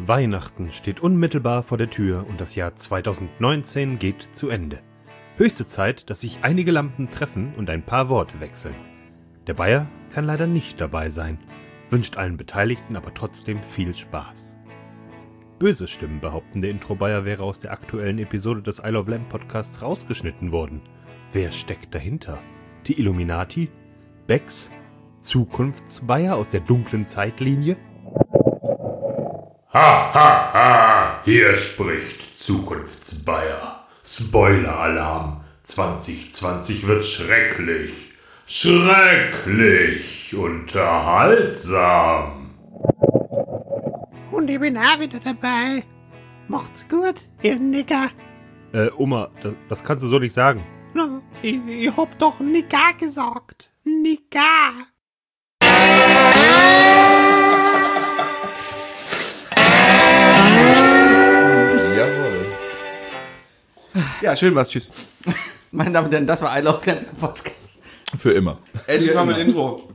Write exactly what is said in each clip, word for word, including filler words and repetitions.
Weihnachten steht unmittelbar vor der Tür und das Jahr zweitausendneunzehn geht zu Ende. Höchste Zeit, dass sich einige Lampen treffen und ein paar Worte wechseln. Der Bayer kann leider nicht dabei sein, wünscht allen Beteiligten aber trotzdem viel Spaß. Böse Stimmen behaupten, der Intro-Bayer wäre aus der aktuellen Episode des I Love Lamp Podcasts rausgeschnitten worden. Wer steckt dahinter? Die Illuminati? Becks? Zukunftsbayer aus der dunklen Zeitlinie? Ha, ha, ha! Hier spricht Zukunftsbayer. Spoiler-Alarm. zwanzig zwanzig wird schrecklich. Schrecklich unterhaltsam. Und ich bin auch wieder dabei. Macht's gut, ihr Nicker. Äh, Oma, das, das kannst du so nicht sagen. Na, ich, ich hab doch Nicker gesagt. Nicker. Jawohl. Ja, schön war's. Tschüss. Meine Damen und Herren, das war I Love Lamp, der Podcast. Für immer. Endlich mal mit Intro.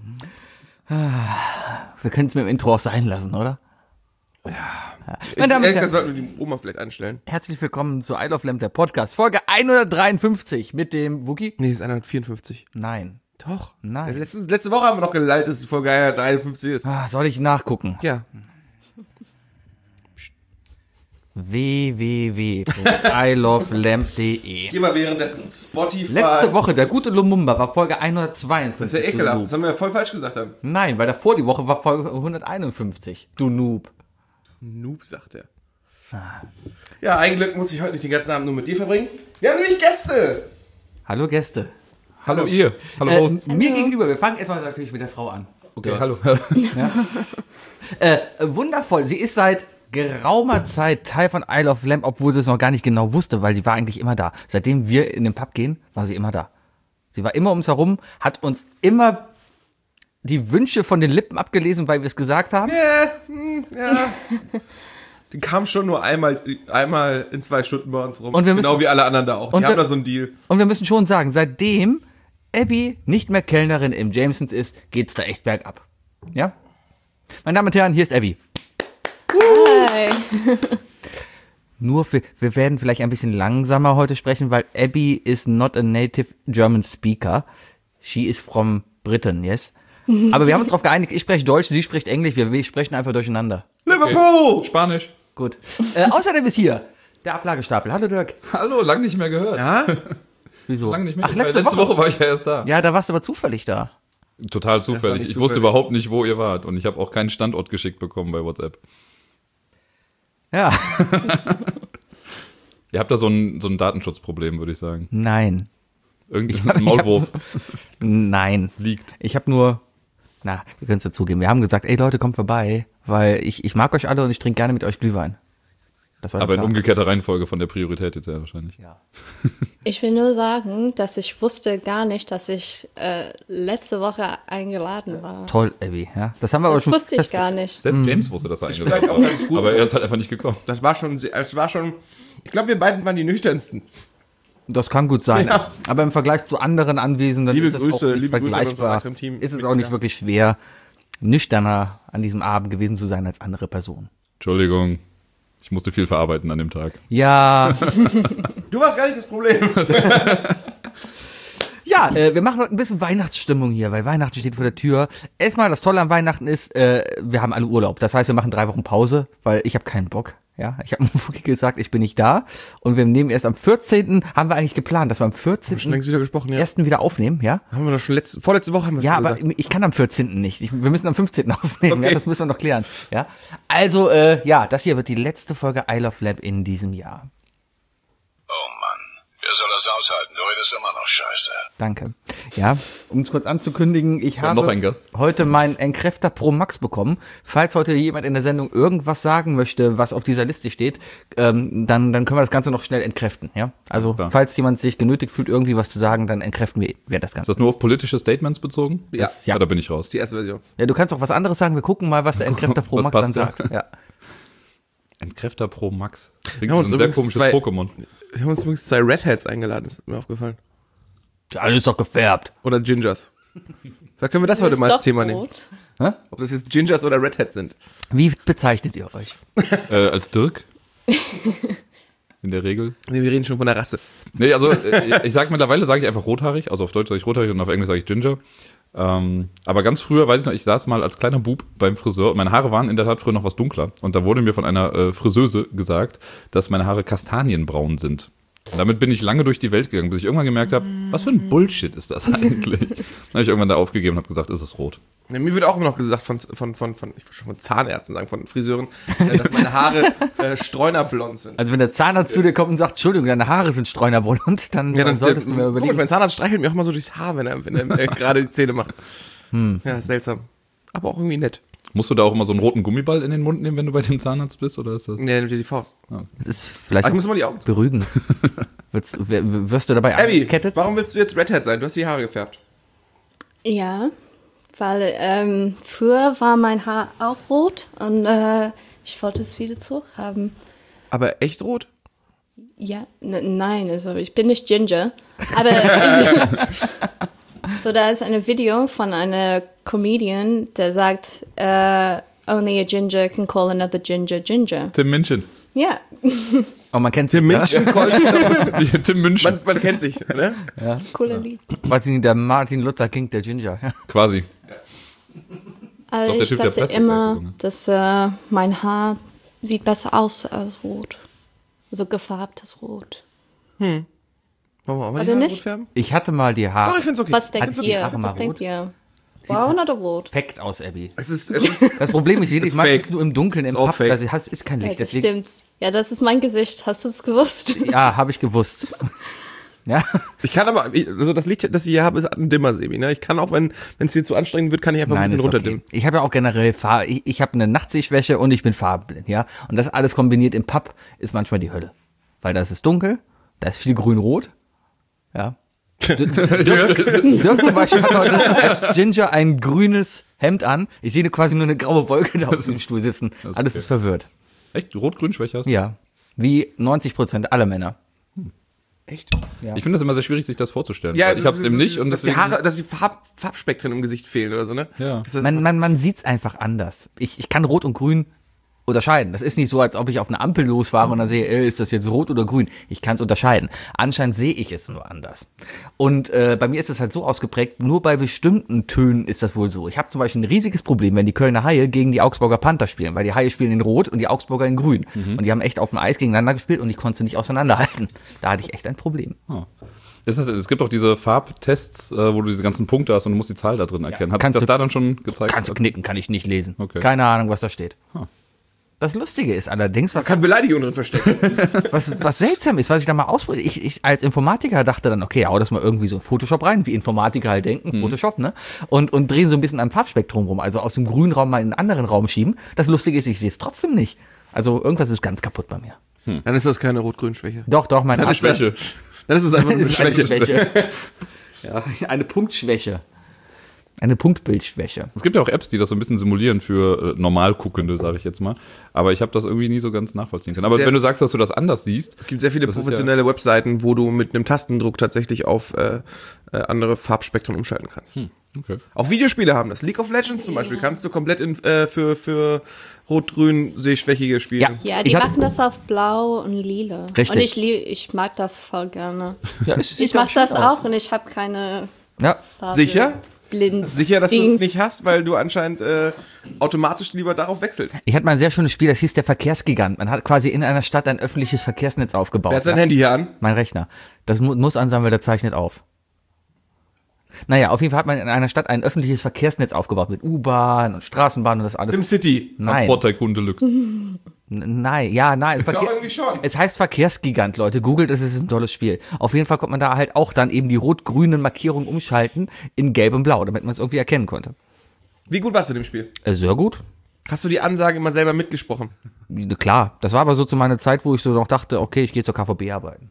Wir können es mit dem Intro auch sein lassen, oder? Ja. Meine Damen und Ehrlich gesagt Herren, sollten wir die Oma vielleicht anstellen. herzlich willkommen zu I Love Lamp, der Podcast. Folge hundertdreiundfünfzig mit dem Wookie. Nee, ist hundertvierundfünfzig. Nein. Doch. Nein. Letzte, letzte Woche haben wir noch geleitet, dass die Folge hundertdreiundfünfzig ist. Ah, soll ich nachgucken? Ja. w w w punkt i love lamp punkt de. Geh mal währenddessen auf Spotify. Letzte Woche, der gute Lumumba, war Folge hundertzweiundfünfzig. Das ist ja du ekelhaft. Noob. Das haben wir ja voll falsch gesagt haben. Nein, weil davor die Woche war Folge hunderteinundfünfzig. Du Noob. Noob, sagt er. Ja, ein Glück muss ich heute nicht den ganzen Abend nur mit dir verbringen. Wir haben nämlich Gäste. Hallo Gäste. Hallo ihr. Hallo Äh, Host. mir gegenüber, wir fangen erstmal natürlich mit der Frau an. Okay, hallo. Äh, wundervoll. Sie ist seit geraumer Zeit Teil von I Love Lamp, obwohl sie es noch gar nicht genau wusste, weil sie war eigentlich immer da. Seitdem wir in den Pub gehen, war sie immer da. Sie war immer ums herum, hat uns immer die Wünsche von den Lippen abgelesen, weil wir es gesagt haben. Ja, hm, ja. Die kam schon nur einmal, einmal in zwei Stunden bei uns rum. Und wir müssen- genau wie alle anderen da auch. Die und haben wir- da so einen Deal. Und wir müssen schon sagen, seitdem Abby nicht mehr Kellnerin im Jamesons ist, geht's da echt bergab. Ja? Meine Damen und Herren, hier ist Abby. Hi. Nur für, wir werden vielleicht ein bisschen langsamer heute sprechen, weil Abby is not a native German speaker. She is from Britain, yes? Aber wir haben uns darauf geeinigt, ich spreche Deutsch, sie spricht Englisch, wir, wir sprechen einfach durcheinander. Liverpool! Spanisch. Gut. Äh, außerdem ist hier der Ablagestapel. Hallo Dirk. Hallo, lang nicht mehr gehört. Ja? Wieso? Lange nicht mehr. Ach, Ich letzte, war, letzte Woche. Woche. war ich ja erst da. Ja, da warst du aber zufällig da. Total Das war zufällig. nicht Ich wusste zufällig. überhaupt nicht, wo ihr wart. Und ich habe auch keinen Standort geschickt bekommen bei WhatsApp. Ja. Ihr habt da so ein, so ein Datenschutzproblem, würde ich sagen. Nein. Irgendein Maulwurf Nein. liegt. Ich habe nur, na, wir können es dazugeben. Wir haben gesagt, ey Leute, kommt vorbei, weil ich, ich mag euch alle und ich trinke gerne mit euch Glühwein. Das war der Aber in Plan. umgekehrter Reihenfolge von der Priorität jetzt ja wahrscheinlich. Ja. Ich will nur sagen, dass ich wusste gar nicht, dass ich äh, letzte Woche eingeladen war. Toll, Abby. Ja, das haben wir aber Das schon. wusste ich das- gar nicht. Selbst James wusste das Vielleicht eigentlich. auch ganz gut. Aber er ist halt einfach nicht gekommen. Das war schon, sehr- das war schon, ich glaube, wir beiden waren die nüchternsten. Das kann gut sein. Ja. Aber im Vergleich zu anderen Anwesenden Liebe ist es Grüße, auch nicht liebe Grüße an unser vergleichbar. weiteren Team- ist es auch nicht wirklich schwer, nüchterner an diesem Abend gewesen zu sein als andere Personen. Entschuldigung. Ich musste viel verarbeiten an dem Tag. Ja, Du warst gar nicht das Problem. ja, äh, wir machen heute ein bisschen Weihnachtsstimmung hier, weil Weihnachten steht vor der Tür. Erstmal, das Tolle an Weihnachten ist, äh, wir haben alle Urlaub. Das heißt, wir machen drei Wochen Pause, weil ich habe keinen Bock. Ja, ich habe Fuki gesagt, ich bin nicht da. Und wir nehmen erst am vierzehnten, haben wir eigentlich geplant, dass wir am Schon vierzehnten längst wieder gesprochen, ja. ersten wieder aufnehmen, ja? Haben wir doch schon letzte, vorletzte Woche haben wir Ja, schon aber gesagt. ich kann am vierzehnten nicht. Ich, wir müssen am fünfzehnten aufnehmen. Okay. Ja, das müssen wir noch klären. Ja, also äh, ja, das hier wird die letzte Folge I Love Lab in diesem Jahr. Oh Mann, wer soll das aushalten? Du redest immer noch scheiße. Danke. Ja, um es kurz anzukündigen, ich haben habe noch einen Gast. heute meinen Entkräfter Pro Max bekommen. Falls heute jemand in der Sendung irgendwas sagen möchte, was auf dieser Liste steht, ähm, dann, dann können wir das Ganze noch schnell entkräften. Ja, also Klar. falls jemand sich genötigt fühlt, irgendwie was zu sagen, dann entkräften wir, wir das Ist Ganze. das nur auf politische Statements bezogen? Ja. Das, ja. Da bin ich raus. Die erste Version. Ja, du kannst auch was anderes sagen. Wir gucken mal, was der Entkräfter Pro Was Max dann passt da? sagt. Ja. Entkräfter Pro Max. Klingt Wir wie haben uns ein sehr übrigens komisches zwei- Pokémon. Wir haben uns übrigens zwei Redheads eingeladen, ist mir aufgefallen. Ja, alles ist doch gefärbt. Oder Gingers. Da können wir das heute Ist mal als doch Thema nehmen. rot. Ob das jetzt Gingers oder Redheads sind. Wie bezeichnet ihr euch? Äh, als Dirk. In der Regel. Nee, wir reden schon von der Rasse. Nee, also äh, ich sag mittlerweile, sage ich einfach rothaarig. Also auf Deutsch sage ich rothaarig und auf Englisch sage ich Ginger. Ähm, aber ganz früher, weiß ich noch, ich saß mal als kleiner Bub beim Friseur und meine Haare waren in der Tat früher noch was dunkler. Und da wurde mir von einer äh, Friseuse gesagt, dass meine Haare kastanienbraun sind. Und damit bin ich lange durch die Welt gegangen, bis ich irgendwann gemerkt habe, was für ein Bullshit ist das eigentlich? Dann habe ich irgendwann da aufgegeben und habe gesagt, ist es rot. Ja, mir wird auch immer noch gesagt von, von, von, von, ich will schon von Zahnärzten sagen, von Friseuren, äh, dass meine Haare äh, streunerblond sind. Also wenn der Zahnarzt zu dir kommt und sagt, Entschuldigung, deine Haare sind streunerblond, dann, Ja, dann solltest du mir komisch, überlegen. mein Zahnarzt streichelt mir auch mal so durchs Haar, wenn er, wenn er äh, gerade die Zähne macht. Hm. Ja, ist seltsam. Aber auch irgendwie nett. Musst du da auch immer so einen roten Gummiball in den Mund nehmen, wenn du bei dem Zahnarzt bist? Oder ist das? Nee, er nimmt dir die Faust. Das ist vielleicht Aber ich muss mal die Augen zu. beruhigen. Wirst, wirst du dabei Abby, angekettet? warum willst du jetzt Redhead sein? Du hast die Haare gefärbt. Ja, weil ähm, früher war mein Haar auch rot und äh, ich wollte es wieder zurückhaben. Aber echt rot? Ja, n- nein, also ich bin nicht Ginger. Aber so, da ist ein Video von einer Comedian, der sagt, uh, only a ginger can call another ginger ginger. Tim München. Ja, Oh, man kennt sie, Tim München, Ja, Tim München. man, man kennt sich, ne? cooler Lied. Was ist der Martin Luther King, der Ginger? Ja. Quasi. Aber Doch, der ich Typ, der dachte Plastik immer, gesungen hat. dass äh, mein Haar sieht besser aus als rot. So gefärbtes Rot. Wollen wir auch mal die Oder Haare nicht? rot färben? Ich hatte mal die Haare. Doch, ich find's okay. Was denkt Hat die ihr? Haare mal Was denkt rot? ihr? Braun oder rot? Perfekt aus, Abby. Es ist, es ist, Das Problem ist, ich sehe dich Ist meistens fake. nur im Dunkeln, im Ist auch Pub. fake. Das ist, ist kein Ja, Licht. das Deswegen, stimmt. Ja, das ist mein Gesicht. Hast du es gewusst? ja, habe ich gewusst. Ja. ich kann aber, also das Licht, das ich hier habe, ist ein Dimmer, Sebi, ne? Ich kann auch, wenn es dir zu anstrengend wird, kann ich einfach Nein, ein bisschen ist okay. runterdimmen. Ich habe ja auch generell Farbe. Ich, ich habe eine Nachtsichtschwäche und ich bin farbenblind, ja. Und das alles kombiniert im Pub ist manchmal die Hölle. Weil da ist es dunkel, da ist viel grün-rot. Ja. Dirk, Dirk zum Beispiel hat heute als Ginger ein grünes Hemd an. Ich sehe quasi nur eine graue Wolke da auf dem Stuhl sitzen. ist Alles okay. ist verwirrt. Echt? Rot-Grün-Schwäche hast du? Ja. Wie neunzig Prozent aller Männer. Echt? Ja. Ich finde es immer sehr schwierig, sich das vorzustellen. Ja, Weil ich das hab's ist- eben nicht und dass die deswegen. Haare, dass die Farb, Farbspektren im Gesicht fehlen oder so, ne? Ja. Das ist, Man, man, man sieht es einfach anders. Ich, ich kann Rot und Grün unterscheiden. Das ist nicht so, als ob ich auf eine Ampel losfahre und dann sehe, äh, ist das jetzt rot oder grün? Ich kann es unterscheiden. Anscheinend sehe ich es nur anders. Und äh, bei mir ist es halt so ausgeprägt, nur bei bestimmten Tönen ist das wohl so. Ich habe zum Beispiel ein riesiges Problem, wenn die Kölner Haie gegen die Augsburger Panther spielen, weil die Haie spielen in Rot und die Augsburger in Grün. Und die haben echt auf dem Eis gegeneinander gespielt und ich konnte sie nicht auseinanderhalten. Da hatte ich echt ein Problem. Oh. Ist das, es gibt auch diese Farbtests, äh, wo du diese ganzen Punkte hast und du musst die Zahl da drin erkennen. Hat sich kannst das du- da dann schon gezeigt? Kannst du knicken, kann ich nicht lesen. Okay. Keine Ahnung, was da steht. Huh. Das Lustige ist allerdings, was kann Beleidigung drin verstecken. Was, was seltsam ist, was ich da mal ausprobiert, ich, ich als Informatiker dachte dann, okay, hau das mal irgendwie so in Photoshop rein, wie Informatiker halt denken, Mhm. Photoshop, ne? Und, und drehen so ein bisschen am Farbspektrum rum, also aus dem grünen Raum mal in einen anderen Raum schieben. Das Lustige ist, ich sehe es trotzdem nicht. Also irgendwas ist ganz kaputt bei mir. Dann ist das keine Rot-Grün-Schwäche. Doch, doch, mein Dann ist das, Schwäche. dann ist es einfach nur eine ist eine Schwäche. Schwäche. Ja, eine Punktschwäche. Eine Punktbildschwäche. Es gibt ja auch Apps, die das so ein bisschen simulieren für äh, Normalguckende, sage ich jetzt mal. Aber ich habe das irgendwie nie so ganz nachvollziehen können. Aber Der- wenn du sagst, dass du das anders siehst, Es gibt sehr viele Das ist professionelle Webseiten, wo du mit einem Tastendruck tatsächlich auf äh, äh, andere Farbspektren umschalten kannst. okay. Auch Videospiele haben das. League of Legends zum Beispiel kannst du komplett in, äh, für, für Rot-Grün Sehschwächige spielen. Ja. Ja, die Ich hab- machen das auf blau und lila. Richtig. Und ich, lieb, ich mag das voll gerne. Ja, es sieht Ich mag schön das aus. auch und ich habe keine Ja, Farbe. Sicher? Blind. Sicher, dass du es Dings. nicht hast, weil du anscheinend äh, automatisch lieber darauf wechselst. ich hatte mal ein sehr schönes Spiel, das hieß der Verkehrsgigant. Man hat quasi in einer Stadt ein öffentliches Verkehrsnetz aufgebaut. Wer hat sein ja. Handy hier an? Mein Rechner. Das mu muss an sein, weil der zeichnet auf. Naja, auf jeden Fall hat man in einer Stadt ein öffentliches Verkehrsnetz aufgebaut mit U-Bahn und Straßenbahn und das alles. SimCity. Nein, Transport Tycoon Deluxe. N- nein, ja, nein. Ich glaube Verkehr irgendwie schon. es heißt Verkehrsgigant, Leute. Googelt, es ist ein tolles Spiel. Auf jeden Fall konnte man da halt auch dann eben die rot-grünen Markierungen umschalten in gelb und blau, damit man es irgendwie erkennen konnte. Wie gut warst du in dem Spiel? Äh, sehr gut. Hast du die Ansagen immer selber mitgesprochen? Klar, das war aber so zu meiner Zeit, wo ich so noch dachte, okay, ich gehe zur K V B arbeiten.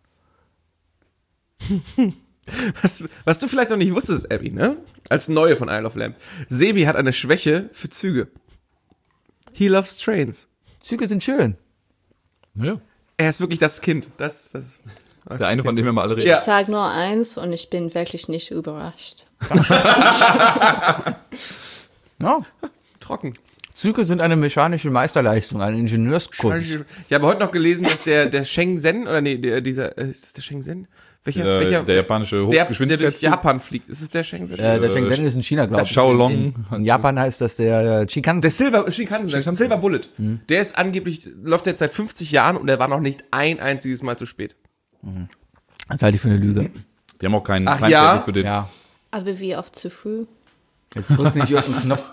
Was, was du vielleicht noch nicht wusstest, Abby, ne? Als Neue von Isle of Lamp. Sebi hat eine Schwäche für Züge. He loves trains. Züge sind schön. Ja. Er ist wirklich das Kind. Das, das. Der eine, von dem wir mal alle reden. Ja. Ich sage nur eins und ich bin wirklich nicht überrascht. Ja. Trocken. Züge sind eine mechanische Meisterleistung, eine Ingenieurskunst. Ich habe heute noch gelesen, dass der, der Shenzhen, oder nee, der, dieser, äh, ist das der Shenzhen? Welcher, Der, welcher, der japanische der, der durch Hochgeschwindigkeitszug. Japan fliegt. Ist es der Shenzhen? Äh, der Shenzhen ist in China, glaube ich. Shaolong In, heißt in Japan heißt das der äh, Shinkansen. Der Silver, Shinkansen, der Silver Bullet. Der ist angeblich, läuft jetzt seit fünfzig Jahren und er war noch nicht ein einziges Mal zu spät. Das halte ich für eine Lüge. Die haben auch keinen Ach, Timestamp ja? für den. Ja. Aber wie oft zu früh? Jetzt drückt nicht auf den Knopf.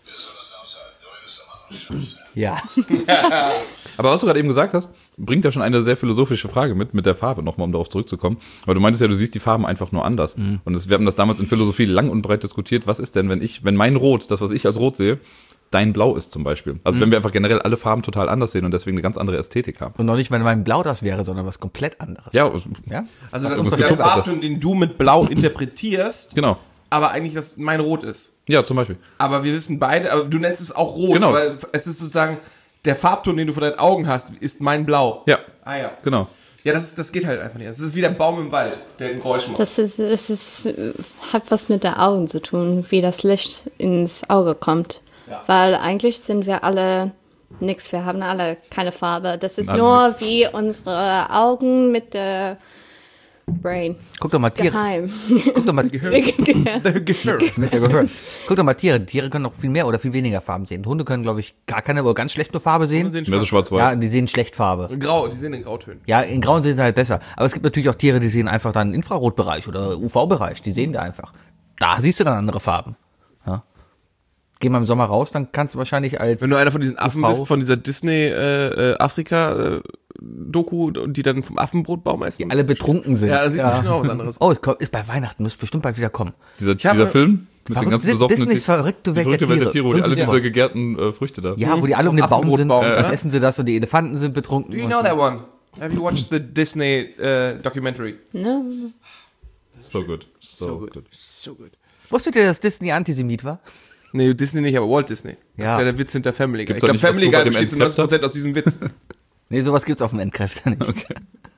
Ja. Aber was du gerade eben gesagt hast, bringt ja schon eine sehr philosophische Frage mit, mit der Farbe, nochmal, um darauf zurückzukommen. Weil du meintest ja, du siehst die Farben einfach nur anders. Mhm. Und das, wir haben das damals in Philosophie lang und breit diskutiert. Was ist denn, wenn ich, wenn mein Rot, das, was ich als Rot sehe, dein Blau ist zum Beispiel? Also wenn wir einfach generell alle Farben total anders sehen und deswegen eine ganz andere Ästhetik haben. Und noch nicht, wenn mein Blau das wäre, sondern was komplett anderes. Ja, es- Ja? Also das irgendwas ist der getupft hat das. Farbton, den du mit Blau interpretierst, genau. aber eigentlich das mein Rot ist. Ja, zum Beispiel. Aber wir wissen beide, aber du nennst es auch Rot, Genau. weil es ist sozusagen, der Farbton, den du vor deinen Augen hast, ist mein Blau. Ja, Ah ja. genau. Ja, das, ist, das geht halt einfach nicht. Das ist wie der Baum im Wald, der ein Geräusch macht. Das ist, das ist, äh, hat was mit den Augen zu tun, wie das Licht ins Auge kommt. Weil eigentlich sind wir alle nix, wir haben alle keine Farbe. Das ist Alle nur wie unsere Augen mit der Brain. Guck doch mal Tiere. Geheim. Guck doch mal, Gehör. mit der Gehör. Guck doch mal Tiere. Tiere können noch viel mehr oder viel weniger Farben sehen. Hunde können, glaube ich, gar keine oder ganz schlechte Farbe sehen. sehen Mehr so schwarz-weiß. Ja, die sehen schlecht Farbe. Grau, die sind in Grautönen. Ja, in Grauen sehen sie halt besser. Aber es gibt natürlich auch Tiere, die sehen einfach dann Infrarotbereich oder U V-Bereich. Die sehen da einfach. Da siehst du dann andere Farben. Ja. Geh mal im Sommer raus, dann kannst du wahrscheinlich als... Wenn du einer von diesen Affen U V bist, von dieser Disney äh, äh, Afrika äh, Doku, und die dann vom Affenbrotbaum essen. die alle betrunken sind. Ja, da siehst du schon auch was anderes. Oh, es kommt- ist bei Weihnachten, muss bestimmt bald wieder kommen. Dieser, habe- dieser Film mit den Verrückt- ganzen Dis- besoffenen Disney ist verrückte die Welt der verrückte Welt der Tiere. Tiere, wo die alle Irgendwie diese sowas. gegärten äh, Früchte da. Ja, wo die alle um den Baum sind, Affenbrotbaum, dann ne? essen sie das und die Elefanten sind betrunken. Do you und know so. that one? Have you watched the Disney uh, documentary? Ne? So gut. So, gut. So gut. Wusstet ihr, dass Disney Antisemit war? Nee, Disney nicht, aber Walt Disney. Ja. Das ist ja der Witz hinter Family Guy. Gibt's Ich da glaube, nicht was Family so bei Guy dem besteht zu neunzig Prozent aus diesem Witz. Nee, sowas gibt's auf dem Endkräfter nicht. Okay.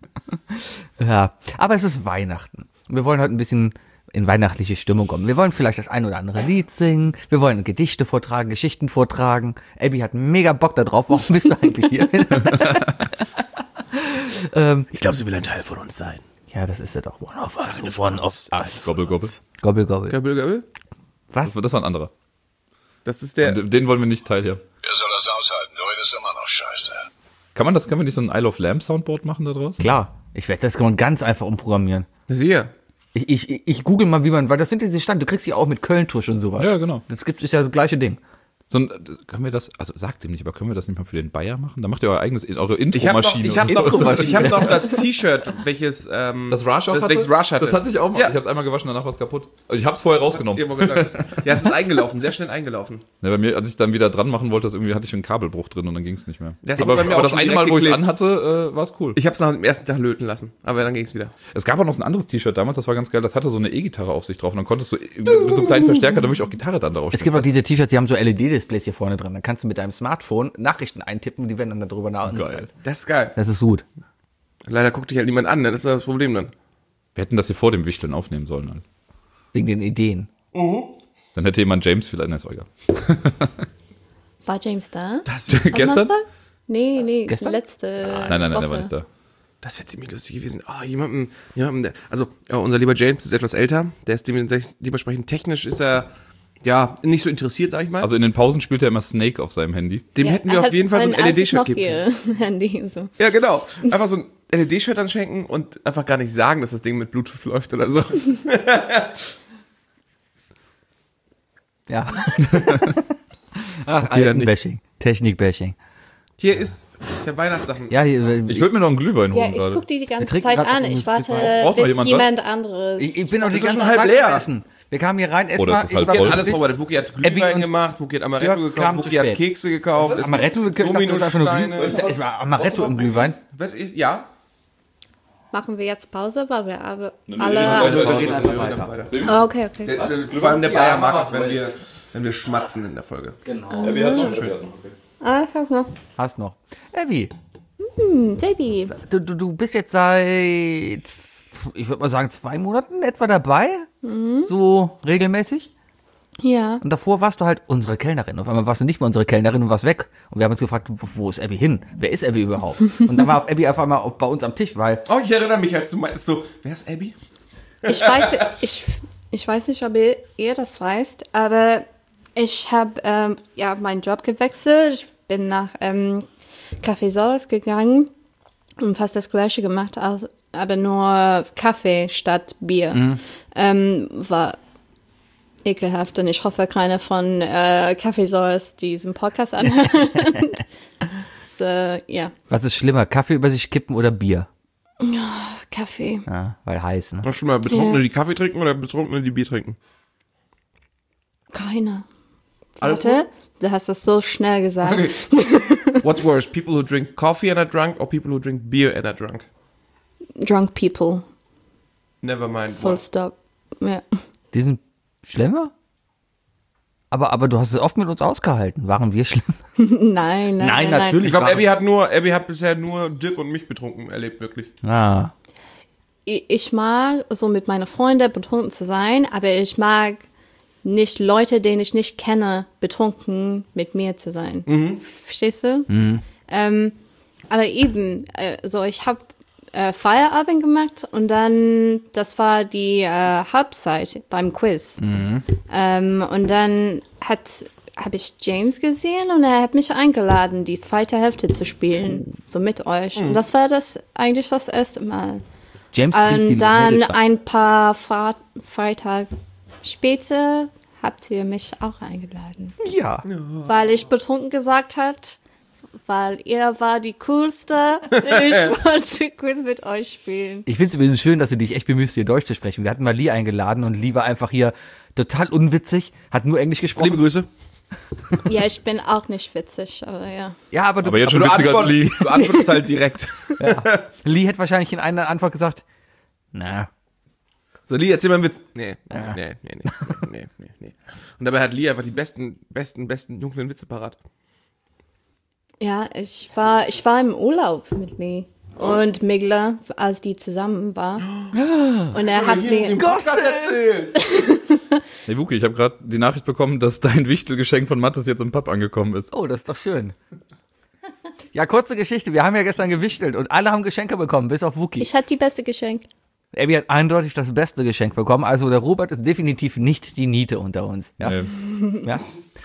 Ja, aber es ist Weihnachten. Wir wollen heute ein bisschen in weihnachtliche Stimmung kommen. Wir wollen vielleicht das ein oder andere Lied singen. Wir wollen Gedichte vortragen, Geschichten vortragen. Abby hat mega Bock da drauf. Warum bist du eigentlich hier? ähm, Ich glaube, sie will ein Teil von uns sein. ja, das ist ja doch One of Us. One of Us. Gobbel, gobbel. Gobbel, gobbel. Göbbel, Göbbel? Was? Das, das war ein anderer. Das ist der... Und den wollen wir nicht teilhaben. Wer soll das aushalten? Du redest immer noch scheiße. Kann man das, können wir nicht so ein Isle of Lamb Soundboard machen da draus? Klar. Ich werde das ganz einfach umprogrammieren. Siehe. Ich, ich, ich google mal, wie man, weil das sind diese Stand, du kriegst die auch mit Kölntusch und sowas. Ja, genau. Das gibt's, ist ja das gleiche Ding. So ein, können wir das, also sagt ihm nicht, aber können wir das nicht mal für den Bayer machen? Da macht ihr euer eigenes, eure Ich habe noch, Intro-Maschine. ich hab und so. noch, ich hab noch das T-Shirt, welches... Ähm, Das Rush auch das, hatte? welches Rush hatte. Das hatte ich auch mal. Ja. Ich hab's einmal gewaschen, danach war es kaputt. Also ich hab's vorher rausgenommen. Irgendwo gesagt. Ja, es ist eingelaufen, sehr schnell eingelaufen. Ja, bei mir, als ich dann wieder dran machen wollte, das irgendwie hatte ich einen Kabelbruch drin und dann ging's nicht mehr. Das aber hat bei mir aber auch das schon eine direkt Mal, wo ich es geklebt. anhatte, äh, war es cool. Ich habe es nach dem ersten Tag löten lassen, aber dann ging es wieder. Es gab auch noch so ein anderes T-Shirt damals, das war ganz geil, das hatte so eine E-Gitarre auf sich drauf und dann konntest du mit so einem kleinen Verstärker da wirklich auch Gitarre dann darauf Es gibt auch diese T-Shirts, die haben so L E D-Displays hier vorne drin. Dann kannst du mit deinem Smartphone Nachrichten eintippen, die werden dann darüber nachgezeigt. Das ist geil. Das ist gut. Leider guckt dich halt niemand an, ne? Das ist das Problem dann. Wir hätten das hier vor dem Wichteln aufnehmen sollen. Alles. Wegen den Ideen. Dann hätte jemand James vielleicht, ne, ist auch egal. War James da? Das, Gestern? Samstag? Nee, nee, Gestern? letzte Nein, nein, nein, Woche. der war nicht da. das wäre ziemlich lustig gewesen. Ah, jemandem, jemandem, der, also ja, unser lieber James ist etwas älter. Der ist dementsprechend, dementsprechend technisch ist er, ja, nicht so interessiert, sag ich mal. Also in den Pausen spielt er immer Snake auf seinem Handy. Dem Ja, hätten er wir auf hat jeden Fall so ein ein altes L E D-Shirt geben. Nokia-Handy so. Ja, genau. Einfach so ein L E D-Shirt anschenken und einfach gar nicht sagen, dass das Ding mit Bluetooth läuft oder so. Ja. Ach, Okay, dann Alten-Bashing. Technik-Bashing. Hier ist der Weihnachtssachen. Ja, hier, Ich würde mir noch einen Glühwein Ja, holen ich gerade. gucke die die ganze trinken Zeit grad an. noch Ich ein warte, Braucht noch bis jemand jemand, was? anderes. ich, ich bin noch die ist doch ganze schon Zeit halb leer. essen. Wir kamen hier rein, Oder erstmal. es ist halb Wir voll. hatten alles vorbereitet. Wookie hat Abby Glühwein und gemacht, Wookie hat Amaretto Dirk gekauft, kam zu Wookie hat spät. Kekse gekauft. Es- Amaretto, ich dachte, das ist einfach nur Dominosteine. Glühwein. Es war Amaretto im Glühwein. Was ist- Ja. Machen wir jetzt Pause, weil wir aber wir alle... reden einfach weiter. Oh, okay, okay. Der, der, vor allem der Ja, Bayer mag mach es, mal. wenn wir, wenn wir schmatzen in der Folge. Genau. Ah, ich hab noch. Hast noch. Abby, Hm, Baby. du, du, du bist jetzt seit ich würde mal sagen, zwei Monaten etwa dabei. So regelmäßig. Ja. Und davor warst du halt unsere Kellnerin. Auf einmal warst du nicht mehr unsere Kellnerin und warst weg. Und wir haben uns gefragt, wo, wo ist Abby hin? Wer ist Abby überhaupt? Und dann war Abby auf einmal auf, bei uns am Tisch, weil Oh, ich erinnere mich, als du meintest so, wer ist Abby? Ich weiß, ich, ich weiß nicht, ob ihr, ihr das weißt, aber ich habe ähm, ja, meinen Job gewechselt. Ich bin nach ähm, Café Saus gegangen und fast das Gleiche gemacht, also, aber nur Kaffee statt Bier. Mhm. Ähm, war ekelhaft und ich hoffe, keiner von äh, Café Saus diesen Podcast anhört. so, ja, was ist schlimmer, Kaffee über sich kippen oder Bier? Kaffee. Ja, weil heiß, ne? Hast du schon mal Betrunkene, Ja. die Kaffee trinken oder Betrunkene, die Bier trinken? Keiner. Alkohol? Warte, du hast das so schnell gesagt. Okay. What's worse, people who drink coffee and are drunk or people who drink beer and are drunk? Drunk people. Never mind. Full What? stop. Ja. Die sind schlimmer? Aber, aber du hast es oft mit uns ausgehalten. Waren wir schlimm? Nein, nein, Nein, nein, natürlich. Ich glaube, War- Abby hat nur, Abby hat bisher nur Dirk und mich betrunken erlebt, wirklich. Ah. Ich, ich mag so mit meinen Freunden betrunken zu sein, aber ich mag nicht Leute, denen ich nicht kenne, betrunken mit mir zu sein. Verstehst du? Ähm, aber eben, äh, so ich habe äh, Feierabend gemacht und dann, das war die äh, Halbzeit beim Quiz. Ähm, und dann hat habe ich James gesehen und er hat mich eingeladen, die zweite Hälfte zu spielen, so mit euch. Und das war das eigentlich das erste Mal. James kriegt die Und dann Mädels- ein paar Fra- Freitag später habt ihr mich auch eingeladen. Ja. Weil ich betrunken gesagt hat, weil ihr war die Coolste. Ich wollte Quiz mit euch spielen. Ich finde es übrigens schön, dass du dich echt bemühst, hier Deutsch zu sprechen. Wir hatten mal Lee eingeladen und Lee war einfach hier total unwitzig, hat nur Englisch gesprochen. Liebe Grüße. Ja, ich bin auch nicht witzig, aber ja. Ja, aber du, Aber jetzt schon Du witziger als Lee. antwortest, du antwortest halt direkt. Lee hätte wahrscheinlich in einer Antwort gesagt, na, So, Lee, erzähl mal einen Witz. Nee, nee, nee, nee, nee, nee, nee, nee. Und dabei hat Lee einfach die besten, besten, besten dunklen Witze parat. Ja, ich war, ich war im Urlaub mit Lee und Migler, als die zusammen war. Und er hat mir... Podcast erzählt. Hey Wuki, ich habe gerade die Nachricht bekommen, dass dein Wichtelgeschenk von Mathis jetzt im Pub angekommen ist. oh, das ist doch schön. Ja, kurze Geschichte, wir haben ja gestern gewichtelt und alle haben Geschenke bekommen, bis auf Wookie. Ich hatte die beste Geschenk. Abby hat eindeutig das beste Geschenk bekommen, also der Robert ist definitiv nicht die Niete unter uns. Ja, Nee. ja.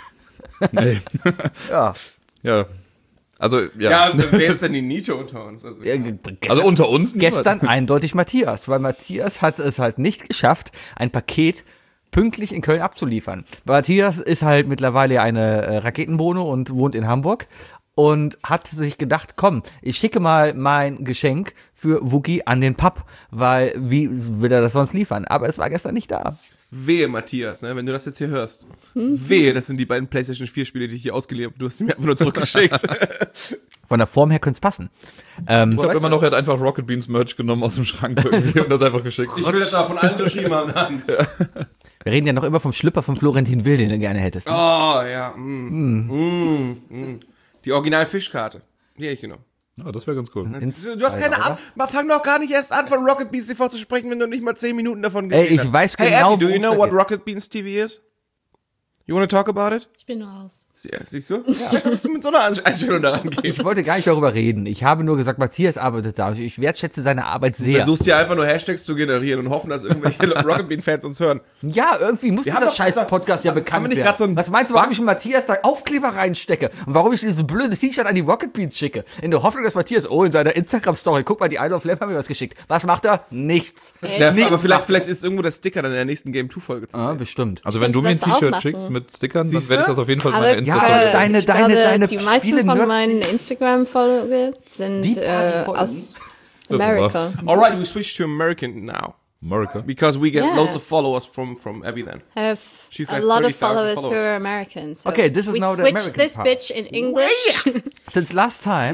Nee. ja. Ja. Also, ja. Ja, wer ist denn die Niete unter uns? Also, Ja, ge- gestern, Also unter uns niemand. gestern eindeutig Matthias, weil Matthias hat es halt nicht geschafft, ein Paket pünktlich in Köln abzuliefern. Matthias ist halt mittlerweile eine äh, Raketenbohne und wohnt in Hamburg und hat sich gedacht, komm, ich schicke mal mein Geschenk für Wookie an den Pub, weil wie will er das sonst liefern? Aber es war gestern nicht da. Wehe, Matthias, ne, wenn du das jetzt hier hörst. Wehe, das sind die beiden PlayStation vier Spiele, die ich hier ausgeliehen habe. Du hast sie mir einfach nur zurückgeschickt. Von der Form her könnte es passen. Ähm, Ich glaube weißt immer du- noch, er hat einfach Rocket Beans Merch genommen aus dem Schrank irgendwie und das einfach geschickt. Ich will das aber von allen geschrieben haben. wir reden ja noch immer vom Schlüpper von Florentin Will, den du gerne hättest. Oh, Ne? ja. Mm. Mm. Mm. Die Original-Fischkarte. Die hätte ich genommen. Ja, das wäre ganz cool. Du, du hast keine Ahnung. Man fang doch gar nicht erst an, von Rocket Beans T V zu sprechen, wenn du nicht mal zehn Minuten davon Ey, gesehen ich hast. weiß hey, genau, Abby, do you worum es know da what geht. Rocket Beans T V is? You wanna talk about it? Ich bin nur aus. Sie- Siehst du? Ja. Als würdest du mit so einer Einstellung daran gehen. Ich wollte gar nicht darüber reden. Ich habe nur gesagt, Matthias arbeitet da. Ich wertschätze seine Arbeit Du sehr. versuchst dir einfach nur Hashtags zu generieren und hoffen, dass irgendwelche Rocket Bean Fans uns hören. Ja, irgendwie muss Wir dieser haben doch- scheiß Podcast ja haben wir bekannt nicht werden. grad so ein- Was meinst du, warum ich mit Matthias da Aufkleber reinstecke? Und warum ich dieses blöde T-Shirt an die Rocket Beans schicke? In der Hoffnung, dass Matthias, oh, in seiner Instagram-Story, guck mal, die Isle of Lamp haben mir was geschickt. Was macht er? Nichts. Ja, Nichts aber vielleicht, macht vielleicht ist irgendwo der Sticker dann in der nächsten Game zwei Folge zu er. Ah, sehen. bestimmt. Also wenn du mir ein könnte das auch T-Shirt machen. schickst mit Stickern, dann Siehst werde ich du? das auf jeden Fall in Aber, meine äh, Insta-Story. Ja, deine- ich deine- glaube, deine die meisten Spiele- von meinen Instagram-Folgen sind Die paar, die äh, folgen. aus Das ist America. Alright, we switch to American now. America. Because we get Yeah. loads of followers from, from Abby then. I have She's a like lot of thirty thousand followers, who followers. are American. So Okay, this is we now the switch American this part. bitch in English. Since last time,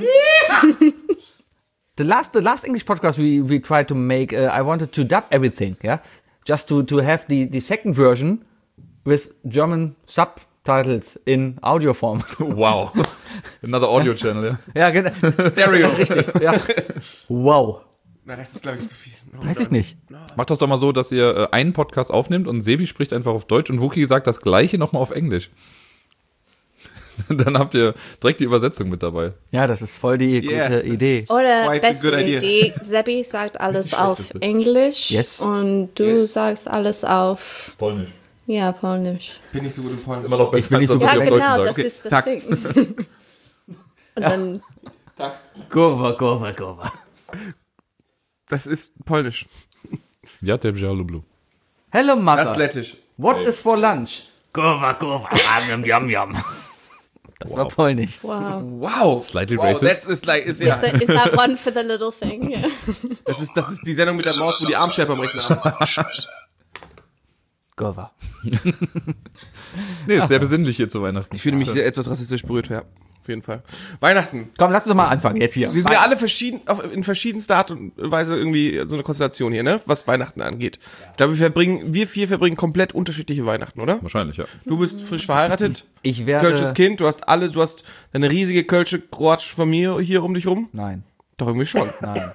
the last the last English podcast we we tried to make, uh, I wanted to dub everything, yeah, just to to have the the second version with German subtitles in audio form. Wow. Another Audio Channel, ja. Ja, genau. Stereo. Richtig. Ja. Wow. Na, das ist, glaube ich, zu viel. Oh, Weiß ich nicht. Macht das doch mal so, dass ihr äh, einen Podcast aufnehmt und Sebi spricht einfach auf Deutsch und Wookie sagt das Gleiche nochmal auf Englisch. Dann habt ihr direkt die Übersetzung mit dabei. Ja, das ist voll die Yeah, gute das Idee. ist- Oder Quite a beste good idea. Idee, Sebi sagt alles auf Englisch Yes. und du Yes. sagst alles auf, Polnisch. ja, Polnisch. Bin nicht so gut im Polnisch. Immer noch besser, bin nicht als so das, Ja, was ihr auf genau, Deutsch das sagt. ist das Tag. Ding. Und dann, Kurva, kurva, kurva. Das ist Polnisch. Ja, der Blue. Hello, Das ist Mother. Lettisch. What is for lunch? Kurva, kurva, yum, yum, yum. Das war polnisch. wow. Wow. Slightly wow, racist. That's is like, is, ja. Is, that, is that one for the little thing? Yeah. Das, ist, das ist die Sendung mit der Maus, wo die Armschärfe am Rechner haben. Scheiße. Kurva. Nee, ist sehr besinnlich hier zu Weihnachten. Ich fühle mich etwas rassistisch berührt, ja. Auf jeden Fall. Weihnachten. Komm, lass uns doch mal anfangen jetzt hier. Wir sind ja alle verschieden, auf, in verschiedenster Art und Weise irgendwie so eine Konstellation hier, ne? Was Weihnachten angeht. Ich glaube, wir verbringen, wir vier verbringen komplett unterschiedliche Weihnachten, oder? Wahrscheinlich, ja. Du bist frisch verheiratet, Ich werde... kölsches Kind, du hast alle, du hast eine riesige kölsche kroatische Familie hier um dich rum. Nein, Doch irgendwie schon. nein.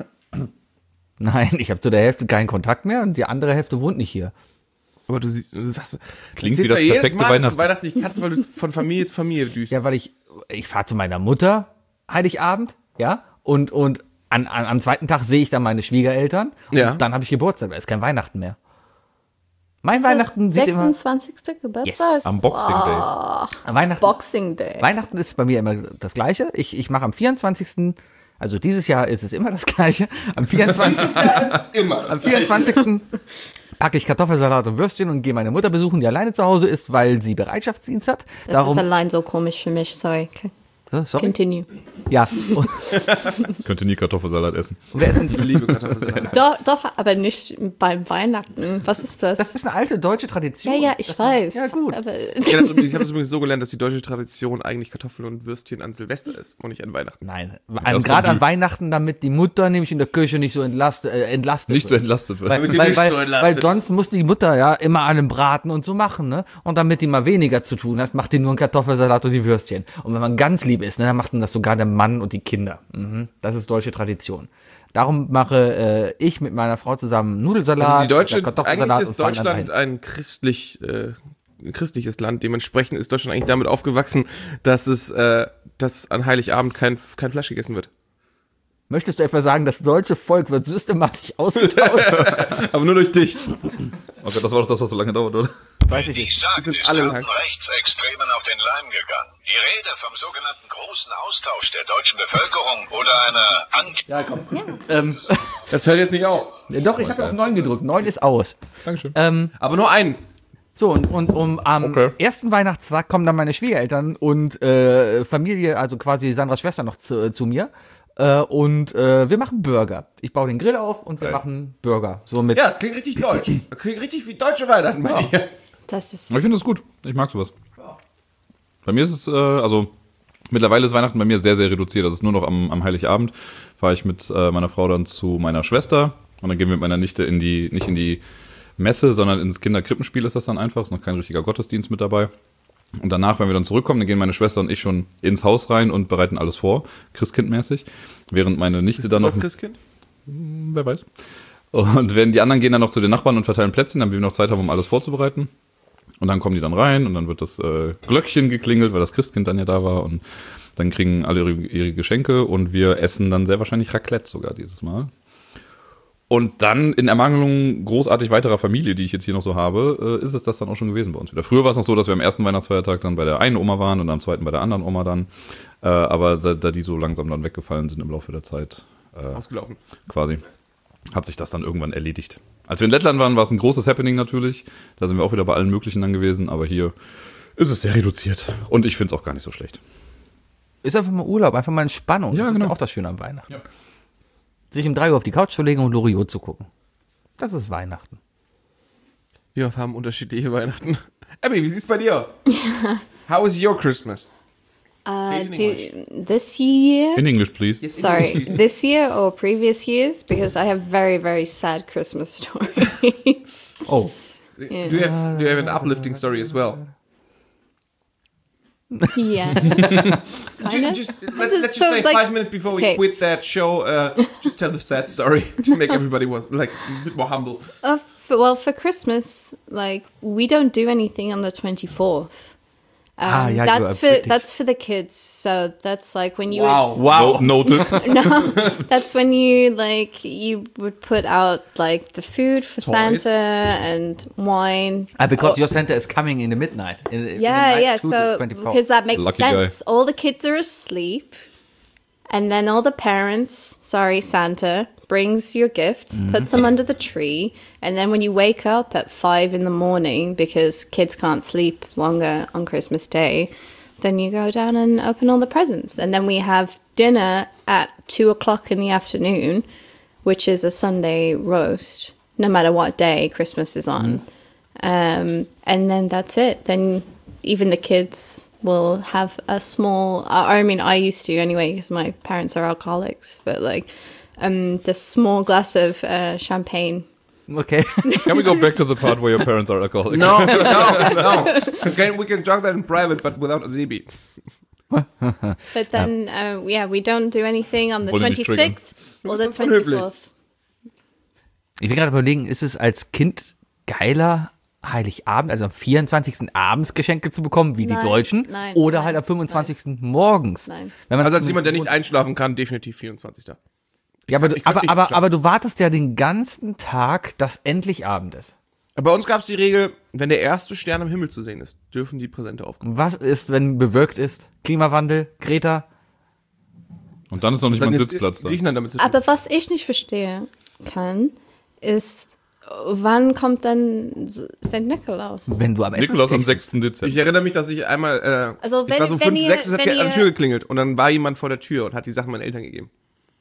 Nein, ich habe zu der Hälfte keinen Kontakt mehr und die andere Hälfte wohnt nicht hier. Aber du, siehst, du sagst, Klingt du wie das erzählst ja perfekte jedes Mal, dass Weihnachten. du Weihnachten nicht kannst, weil du von Familie zu Familie düst. Ja, weil ich, ich fahre zu meiner Mutter Heiligabend, ja, und, und an, an, am zweiten Tag sehe ich dann meine Schwiegereltern und Ja. dann habe ich Geburtstag, da ist kein Weihnachten mehr. Mein Weihnachten sieht immer, sechsundzwanzigsten Geburtstag? Yes, Am Boxing Day. Weihnachten, Boxing Day. Weihnachten ist bei mir immer das Gleiche. Ich, ich mache am vierundzwanzigsten, also dieses Jahr ist es immer das Gleiche, am vierundzwanzigsten Immer. Am vierundzwanzigsten packe ich Kartoffelsalat und Würstchen und gehe meine Mutter besuchen, die alleine zu Hause ist, weil sie Bereitschaftsdienst hat. Das Darum, ist allein so komisch für mich, sorry. Okay. so, sorry. Continue. Ja, und, Könnte nie Kartoffelsalat essen. wer ist denn, Ich liebe Kartoffelsalat. Doch, doch, aber nicht beim Weihnachten. Was ist das? das ist eine alte deutsche Tradition. ja, ja, ich dass man- weiß. Ja, gut. Aber Ja, das, ich habe es übrigens so gelernt, dass die deutsche Tradition eigentlich Kartoffeln und Würstchen an Silvester ist und nicht an Weihnachten. Nein, Das gerade war an die- Weihnachten, damit die Mutter nämlich in der Küche nicht so entlast, äh, entlastet Nicht so wird. entlastet wird. Weil, Damit die weil, nicht weil, so entlastet weil wird. sonst muss die Mutter ja immer allem braten und so machen, ne? Und damit die mal weniger zu tun hat, macht die nur einen Kartoffelsalat und die Würstchen. Und wenn man ganz lieb ist, ne, dann macht dann das sogar der Mann und die Kinder. Mhm. Das ist deutsche Tradition. Darum mache äh, ich mit meiner Frau zusammen Nudelsalat, Also die deutsche, oder Kartoffelsalat eigentlich ist und fahren dann Deutschland dahin. ein christlich, äh, ein christliches Land. Dementsprechend ist Deutschland eigentlich damit aufgewachsen, dass es, äh, dass an Heiligabend kein, kein Fleisch gegessen wird. Möchtest du etwa sagen, das deutsche Volk wird systematisch ausgetauscht? Aber nur durch dich. Okay, das war doch das, was so lange dauert, oder? Weiß ich Wie nicht. ich sagte, sind ist alle allen lang. Rechtsextremen auf den Leim gegangen. Die Rede vom sogenannten großen Austausch der deutschen Bevölkerung oder einer An Ja, komm. Ähm, Das hört jetzt nicht auf. doch, ich habe auf neun gedrückt. neun ist aus. Dankeschön. Ähm, Aber nur einen. So, und, und um, am Okay. ersten Weihnachtstag kommen dann meine Schwiegereltern und äh, Familie, also quasi Sandras Schwester noch zu, äh, zu mir. Äh, und äh, wir machen Burger. Ich baue den Grill auf und wir Geil. machen Burger. So mit Ja, es klingt richtig deutsch. Das klingt richtig wie deutsche Weihnachten bei dir. das ist. Aber ich finde das gut. Ich mag sowas. Bei mir ist es, äh, also mittlerweile ist Weihnachten bei mir sehr, sehr reduziert. Das ist nur noch am, am Heiligabend. Fahre ich mit äh, meiner Frau dann zu meiner Schwester und dann gehen wir mit meiner Nichte in die, nicht in die Messe, sondern ins Kinderkrippenspiel ist das dann einfach. Ist noch kein richtiger Gottesdienst mit dabei. Und danach, wenn wir dann zurückkommen, dann gehen meine Schwester und ich schon ins Haus rein und bereiten alles vor, Christkindmäßig. Während meine Nichte Bist dann du noch, das Christkind? wer weiß. Und wenn die anderen gehen dann noch zu den Nachbarn und verteilen Plätzchen, damit wir noch Zeit haben, um alles vorzubereiten. Und dann kommen die dann rein und dann wird das äh, Glöckchen geklingelt, weil das Christkind dann ja da war. Und dann kriegen alle ihre, ihre Geschenke und wir essen dann sehr wahrscheinlich Raclette sogar dieses Mal. Und dann in Ermangelung großartig weiterer Familie, die ich jetzt hier noch so habe, äh, ist es das dann auch schon gewesen bei uns wieder. Früher war es noch so, dass wir am ersten Weihnachtsfeiertag dann bei der einen Oma waren und am zweiten bei der anderen Oma dann. Äh, aber da, da die so langsam dann weggefallen sind im Laufe der Zeit, Ausgelaufen. quasi, hat sich das dann irgendwann erledigt. Als wir in Lettland waren, war es ein großes Happening natürlich. Da sind wir auch wieder bei allen möglichen dann gewesen. Aber hier ist es sehr reduziert. Und ich finde es auch gar nicht so schlecht. ist einfach mal Urlaub, einfach mal Entspannung. Ja, das ist genau. ja auch das Schöne am Weihnachten. Sich um drei Uhr auf die Couch zu legen und Loriot zu gucken. Das ist Weihnachten. Wir haben unterschiedliche Weihnachten. Abby, wie sieht's bei dir aus? How is your Christmas? Uh, in do, this year, In English, please. sorry, this year or previous years, because I have very, very sad Christmas stories. Oh. Do you have do you have an uplifting story as well? Yeah. Kinda. Just, let, let's just So, say like- five minutes before we okay. quit that show, uh, just tell the sad story to make everybody was like a bit more humble. Uh, for, well, for Christmas, like we don't do anything on the twenty-fourth. Um, Ah, yeah, you that's are for British. that's for the kids. So that's like when you Wow. Wow. No, noted. would, that's when you like you would put out like the food for Toys. Santa and wine. Ah, because your Santa is coming in the midnight. In, in the Yeah, night yeah. to the So twenty-fourth. because that makes Lucky guy. sense. All the kids are asleep, and then all the parents, sorry, Santa, brings your gifts, Mm-hmm. puts them under the tree, and then when you wake up at five in the morning because kids can't sleep longer on Christmas Day, then you go down and open all the presents, and then we have dinner at two o'clock in the afternoon, which is a Sunday roast, no matter what day Christmas is on. Um, and then that's it. Then even the kids will have a small, I I mean, I used to anyway, because my parents are alcoholics, but like um, the small glass of uh, champagne. Okay. Can we go back to the part where your parents are alcoholics? No, no, no. Okay, we can talk that in private, but without Sebi. But then, uh, yeah, we don't do anything on the Wollen nicht twenty-sixth or the bist das unhöflich. twenty-fourth. Ich will gerade überlegen, ist es als Kind geiler, Heiligabend, also am vierundzwanzigsten abends Geschenke zu bekommen, wie Nein, die Deutschen, nein, oder nein, halt am fünfundzwanzigsten morgens? Nein. Wenn man Also als zumindest jemand, der nicht gewohnt- einschlafen kann, definitiv vierundzwanzigster Ja, aber, du, ich könnte aber, nicht aber, schlafen. aber du wartest ja den ganzen Tag, dass endlich Abend ist. Bei uns gab es die Regel, wenn der erste Stern am Himmel zu sehen ist, dürfen die Präsente aufkommen. Was ist, wenn bewölkt ist? Klimawandel, Greta? Und dann ist noch nicht mal ein Sitzplatz da. Griechenland damit zu tun. Aber was ich nicht verstehen kann, ist, wann kommt dann Sankt Nikolaus? Wenn du am Nikolaus am Essenstisch- sechsten Ich Dezember. erinnere mich, dass ich einmal, äh, Also ich wenn- war so wenn fünf, ihr- sechs, es hat wenn an der ihr- Tür geklingelt und dann war jemand vor der Tür und hat die Sachen meinen Eltern gegeben.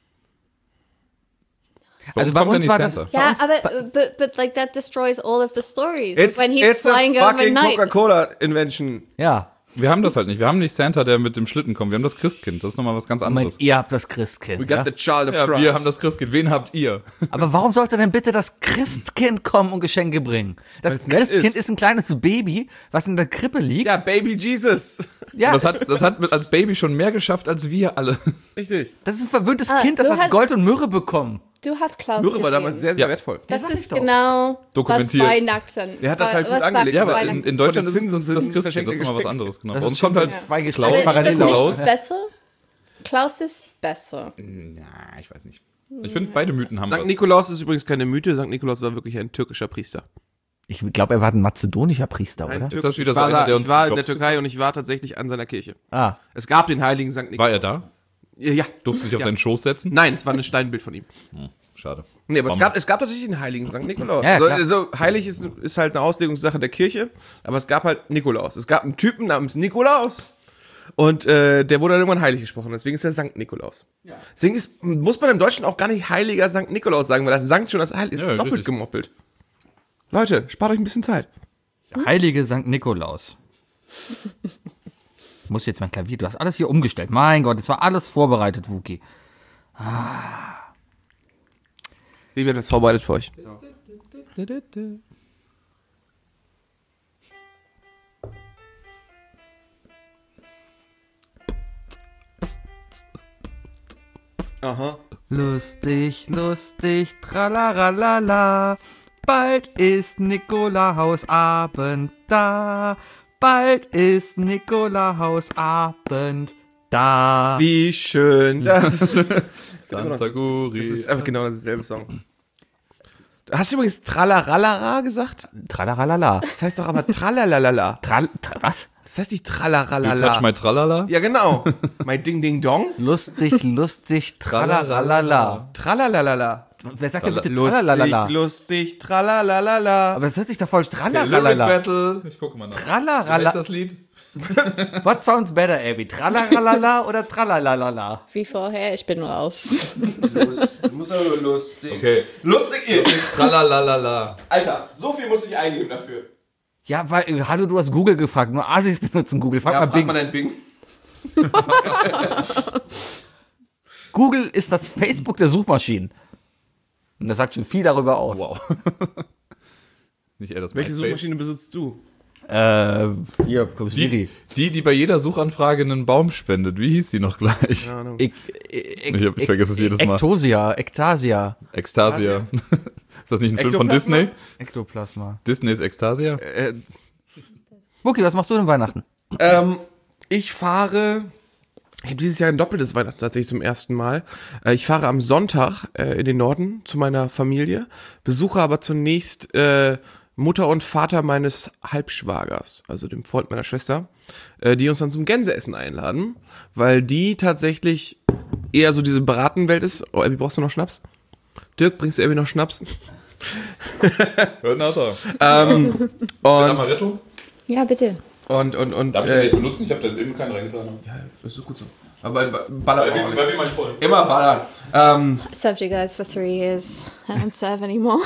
Also bei kommt uns ja war nicht das. Santa. Ja, aber uh, but, but like that destroys all of the stories. It's, when he's it's a flying fucking overnight. Coca-Cola-Invention. Ja. Wir haben das halt nicht. Wir haben nicht Santa, der mit dem Schlitten kommt. Wir haben das Christkind. Das ist nochmal was ganz Moment, anderes. ihr habt das Christkind. We got Ja? the child of Ja, Christ. wir haben das Christkind. Wen habt ihr? Aber warum sollte denn bitte das Christkind kommen und Geschenke bringen? Das Weil's nett Christkind ist. ist. ein kleines Baby, was in der Krippe liegt. Ja, Baby Jesus. Ja, Das hat, das hat mit als Baby schon mehr geschafft als wir alle. Richtig. das ist ein verwöhntes Ah, Kind, das du hat hast- Gold und Myrrhe bekommen. Du hast Klaus Myrrhe war gesehen. damals sehr, sehr Ja. wertvoll. Das sag ist ich doch. genau Dokumentiert. was Weihnachten. Der hat das halt gut was angelegt. Ja, aber Weihnachten. in, in Deutschland Und ist die es das, Zinsen das sind Christkind. Das ist nochmal was verschenkte anderes. Genau. Das Bei ist uns kommt schon halt zwei Klaus Geschlechter Aber ist das parallel nicht raus. besser? Klaus ist besser. Ja, ich weiß nicht. Ich finde, beide Mythen haben Sankt was. Nikolaus ist übrigens keine Mythe. Sankt Nikolaus war wirklich ein türkischer Priester. Ich glaube, er war ein mazedonischer Priester, Ein oder? Türkisch- das wieder ich so war, einer, da, der uns ich war in der jobbt? Türkei und ich war tatsächlich an seiner Kirche. Ah, Es gab den heiligen Sankt Nikolaus. War er da? Ja. ja. Durfte sich auf Ja. seinen Schoß setzen? Nein, es war ein Steinbild von ihm. Schade. Nee, aber es Bummer. gab, es gab tatsächlich einen heiligen Sankt Nikolaus. Ja, also, klar. also heilig ist, ist halt eine Auslegungssache der Kirche, aber es gab halt Nikolaus. Es gab einen Typen namens Nikolaus und äh, der wurde dann irgendwann heilig gesprochen. Deswegen ist er Sankt Nikolaus. Ja. Deswegen ist, muss man im Deutschen auch gar nicht heiliger Sankt Nikolaus sagen, weil das Sankt schon das Heilig ist Ja, doppelt richtig. gemoppelt. Leute, spart euch ein bisschen Zeit. der heilige Sankt Nikolaus. Ich muss jetzt mein Klavier, du hast alles hier umgestellt. Mein Gott, es war alles vorbereitet, Wookie. Wie wird das vorbereitet für euch? Aha. Lustig, lustig, tralaralala. Bald ist Nikolausabend da. Bald ist Nikolausabend da. Wie schön das. Santaguri. Das ist einfach genau dasselbe Song. Hast du übrigens Tralaralala gesagt? Tralaralala. Das heißt doch aber Tralalala. Tral, tra, was? Das heißt nicht You touch Tralaralala. my tralala? Ja, genau. Mein Ding Ding Dong. Lustig, lustig, tralaralala. Tralalala. Wer sagt denn bitte Lustig, tralalala? lustig, tralalala. Aber das hört sich doch voll Lyric tralaralala. Battle. Ich gucke mal nach. Wie heißt Tralarala. das Lied? What sounds better, Abby? Tralaralala oder tralalala? Wie vorher, ich bin raus. Muss aber lustig. Okay. Lustig, ihr. Tralalala. Alter, so viel muss ich eingeben dafür. Ja, weil, äh, hallo, du hast Google gefragt. Nur Asis benutzen Google. Frag Ja, mal frag Bing. mal dein Bing. Google ist das Facebook der Suchmaschinen. Und das sagt schon viel darüber aus. Wow. Nicht eher das Welche MySpace. Suchmaschine besitzt du? Äh, hier, Siri. Die, die, die bei jeder Suchanfrage einen Baum spendet. Wie hieß die noch gleich? Keine Ahnung. Ich, ich, Ich, hab, ich vergesse es jedes Mal. Ektosia, Ektasia, Ekstasia. Ist das nicht ein Film von Ektoplasma? Disney? Ektoplasma. Disneys Ekstasia? Äh, Mucki, was machst du denn Weihnachten? ähm, ich fahre. Ich habe dieses Jahr ein doppeltes Weihnachten tatsächlich zum ersten Mal. Äh, ich fahre am Sonntag äh, in den Norden zu meiner Familie, besuche aber zunächst äh, Mutter und Vater meines Halbschwagers, also dem Freund meiner Schwester, äh, die uns dann zum Gänseessen einladen, weil die tatsächlich eher so diese Bratenwelt ist. Oh, Abby, brauchst du noch Schnaps? Dirk, bringst du Abby noch Schnaps? Hört nachher. ähm, und, Amaretto? Ja, bitte. und, und, und, Darf ich äh, den nicht benutzen? Ich habe da jetzt eben keinen reingetan. ja, das ist gut so. Aber ballert auch nicht. wie mal voll. Immer ballern. Ähm, I served you guys for three years. I don't serve anymore.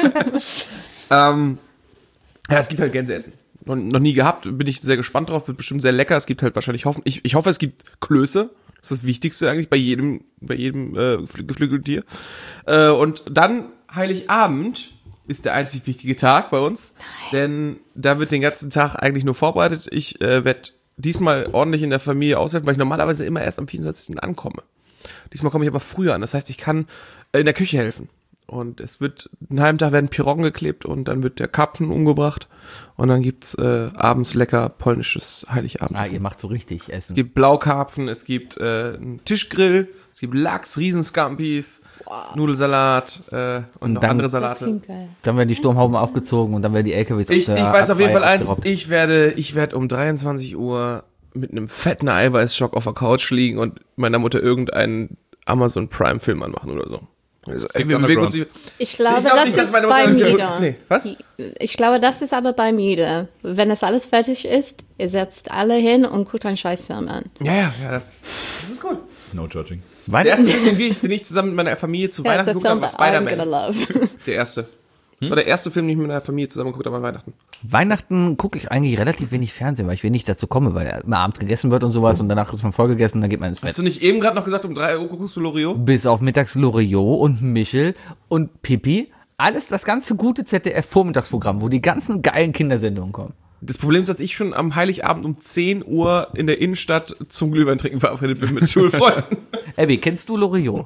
Ähm, ja, es gibt halt Gänseessen. Noch, noch nie gehabt, bin ich sehr gespannt drauf, wird bestimmt sehr lecker. Es gibt halt wahrscheinlich hoffen, ich, ich hoffe, es gibt Klöße. Das ist das Wichtigste eigentlich bei jedem, bei jedem äh, geflügelten Tier. Äh, und dann Heiligabend ist der einzig wichtige Tag bei uns, denn da wird den ganzen Tag eigentlich nur vorbereitet. Ich äh, werde diesmal ordentlich in der Familie aushelfen, weil ich normalerweise immer erst am vierundzwanzigsten ankomme. Diesmal komme ich aber früher an. Das heißt, ich kann äh, in der Küche helfen. Und es wird, einen halben Tag werden Piroggen geklebt und dann wird der Karpfen umgebracht. Und dann gibt's äh, abends lecker polnisches Heiligabend. Ah, ihr macht so richtig Essen. Es gibt Blaukarpfen, es gibt äh, einen Tischgrill, es gibt Lachs, Riesenscampis, Nudelsalat äh, und, Und noch dann- andere Das Salate. klingt geil. Dann werden die Sturmhauben aufgezogen und dann werden die L K Ws Ich, ich der weiß A auf jeden zwei Fall eins, ausgeraubt. ich werde, ich werde um dreiundzwanzig Uhr mit einem fetten Eiweißschock auf der Couch liegen und meiner Mutter irgendeinen Amazon Prime Film anmachen oder so. Also, ey, wir bewegen uns nicht- Ich glaube, Ich glaub das nicht, dass ist meine beim Mutter- jeder. Nee, was? Ich glaube, das ist aber beim jeder. Wenn das alles fertig ist, ihr setzt alle hin und guckt einen Scheißfilm an. Ja, ja, ja, das, das ist gut. No judging. Der Weihnachten, erste Film, den ich, den ich zusammen mit meiner Familie zu Yeah, it's Weihnachten a geguckt film habe, war that I'm gonna Spider-Man. love. Der erste. Das war der erste Film, den ich mit meiner Familie zusammen geguckt habe an Weihnachten. Weihnachten gucke ich eigentlich relativ wenig Fernsehen, weil ich will nicht dazu komme, weil immer abends gegessen wird und sowas und danach ist man voll gegessen, dann geht man ins Bett. Hast du nicht eben gerade noch gesagt, um drei Uhr guckst du Loriot? Bis auf mittags Loriot und Michel und Pippi. Alles das ganze gute Z D F-Vormittagsprogramm, wo die ganzen geilen Kindersendungen kommen. Das Problem ist, dass ich schon am Heiligabend um zehn Uhr in der Innenstadt zum Glühwein trinken verabredet bin mit Schulfreunden. Abby, kennst du Loriot?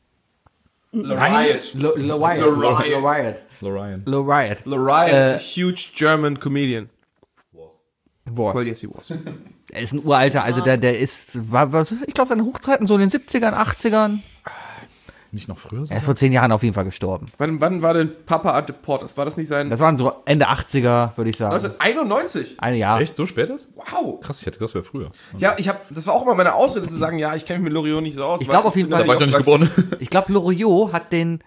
Loriot. Lo- Loriot. Loriot. Loriot. Lorian. Loriot. Loriot Äh, is a huge German comedian. Boah. Well, yes, he was. Er ist ein Uralter, also der, der ist, war, was, ich glaube, seine Hochzeiten so in den siebzigern, achtzigern. Nicht noch früher so? Er ist vor zehn Jahren auf jeden Fall gestorben. Wann, wann war denn Papa at the Porters? War das nicht sein... Das waren so Ende achtziger, würde ich sagen. neunzehnhunderteinundneunzig? Ein Jahr. Echt? So spät ist? Wow. Krass, ich hätte gedacht, das wäre früher. Ja, ich hab, das war auch immer meine Ausrede zu sagen, ja, ich kenne mich mit Loriot nicht so aus. Ich weil glaub auf jeden bin Fall- Da war ich noch nicht aufgewachsen. geboren. Ich glaube, Loriot hat den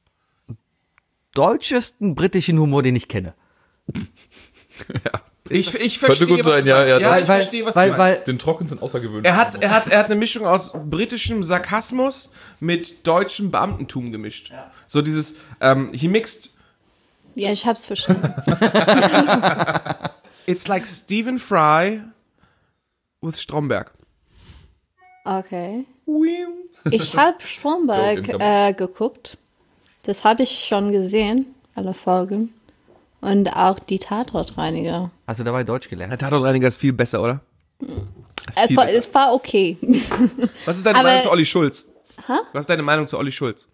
deutschesten britischen Humor, den ich kenne. Ich, ich verstehe, gut was sein, du ja, meinst. ja, ja, weil, ich weil, verstehe, was weil, du meinst. weil, Den Trocken sind außergewöhnlich. Er hat, er, hat, er hat eine Mischung aus britischem Sarkasmus mit deutschem Beamtentum gemischt. So dieses, ähm, he mixed, Ja, ich hab's verstanden. it's like Stephen Fry with Stromberg. Okay. Ich habe Stromberg Joke äh, geguckt. Das habe ich schon gesehen, alle Folgen. Und auch die Tatortreiniger. hast du dabei Deutsch gelernt? Der Tatortreiniger ist viel besser, oder? Ist Es viel war, besser. es war okay. Was ist deine aber- Meinung zu Olli Schulz? Was ist deine Meinung zu Olli Schulz?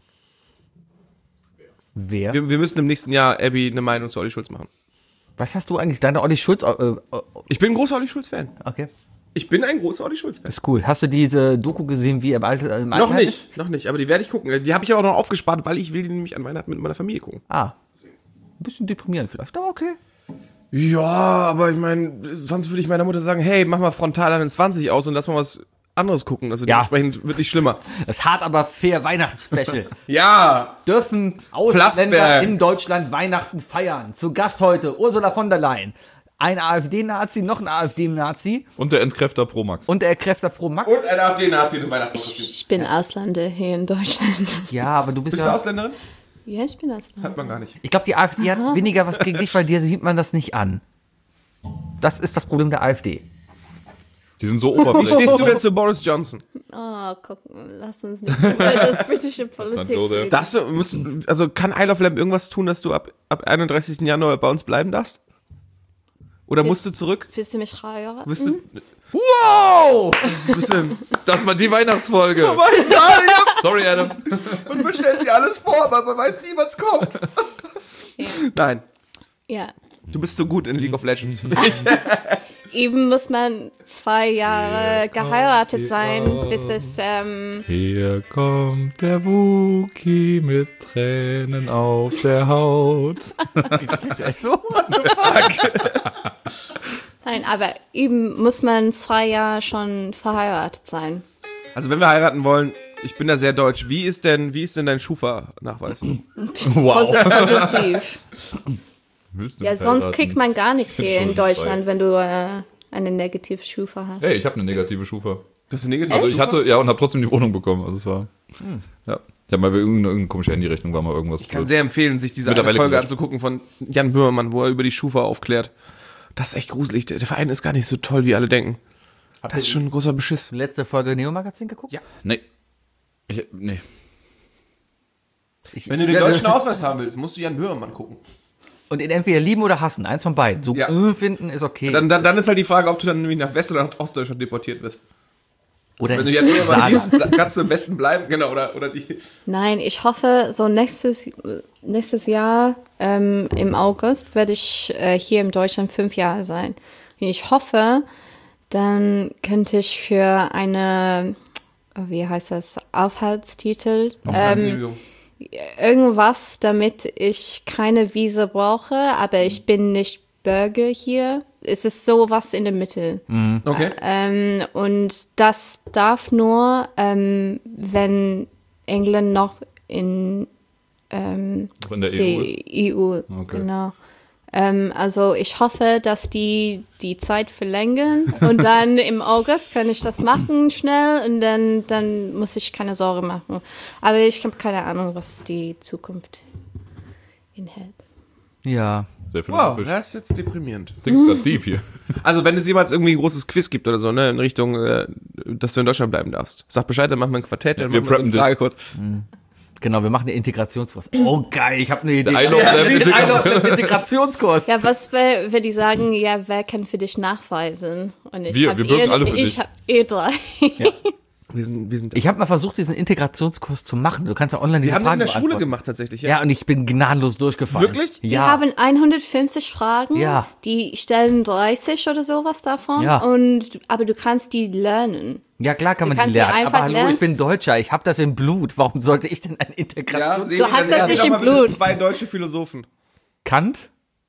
Wer? Wir, wir müssen im nächsten Jahr, Abby, eine Meinung zu Olli Schulz machen. Was hast du eigentlich? Deine Olli Schulz? Äh, äh, Ich bin ein großer Olli Schulz-Fan. okay. Ich bin ein großer Olli Schulz-Fan. Ist cool. Hast du diese Doku gesehen, wie er im Alter, im Noch Alter nicht, ist? noch nicht, aber die werde ich gucken. Die habe ich aber noch aufgespart, weil ich will die nämlich an Weihnachten mit meiner Familie gucken. Ah. Ein bisschen deprimierend vielleicht, aber okay. Ja, aber ich meine, sonst würde ich meiner Mutter sagen, hey, mach mal frontal an den zwanzig aus und lass mal was anderes gucken. Also Ja. dementsprechend wirklich schlimmer. Das hart aber fair Weihnachtsspecial. Ja, Dürfen Ausländer Plasberg. in Deutschland Weihnachten feiern? Zu Gast heute Ursula von der Leyen. Ein AfD-Nazi, noch ein AfD-Nazi Und der Entkräfter Pro Max. und der Kräfter pro Max. und ein AfD-Nazi im Ich, Weihnachtskostüm. ich bin Ausländer hier in Deutschland. Ja, aber du bist, Bist du ja... Ausländerin? Ja, ich bin Ausländer. Hat man gar nicht. Ich glaube, die AfD hat weniger was gegen dich, weil dir sieht man das nicht an. Das ist das Problem der AfD. Die sind so Wie oberflächlich. stehst du denn zu Boris Johnson? Oh, guck, lass uns nicht über das britische Politik los, ja. reden. Das, muss, also kann Isle of Lamp irgendwas tun, dass du ab, ab einunddreißigsten Januar bei uns bleiben darfst? Oder musst du zurück? Willst du mich heiraten? Bist du, Wow! bist du, Das war die Weihnachtsfolge. oh mein Gott, Sorry, Adam. und man stellt sich alles vor, aber man weiß nie, wann's kommt. Nein, Ja. du bist so gut in League of Legends. Eben muss man zwei Jahre geheiratet sein, bis es, ähm, Hier kommt der Wookie mit Tränen auf der Haut. Echt so? nein, aber eben muss man zwei Jahre schon verheiratet sein. Also wenn wir heiraten wollen, ich bin da sehr deutsch. Wie ist denn, wie ist denn dein Schufa-Nachweis? Wow. Positiv. Willst du Ja, mich sonst heiraten? kriegt man gar nichts hier in Schon Deutschland, wenn du äh, eine negative Schufa hast. Hey, ich habe eine negative Schufa. Das ist eine negative Also ich Schufa? hatte, ja, und habe trotzdem die Wohnung bekommen. Also es war, ja. Ich habe mal irgendeine, irgendeine komische Handyrechnung, war mal irgendwas. Ich kann sehr empfehlen, sich diese eine Mittlerweile Folge gelöscht. anzugucken von Jan Böhmermann, wo er über die Schufa aufklärt. Das ist echt gruselig. Der der Verein ist gar nicht so toll, wie alle denken. Das ist schon ein großer Beschiss. Letzte Folge Neo-Magazin geguckt? Ja. Nee. Ich, nee. Ich, Wenn du den ja, deutschen Ausweis haben willst, musst du Jan Böhmermann gucken. Und ihn entweder lieben oder hassen, eins von beiden. So Ja. äh, finden ist okay. Dann, dann, dann ist halt die Frage, ob du dann nämlich nach West- oder nach Ostdeutschland deportiert wirst. oder Wenn du ich Jan Böhmermann sage, liebst, dann kannst du im Westen bleiben. Genau, oder, oder die. Nein, ich hoffe, so nächstes, nächstes Jahr ähm, im August werde ich äh, hier in Deutschland fünf Jahre sein. Und ich hoffe, dann könnte ich für eine, wie heißt das, Aufenthaltstitel, ähm, Aufenthaltsgenehmigung. irgendwas, damit ich keine Visa brauche, aber ich bin nicht Bürger hier. Es ist sowas in der Mitte. Okay. Ähm, und das darf nur, ähm, wenn England noch in ähm, Von der E U ist. die E U, Okay. genau. Ähm, also ich hoffe, dass die die Zeit verlängern und dann im August kann ich das machen schnell und dann, dann muss ich keine Sorge machen. Aber ich habe keine Ahnung, was die Zukunft enthält. ja. Sehr Wow, philosophisch. das ist jetzt deprimierend. Dings grad deep hier. Also, wenn es jemals irgendwie ein großes Quiz gibt oder so, ne, in Richtung, äh, dass du in Deutschland bleiben darfst, sag Bescheid, dann machen wir ein Quartett, dann wir machen wir preppen eine Frage kurz. Genau, wir machen einen Integrationskurs. Oh geil, ich habe eine Idee. I love them. siehst, I love them Integrationskurs. Ja, was wär, wenn die sagen, ja, wer kann für dich nachweisen? Und ich Wir, hab wir bürgen eh, alle für ich dich. habe eh drei. Wir sind, wir sind, Ich habe mal versucht, diesen Integrationskurs zu machen. Du kannst ja online diese wir haben den Fragen in der Schule beantworten. gemacht, tatsächlich, Ja, und ich bin gnadenlos durchgefallen. Wirklich? Die Ja. haben hundertfünfzig Fragen, Ja. die stellen dreißig oder sowas davon, Ja. und, aber du kannst die lernen. Ja, klar kann Du man die kannst die lernen. einfach Aber hallo, lernen. ich bin Deutscher. Ich habe das im Blut. Warum sollte ich denn ein Integration... Sebi, Du hast dann das erklär nicht doch im mal bitte Blut. Zwei deutsche Philosophen. Kant?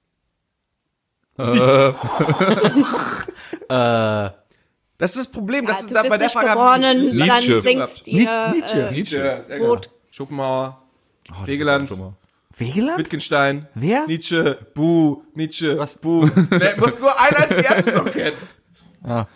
Das ist das Problem. Das Ja, ist du da, bist bei der nicht Frage geboren, haben dann Nietzsche. singst Ni- ihr Nietzsche. äh, Nietzsche. Ja, ist egal. Rot. Schopenhauer, Oh, Wegeland, Wegeland? Wittgenstein, Wer? Nietzsche, Buh, Nietzsche, Was? Buh. Du musst nur einen als Ärzte-Song kennen. Ah.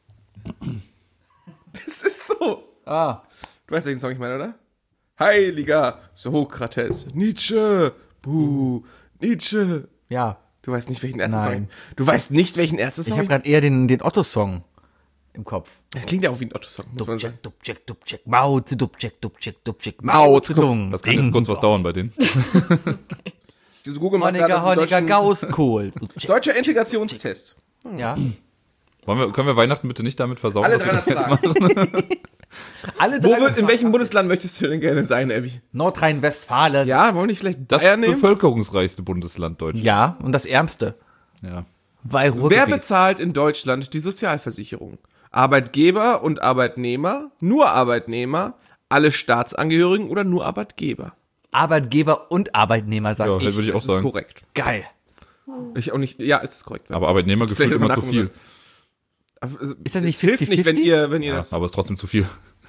Das ist so. Ah. Du weißt, welchen Song ich meine, oder? Heiliger Sokrates, Nietzsche, Buh, Nietzsche. Ja. Du weißt nicht, welchen Ärzte-Song Nein. ich Du weißt nicht, welchen Ich Ärzte-Song habe gerade eher den, den Otto-Song im Kopf. Das klingt ja auch wie ein Otto-Song, muss man sagen. Dubček, Dubček, Dubček, Mao Zedubček, Dubček, Dubček, Mao Zedong. Das kann jetzt kurz was dauern bei denen. Diese Google macht gerade Honecker, einen Honecker, deutschen, Gauskohl. Dubček. deutscher Integrationstest. Ja. Wollen wir, können wir Weihnachten bitte nicht damit versauen, Alle dass wir das dreihundert jetzt Fragen. machen? Alle Wo drei wird, in welchem Bundesland möchtest du denn gerne sein, Abby? Nordrhein-Westfalen. Ja, wollen wir nicht vielleicht Das Bayern nehmen? bevölkerungsreichste Bundesland Deutschland. Ja, und das Ärmste. Ja. Weil Wer Ruhrgebiet. bezahlt in Deutschland die Sozialversicherung? Arbeitgeber und Arbeitnehmer, nur Arbeitnehmer, alle Staatsangehörigen oder nur Arbeitgeber? Arbeitgeber und Arbeitnehmer, sag Ja, ich. würde ich auch Das ist sagen. korrekt. Geil. Ich auch nicht, ja, es ist korrekt. Aber Arbeitnehmer gefühlt Vielleicht immer zu nachgucken viel. Also, Ist das nicht es hilft nicht, wenn fifty-fifty? ihr, wenn ihr Ja, das... aber es ist trotzdem zu viel.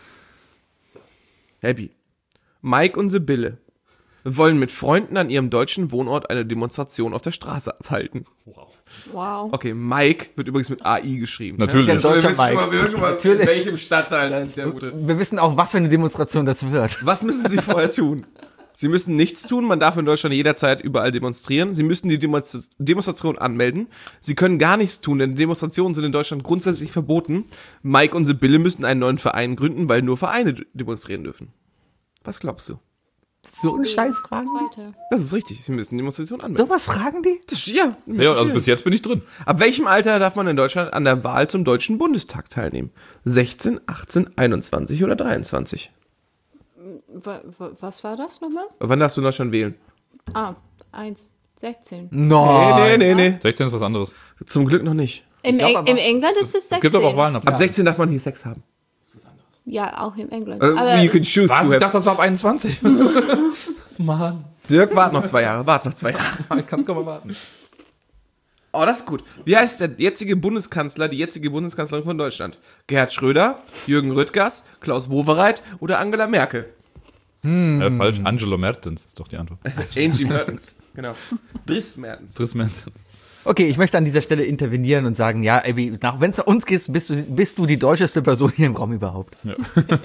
Abby. Mike und Sibylle wollen mit Freunden an ihrem deutschen Wohnort eine Demonstration auf der Straße abhalten. Wow. Okay, Mike wird übrigens mit A I geschrieben. Natürlich. Ja, Wir Deutscher wissen schon mal, Mike. wir wissen schon mal in Natürlich. welchem Stadtteil da ist der Gute. Wir wissen auch, was für eine Demonstration das wird. Was müssen Sie vorher tun? Sie müssen nichts tun, man darf in Deutschland jederzeit überall demonstrieren. Sie müssen die Demonst- Demonstration anmelden. Sie können gar nichts tun, denn Demonstrationen sind in Deutschland grundsätzlich verboten. Mike und Sibylle müssen einen neuen Verein gründen, weil nur Vereine d- demonstrieren dürfen. Was glaubst du? So einen Scheiß fragen die? Zweite. Das ist richtig, sie müssen die Demonstration anmelden. Sowas fragen die? Das, ja, Ja, also bis jetzt bin ich drin. Ab welchem Alter darf man in Deutschland an der Wahl zum Deutschen Bundestag teilnehmen? sechzehn, achtzehn, einundzwanzig oder dreiundzwanzig? Wa- wa- Was war das nochmal? Wann darfst du in Deutschland wählen? Ah, eins, sechzehn. No. Nee, nee, nee, sechzehn ist was anderes. nee. Zum Glück noch nicht. Im, glaub Eng- aber- Im England ist es sechzehn. Es gibt aber auch Wahlen ab. Ab sechzehn darf man hier Sex haben. Ja, auch im England. Uh, aber you can choose Was? to Ich have. dachte, das war ab einundzwanzig. Mann, Dirk, wart noch zwei Jahre, wart noch zwei Jahre. ich kann kaum erwarten. Oh, das ist gut. Wie heißt der jetzige Bundeskanzler, die jetzige Bundeskanzlerin von Deutschland? Gerhard Schröder, Jürgen Rüttgers, Klaus Wowereit oder Angela Merkel? Äh, falsch, Angelo Mertens ist doch die Antwort. Angie Mertens. Genau. Driss Mertens. Dries Mertens. Okay, ich möchte an dieser Stelle intervenieren und sagen, ja, Abby, wenn es nach uns geht, bist du, bist du die deutscheste Person hier im Raum überhaupt. Ja,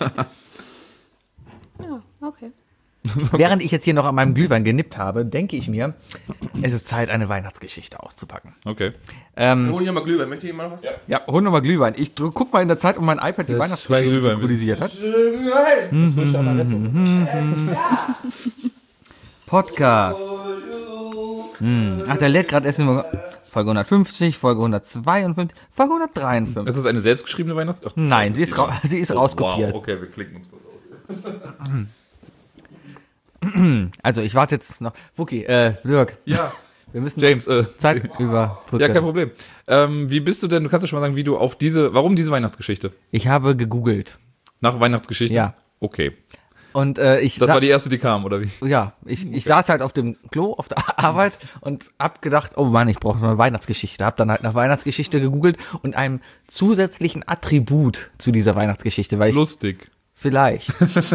okay. Während ich jetzt hier noch an meinem Glühwein genippt habe, denke ich mir, es ist Zeit, eine Weihnachtsgeschichte auszupacken. Okay. Ähm, Hol ich mal Glühwein. Möchte jemand noch was? Ja. ja, hol nochmal Glühwein. Ich drück, guck mal in der Zeit, um mein iPad die Das Weihnachtsgeschichte zwei Glühwein. synchronisiert hat. Podcast. Hm. Ach, der lädt gerade erst in Folge hundertfünfzig, Folge hundertzweiundfünfzig, Folge hundertdreiundfünfzig. Ist das eine selbstgeschriebene Weihnachts... Nein, sie ist, ra sie ist rauskopiert. Wow, okay, wir klicken uns kurz aus. Also, ich warte jetzt noch. Wookie, äh, Dirk, Ja, wir müssen James, äh, Zeit überbrücken. ja, kein Problem. Ähm, wie bist du denn, du kannst ja schon mal sagen, wie du auf diese, warum diese Weihnachtsgeschichte? Ich habe gegoogelt. Nach Weihnachtsgeschichte? Ja. Okay. Und äh, ich Das sa- war die erste, die kam, oder wie? ja, ich, ich saß halt auf dem Klo, auf der Arbeit und hab gedacht, oh Mann, ich brauche noch eine Weihnachtsgeschichte. Hab dann halt nach Weihnachtsgeschichte gegoogelt und einem zusätzlichen Attribut zu dieser Weihnachtsgeschichte, weil ich Lustig. vielleicht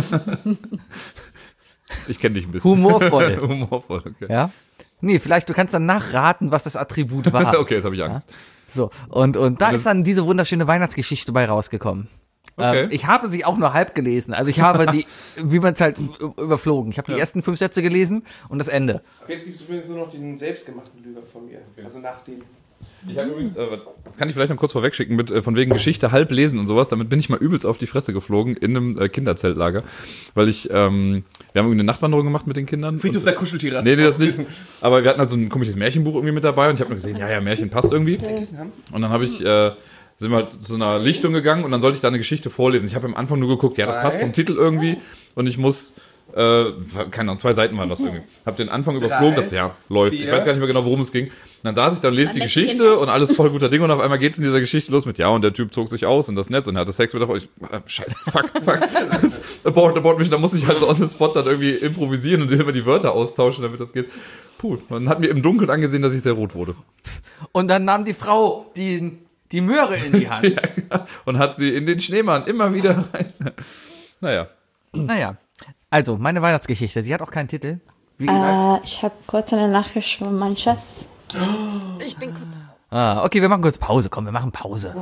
Ich kenne dich ein bisschen. humorvoll, Humorvoll, okay. ja. Nee, vielleicht du kannst dann nachraten, was das Attribut war. Okay, jetzt habe ich Angst. So, und, und da das- ist dann diese wunderschöne Weihnachtsgeschichte bei rausgekommen. Okay. Ähm, ich habe sie auch nur halb gelesen. Also ich habe die, wie man es halt ü- überflogen. Ich habe die ersten fünf Sätze gelesen und das Ende. Jetzt gibt es übrigens nur noch den selbstgemachten Glühwein von mir. Also nach dem. Ich habe übrigens, äh, das kann ich vielleicht noch kurz vorwegschicken, mit äh, von wegen Geschichte halb lesen und sowas. Damit bin ich mal übelst auf die Fresse geflogen in einem äh, Kinderzeltlager. Weil ich, ähm, wir haben irgendwie eine Nachtwanderung gemacht mit den Kindern. Friedhof und- der Kuscheltiere. Nee, nee, das nicht. Aber wir hatten halt so ein komisches Märchenbuch irgendwie mit dabei und ich habe nur gesehen, ja, ja, Märchen passt irgendwie. Und dann habe ich, äh, sind wir halt zu einer Lichtung gegangen und dann sollte ich da eine Geschichte vorlesen. Ich habe am Anfang nur geguckt, ja, das passt vom Titel irgendwie und ich muss, äh, keine Ahnung, zwei Seiten waren das irgendwie. Hab den Anfang überflogen, das ja, läuft. Ich vier. weiß gar nicht mehr genau, worum es ging. Und dann saß ich da und lese die Am besten Geschichte den und alles voll guter Ding und auf einmal geht's in dieser Geschichte los mit, ja, und der Typ zog sich aus und das Netz und er hatte Sex mit der Frau. Ich, äh, scheiße, fuck, fuck. abort, abort mich. Da muss ich halt so on the spot dann irgendwie improvisieren und immer die Wörter austauschen, damit das geht. Puh, man hat mir im Dunkeln angesehen, dass ich sehr rot wurde. Und dann nahm die Frau die, die Möhre in die Hand. Und hat sie in den Schneemann immer wieder rein. Naja. Naja, also meine Weihnachtsgeschichte. Sie hat auch keinen Titel. Wie gesagt. Äh, ich habe kurz eine Nachricht von meinem Chef. Ich bin kurz. Ah, okay, wir machen kurz Pause. Komm, wir machen Pause.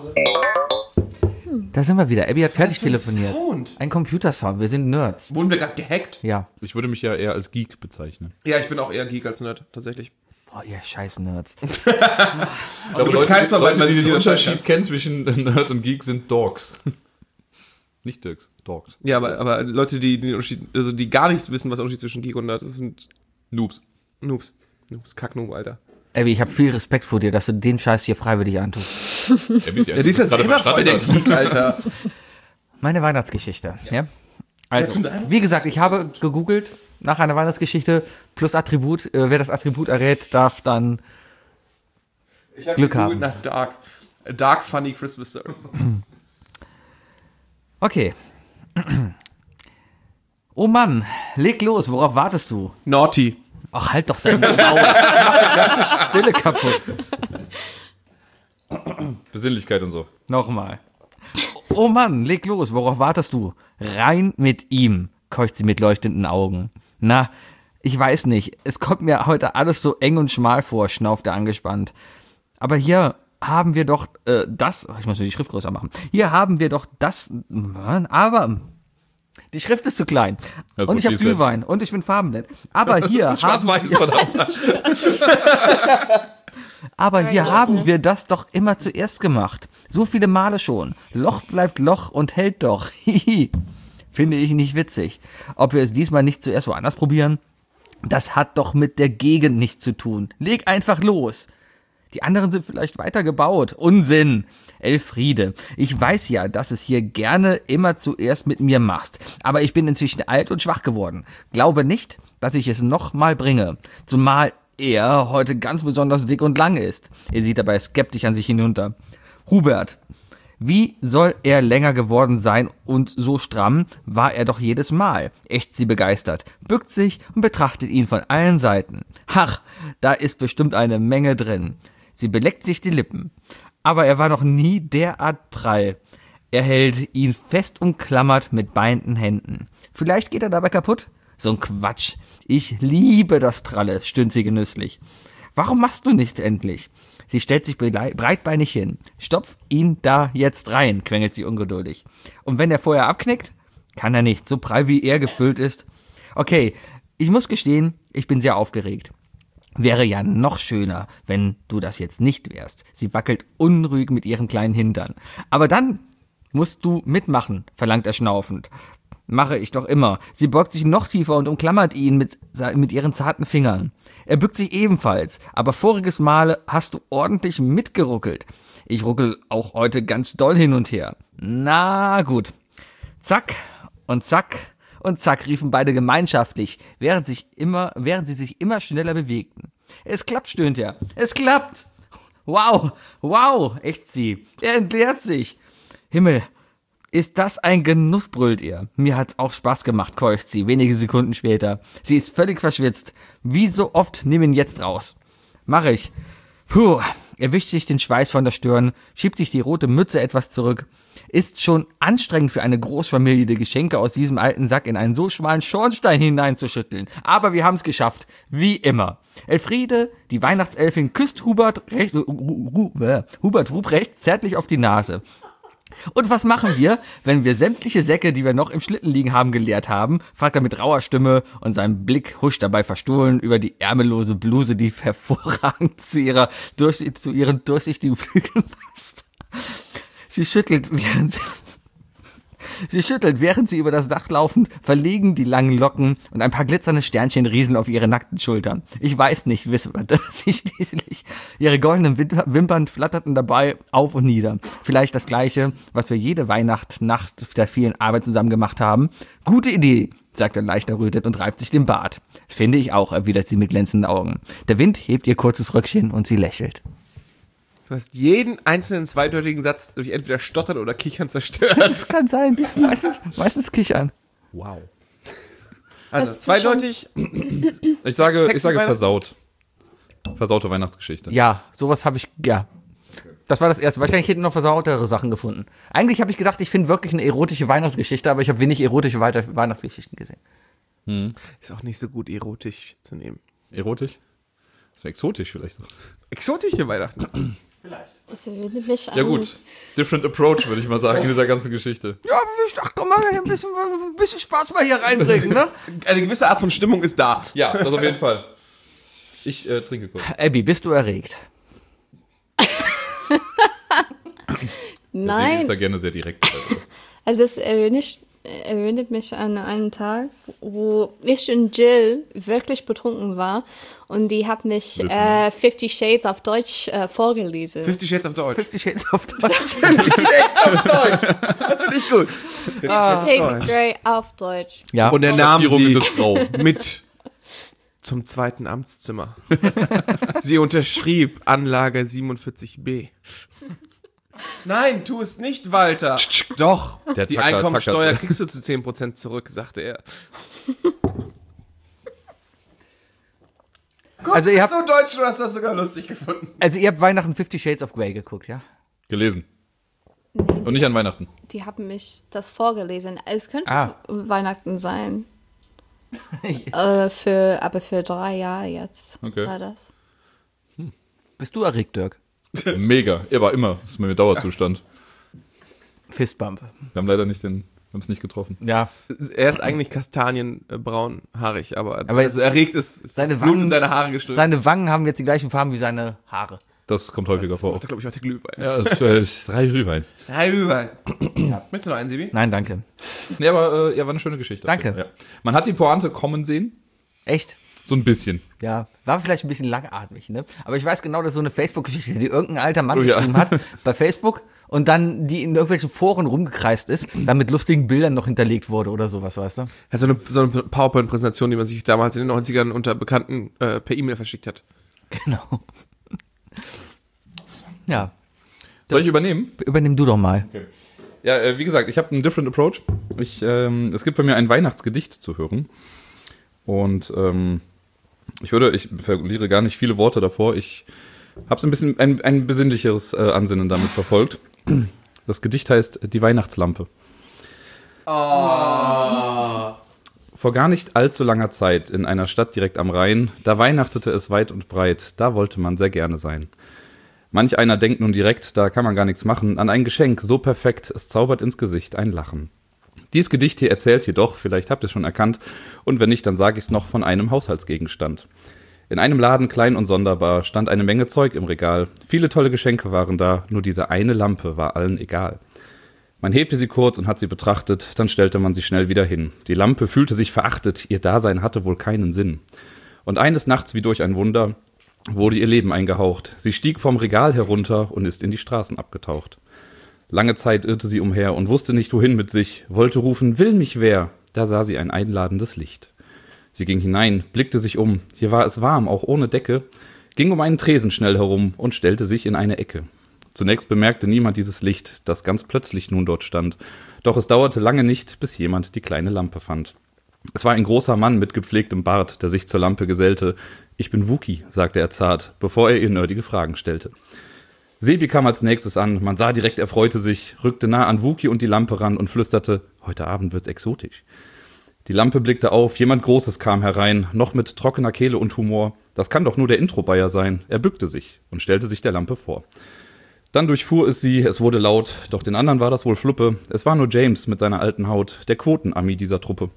Da sind wir wieder. Abby hat fertig für ein telefoniert. Sound? Ein Computersound. Wir sind Nerds. Wurden wir gerade gehackt? Ja. Ich würde mich ja eher als Geek bezeichnen. Ja, ich bin auch eher Geek als Nerd, tatsächlich. Boah, ihr scheiß Nerds. Ich glaube, du bist keins von beiden, weil die du den die Unterschied unterscheidest. kennen zwischen Nerd und Geek, sind Dogs. Nicht Dirks, Dogs. Ja, aber, aber Leute, die, die, den Unterschied, also die gar nicht wissen, was der Unterschied zwischen Geek und Nerd ist, das sind Noobs. Noobs. Noobs, Kacknoob, Alter. Abby, ich habe viel Respekt vor dir, dass du den Scheiß hier freiwillig antust. Ja, die Ja, die ist ja selber voll der Geek, Alter. Meine Weihnachtsgeschichte, ja? Also, wie gesagt, ich habe gegoogelt nach einer Weihnachtsgeschichte plus Attribut. Äh, wer das Attribut errät, darf dann Ich hab Glück gegoogelt haben. nach Dark. Dark Funny Christmas Stories. Okay. Oh Mann, leg los, worauf wartest du? Naughty. Ach, halt doch deine Augen. Mach die ganze Stille kaputt. Besinnlichkeit und so. Nochmal. Oh Mann, leg los, worauf wartest du? Rein mit ihm, keucht sie mit leuchtenden Augen. Na, ich weiß nicht, es kommt mir heute alles so eng und schmal vor, schnauft er angespannt. Aber hier haben wir doch äh, das, ich muss mir die Schrift größer machen. Hier haben wir doch das, aber die Schrift ist zu klein. Das Und ist ich habe what she said. Glühwein und ich bin farbenblind. Aber hier haben, Schwarz-Weiß, verdammt. aber hier Leute. haben wir das doch immer zuerst gemacht. So viele Male schon. Loch bleibt Loch und hält doch. Hihi. Finde ich nicht witzig. Ob wir es diesmal nicht zuerst woanders probieren? Das hat doch mit der Gegend nichts zu tun. Leg einfach los. Die anderen sind vielleicht weiter gebaut. Unsinn. Elfriede, ich weiß ja, dass es hier gerne immer zuerst mit mir machst. Aber ich bin inzwischen alt und schwach geworden. Glaube nicht, dass ich es noch mal bringe. Zumal er heute ganz besonders dick und lang ist. Er sieht dabei skeptisch an sich hinunter. Hubert, wie soll er länger geworden sein und so stramm war er doch jedes Mal. Echt sie begeistert, bückt sich und betrachtet ihn von allen Seiten. Ach, da ist bestimmt eine Menge drin. Sie beleckt sich die Lippen. Aber er war noch nie derart prall. Er hält ihn fest umklammert mit beiden Händen. Vielleicht geht er dabei kaputt? So ein Quatsch. Ich liebe das Pralle, stöhnt sie genüsslich. Warum machst du nicht endlich? Sie stellt sich breitbeinig hin. Stopf ihn da jetzt rein, quengelt sie ungeduldig. Und wenn er vorher abknickt? Kann er nicht, so prall wie er gefüllt ist. Okay, ich muss gestehen, ich bin sehr aufgeregt. Wäre ja noch schöner, wenn du das jetzt nicht wärst. Sie wackelt unruhig mit ihren kleinen Hintern. Aber dann musst du mitmachen, verlangt er schnaufend. Mache ich doch immer. Sie beugt sich noch tiefer und umklammert ihn mit, mit ihren zarten Fingern. Er bückt sich ebenfalls, aber voriges Mal hast du ordentlich mitgeruckelt. Ich ruckel auch heute ganz doll hin und her. Na gut. Zack und zack und zack riefen beide gemeinschaftlich, während, sich immer, während sie sich immer schneller bewegten. Es klappt, stöhnt er. Es klappt. Wow, wow, ächzt sie. Er entleert sich. Himmel, ist das ein Genuss, brüllt er. Mir hat's auch Spaß gemacht, keucht sie, wenige Sekunden später. Sie ist völlig verschwitzt. Wie so oft, nimm ihn jetzt raus. Mach ich. Puh, er wischt sich den Schweiß von der Stirn, schiebt sich die rote Mütze etwas zurück. Ist schon anstrengend für eine Großfamilie, die Geschenke aus diesem alten Sack in einen so schmalen Schornstein hineinzuschütteln. Aber wir haben's geschafft. Wie immer. Elfriede, die Weihnachtselfin, küsst Hubert, recht, Hubert Ruprecht zärtlich auf die Nase. Und was machen wir, wenn wir sämtliche Säcke, die wir noch im Schlitten liegen haben, geleert haben? Fragt er mit rauer Stimme und sein Blick huscht dabei verstohlen über die ärmellose Bluse, die hervorragend zu, ihrer, durch, zu ihren durchsichtigen Flügeln passt. Sie schüttelt, während sie, sie schüttelt, während sie über das Dach laufen, verlegen die langen Locken und ein paar glitzernde Sternchen rieseln auf ihre nackten Schultern. Ich weiß nicht, wisperte sie schließlich. Ihre goldenen Wimpern flatterten dabei auf und nieder. Vielleicht das Gleiche, was wir jede Weihnachtsnacht der vielen Arbeit zusammen gemacht haben. Gute Idee, sagt er leicht errötet und reibt sich den Bart. Finde ich auch, erwidert sie mit glänzenden Augen. Der Wind hebt ihr kurzes Röckchen und sie lächelt. Du hast jeden einzelnen zweideutigen Satz durch entweder Stottern oder Kichern zerstört. Das kann sein. Meistens, meistens Kichern. Wow. Also zweideutig. Ich sage, Sexy ich sage Weihnachten? versaut. Versaute Weihnachtsgeschichte. Ja, sowas habe ich, ja. Das war das Erste. Wahrscheinlich hätten noch versautere Sachen gefunden. Eigentlich habe ich gedacht, ich finde wirklich eine erotische Weihnachtsgeschichte, aber ich habe wenig erotische Weiter- Weihnachtsgeschichten gesehen. Ist auch nicht so gut erotisch zu nehmen. Erotisch? Das wäre exotisch vielleicht noch. Exotische Weihnachten. Das erinnert mich an... Ja gut, different approach, würde ich mal sagen, in dieser ganzen Geschichte. Ja, ich dachte, komm mal, ein bisschen, ein bisschen Spaß mal hier reinbringen, ne? Eine gewisse Art von Stimmung ist da. Ja, das auf jeden Fall. Ich äh, trinke kurz. Abby, bist du erregt? Deswegen Nein, ist er gerne sehr direkt. also das erinnert, erinnert mich an einen Tag, wo ich und Jill wirklich betrunken war und die hat mich äh, Fifty Shades auf Deutsch äh, vorgelesen. Fifty Shades auf Deutsch. Fifty Shades of Deutsch. Fifty Shades auf Deutsch. Das finde ich gut. Fifty Shades of Grey auf Deutsch. Ja. Und er nahm Schattierungen sie des Grau. mit zum zweiten Amtszimmer. Sie unterschrieb Anlage siebenundvierzig b. Nein, tu es nicht, Walter. Doch, Der die Tacker- Einkommensteuer Tacker- kriegst du zu zehn Prozent zurück, sagte er. Also ihr, habt, So deutsch, du hast das sogar lustig gefunden. also ihr habt Weihnachten Fifty Shades of Grey geguckt, ja? Gelesen. Und nicht an Weihnachten. Die haben mich das vorgelesen. Es könnte Ah. Weihnachten sein. äh, für, aber für drei Jahre jetzt Okay. war das. Bist du erregt, Dirk? Mega. Er war immer. Das ist mir Dauerzustand. Fistbump. Wir haben leider nicht den, wir haben es nicht getroffen. Ja. Er ist eigentlich kastanienbraun haarig, aber, Aber also erregt ist, ist seine das Blut Wangen- in seine Haare gestülpt. Seine Wangen haben jetzt die gleichen Farben wie seine Haare. Das kommt häufiger Das vor. macht, glaube ich, auch der Glühwein. Ja, das ist drei Glühwein. Drei Glühwein. Ja. Möchtest du noch einen, Sibi? Nein, danke. Nee, aber äh, ja, war eine schöne Geschichte. Danke. Ja. Man hat die Pointe kommen sehen, Echt? so ein bisschen. Ja, war vielleicht ein bisschen langatmig, ne? Aber ich weiß genau, dass so eine Facebook-Geschichte, die irgendein alter Mann Oh ja. geschrieben hat, bei Facebook und dann die in irgendwelchen Foren rumgekreist ist, dann mit lustigen Bildern noch hinterlegt wurde oder sowas, weißt du? Ja, so eine, so eine PowerPoint-Präsentation, die man sich damals in den neunzigern unter Bekannten äh, per E-Mail verschickt hat. Genau. Ja, Soll ich übernehmen? übernimm du doch mal. Ja, äh, wie gesagt, ich habe einen different approach. Ich, ähm, es gibt bei mir ein Weihnachtsgedicht zu hören. Und ähm, ich würde, ich verliere gar nicht viele Worte davor. Ich habe so ein bisschen ein, ein besinnlicheres äh, Ansinnen damit verfolgt. Das Gedicht heißt Die Weihnachtslampe. Oh. Vor gar nicht allzu langer Zeit in einer Stadt direkt am Rhein, da weihnachtete es weit und breit, da wollte man sehr gerne sein. Manch einer denkt nun direkt, da kann man gar nichts machen, an ein Geschenk so perfekt, es zaubert ins Gesicht ein Lachen. Dies Gedicht hier erzählt jedoch, vielleicht habt ihr es schon erkannt, und wenn nicht, dann sage ich es noch, von einem Haushaltsgegenstand. In einem Laden, klein und sonderbar, stand eine Menge Zeug im Regal. Viele tolle Geschenke waren da, nur diese eine Lampe war allen egal. Man hebte sie kurz und hat sie betrachtet, dann stellte man sie schnell wieder hin. Die Lampe fühlte sich verachtet, ihr Dasein hatte wohl keinen Sinn. Und eines Nachts, wie durch ein Wunder, wurde ihr Leben eingehaucht. Sie stieg vom Regal herunter und ist in die Straßen abgetaucht. Lange Zeit irrte sie umher und wusste nicht wohin mit sich, wollte rufen, will mich wer, da sah sie ein einladendes Licht. Sie ging hinein, blickte sich um, hier war es warm, auch ohne Decke, ging um einen Tresen schnell herum und stellte sich in eine Ecke. Zunächst bemerkte niemand dieses Licht, das ganz plötzlich nun dort stand, doch es dauerte lange nicht, bis jemand die kleine Lampe fand. Es war ein großer Mann mit gepflegtem Bart, der sich zur Lampe gesellte. »Ich bin Wookie«, sagte er zart, bevor er ihr nerdige Fragen stellte. Sebi kam als nächstes an, man sah direkt, er freute sich, rückte nah an Wookie und die Lampe ran und flüsterte, »Heute Abend wird's exotisch.« Die Lampe blickte auf, jemand Großes kam herein, noch mit trockener Kehle und Humor. Das kann doch nur der Intro-Bayer sein. Er bückte sich und stellte sich der Lampe vor. Dann durchfuhr es sie, es wurde laut, doch den anderen war das wohl Fluppe. Es war nur James mit seiner alten Haut, der Quotenami dieser Truppe.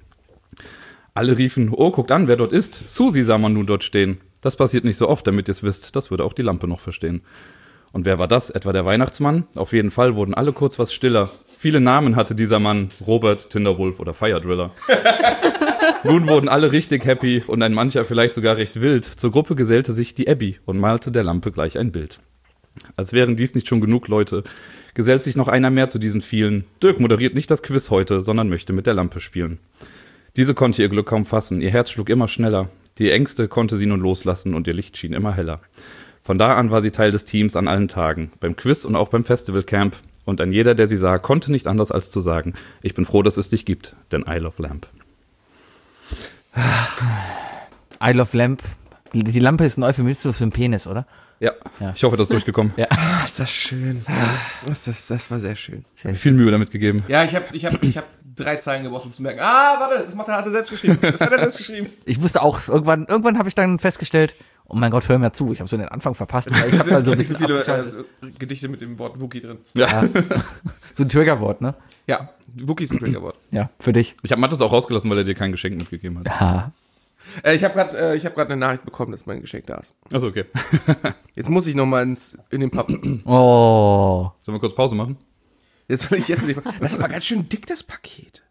Alle riefen, oh, guckt an, wer dort ist. Susi sah man nun dort stehen. Das passiert nicht so oft, damit ihr's wisst, das würde auch die Lampe noch verstehen. Und wer war das? Etwa der Weihnachtsmann? Auf jeden Fall wurden alle kurz was stiller. Viele Namen hatte dieser Mann, Robert, Tinderwolf oder Firedriller. Nun wurden alle richtig happy und ein mancher vielleicht sogar recht wild. Zur Gruppe gesellte sich die Abby und malte der Lampe gleich ein Bild. Als wären dies nicht schon genug Leute, gesellt sich noch einer mehr zu diesen vielen. Dirk moderiert nicht das Quiz heute, sondern möchte mit der Lampe spielen. Diese konnte ihr Glück kaum fassen, ihr Herz schlug immer schneller. Die Ängste konnte sie nun loslassen und ihr Licht schien immer heller. Von da an war sie Teil des Teams an allen Tagen, beim Quiz und auch beim Festivalcamp. Und ein jeder, der sie sah, konnte nicht anders als zu sagen, ich bin froh, dass es dich gibt, denn I love Lamp. I love Lamp. Die, die Lampe ist ein Euphemismus für den Penis, oder? Ja, Ja. ich hoffe, das ist durchgekommen. Ja. Ah, ist das schön. Das, das, das war sehr schön. Hab ich viel Mühe damit gegeben. Ja, ich habe ich hab, ich hab drei Zeilen gebraucht, um zu merken, ah, warte, das macht er, hat er selbst geschrieben. Das hat er selbst geschrieben. Ich wusste auch, irgendwann, irgendwann habe ich dann festgestellt, oh mein Gott, hör mir zu, ich habe so den Anfang verpasst. Ich Es habe da sind so ein nicht so bisschen viele abgeschaltet. äh, Gedichte mit dem Wort Wookie drin. Ja. So ein Triggerwort, ne? Ja, Wookie ist ein Triggerwort. Ja, für dich. Ich habe Mattes auch rausgelassen, weil er dir kein Geschenk mitgegeben hat. Ja. Äh, ich habe gerade äh, ich hab grad eine Nachricht bekommen, dass mein Geschenk da ist. Achso, okay. Jetzt muss ich noch mal ins, in den Pub. Oh. Sollen wir kurz Pause machen? Jetzt soll ich jetzt nicht. Das ist aber ganz schön dick, das Paket.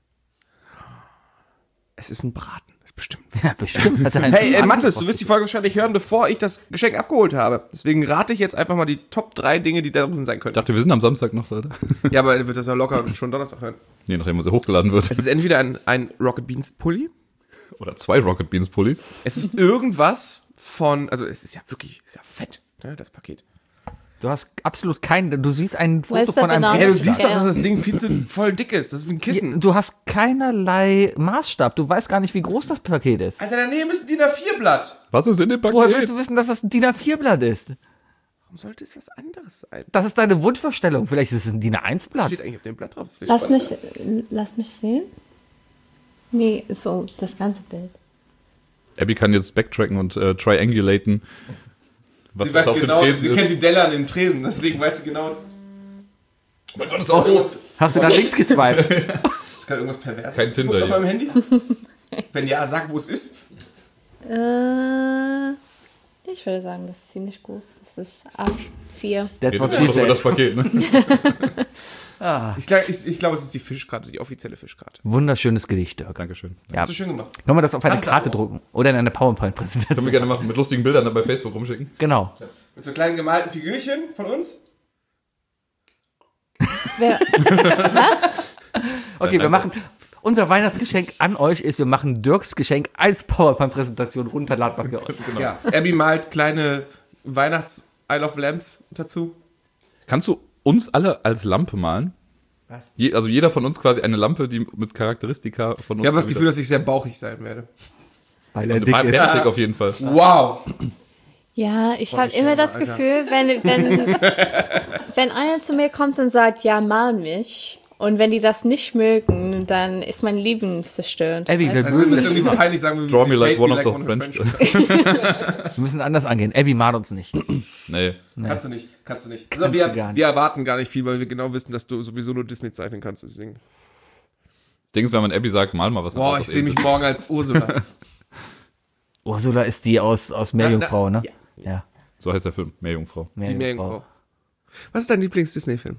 Es ist ein Braten, das ist bestimmt. Ja, bestimmt hat er einen Hey, äh, Anruf Mathis, du wirst die Folge wahrscheinlich hören, bevor ich das Geschenk abgeholt habe. Deswegen rate ich jetzt einfach mal die Top drei Dinge, die da drin sein Ich könnten. dachte, wir sind am Samstag noch da. Ja, aber er wird das ja locker schon Donnerstag hören. Je nachdem, was er hochgeladen wird. Es ist entweder ein, ein Rocket Beans Pulli. Oder zwei Rocket Beans Pullis. Es ist irgendwas von, also es ist ja wirklich, ist ja fett, ne, das Paket. Du hast absolut keinen, du siehst ein Wo ist Foto der von einem Bedarf? Ja, du das siehst ist doch, geil. dass das Ding viel zu voll dick ist. Das ist wie ein Kissen. Du hast keinerlei Maßstab. Du weißt gar nicht, wie groß das Paket ist. Alter, daneben ist ein D I N A vier Blatt. Was ist in dem Woher willst Paket? du wissen, dass das ein D I N A vier Blatt ist? Warum sollte es was anderes sein? Das ist deine Wunschvorstellung. Vielleicht ist es ein D I N A eins Was Blatt. steht eigentlich auf dem Blatt drauf? Das Lass spannend. mich, lass mich sehen. Nee, so, das ganze Bild. Abby kann jetzt backtracken und äh, triangulaten, was Sie das weiß auf genau, dem sie Tresen kennt ist. die Delle an dem Tresen, deswegen weiß sie genau, Oh mein Gott, ist auch groß. Hast du da links geswiped? es kann irgendwas Perverses Kein Tinder auf hier. meinem Handy. Wenn ja, sag, wo es ist. Äh, Ich würde sagen, das ist ziemlich groß. Das ist A vier. That's Geht what jetzt she einfach über das said. Paket, ne? Ich glaube, ich, ich glaub, es ist die Fischkarte, die offizielle Fischkarte. Wunderschönes Gedicht, Dirk. Dankeschön. Ja. Hast du schön gemacht. Können wir das auf eine Kannst Karte du auch. drucken? Oder in eine Können wir PowerPoint-Präsentation? gerne machen, mit lustigen Bildern dann bei Facebook rumschicken. Genau. Mit so kleinen gemalten Figürchen von uns. Wer, Okay, wir machen. Unser Weihnachtsgeschenk an euch ist, wir machen Dirks Geschenk als PowerPoint-Präsentation runterladbar für euch. Genau. Ja, Abby malt kleine Weihnachts-Isle of Lamps dazu. Kannst du uns alle als Lampe malen? Was? Je, also jeder von uns quasi eine Lampe, die mit Charakteristika von uns. Ich habe das Gefühl, dass ich sehr bauchig sein werde. Weil er eine dick ist. Bärtig auf jeden Fall. Wow. ja, ich Boah, habe ich immer selber, das Alter. Gefühl, wenn, wenn, wenn einer zu mir kommt und sagt, ja, mal mich. Und wenn die das nicht mögen, dann ist mein Leben zerstört. Abby, wir, Also wir mögen müssen das irgendwie immer. peinlich sagen, wir Draw me like hate one me of those one French. wir müssen anders angehen. Abby mahnt uns nicht. Nee. Kannst du nicht, kannst du nicht. Kannst Also wir, du gar nicht. wir erwarten gar nicht viel, weil wir genau wissen, dass du sowieso nur Disney zeichnen kannst. Deswegen. Das Ding ist, wenn man Abby sagt, mal mal was. dann Boah, macht ich das sehe eh mich nicht. morgen als Ursula. Ursula ist die aus, aus Meerjungfrau, ne? Ja. Ja. So heißt der Film, Meerjungfrau. Die Meerjungfrau. Was ist dein Lieblings-Disney-Film?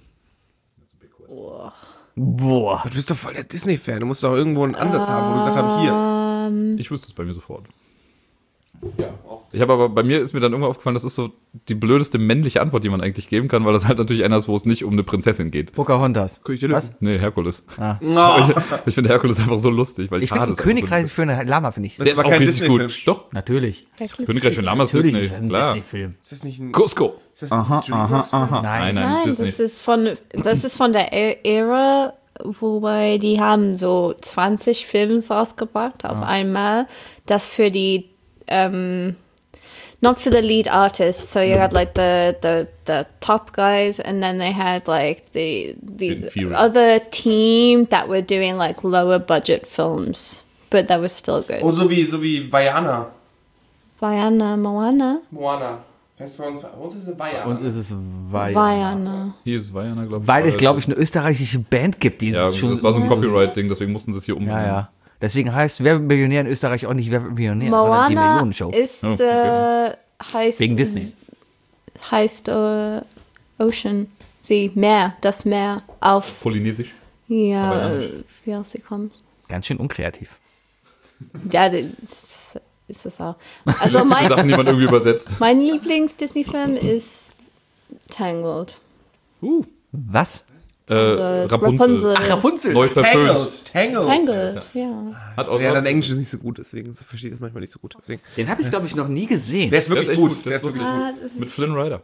Boah. Du bist doch voll der Disney-Fan. Du musst doch irgendwo einen Ansatz haben, wo du gesagt hast, hier. Ich wüsste es bei mir sofort. Ja, auch. Ich habe aber, bei mir ist mir dann irgendwann aufgefallen, das ist so die blödeste männliche Antwort, die man eigentlich geben kann, weil das halt natürlich einer ist, wo es nicht um eine Prinzessin geht. Pocahontas. König der Was? Löwen. Nee, Herkules. Oh. Ich, ich finde Herkules einfach so lustig, weil Ich finde ein Hades Königreich einfach für eine Lama, finde ich. so- Der ist aber auch kein richtig Disney-Film. gut. Doch, Natürlich. Königreich für Lamas Natürlich Disney, ist das ein klar. Disney-Film. Ist das nicht ein. Cusco. Ist das ein Dreamworks-Film? Nein. Nein, nein, Nein, Disney. das ist von das ist von der Ä- Ära, wobei die haben so zwanzig Filme rausgebracht auf einmal. Das für die um, not for the lead artists. So you had like the the the top guys, and then they had like the these Inferior. other team that were doing like lower budget films, but that was still good. Oh, so wie, so wie Vaiana. Vaiana, Moana, Moana. Heißt bei uns, bei uns ist es Vaiana. Uns ist es Vajana. Vaiana. Hier ist Vajana, glaube ich. Weil es, glaube ich, eine österreichische Band gibt, die Ja, schon. das war so ein Copyright-Ding, deswegen mussten sie es hier um. Ja, ja. Deswegen heißt Wer wird Millionär in Österreich auch nicht Wer wird Millionär, sondern die Moana Millionenshow. ist Oh, okay. äh, heißt Wegen Disney. s- heißt äh, Ocean, sie Meer, das Meer auf Polynesisch. ja Hawaiianisch. äh, wie auch sie kommt. Ganz schön unkreativ. Ja, das ist es auch. Also mein Sachen, die man irgendwie übersetzt. mein Lieblings Disney Film ist Tangled. Uh. Was? Äh, Rapunzel. Rapunzel. Ach, Rapunzel. Neu verfilmt. Tangled. Tangled. Tangled, ja. Hat auch Ja, noch- dein Englisch ist nicht so gut, deswegen verstehe ich das manchmal nicht so gut. Deswegen. Den habe ich, glaube ich, noch nie gesehen. Der ist Der wirklich ist echt gut. gut. Der ist wirklich Ah, gut. das Mit ist, Flynn Rider.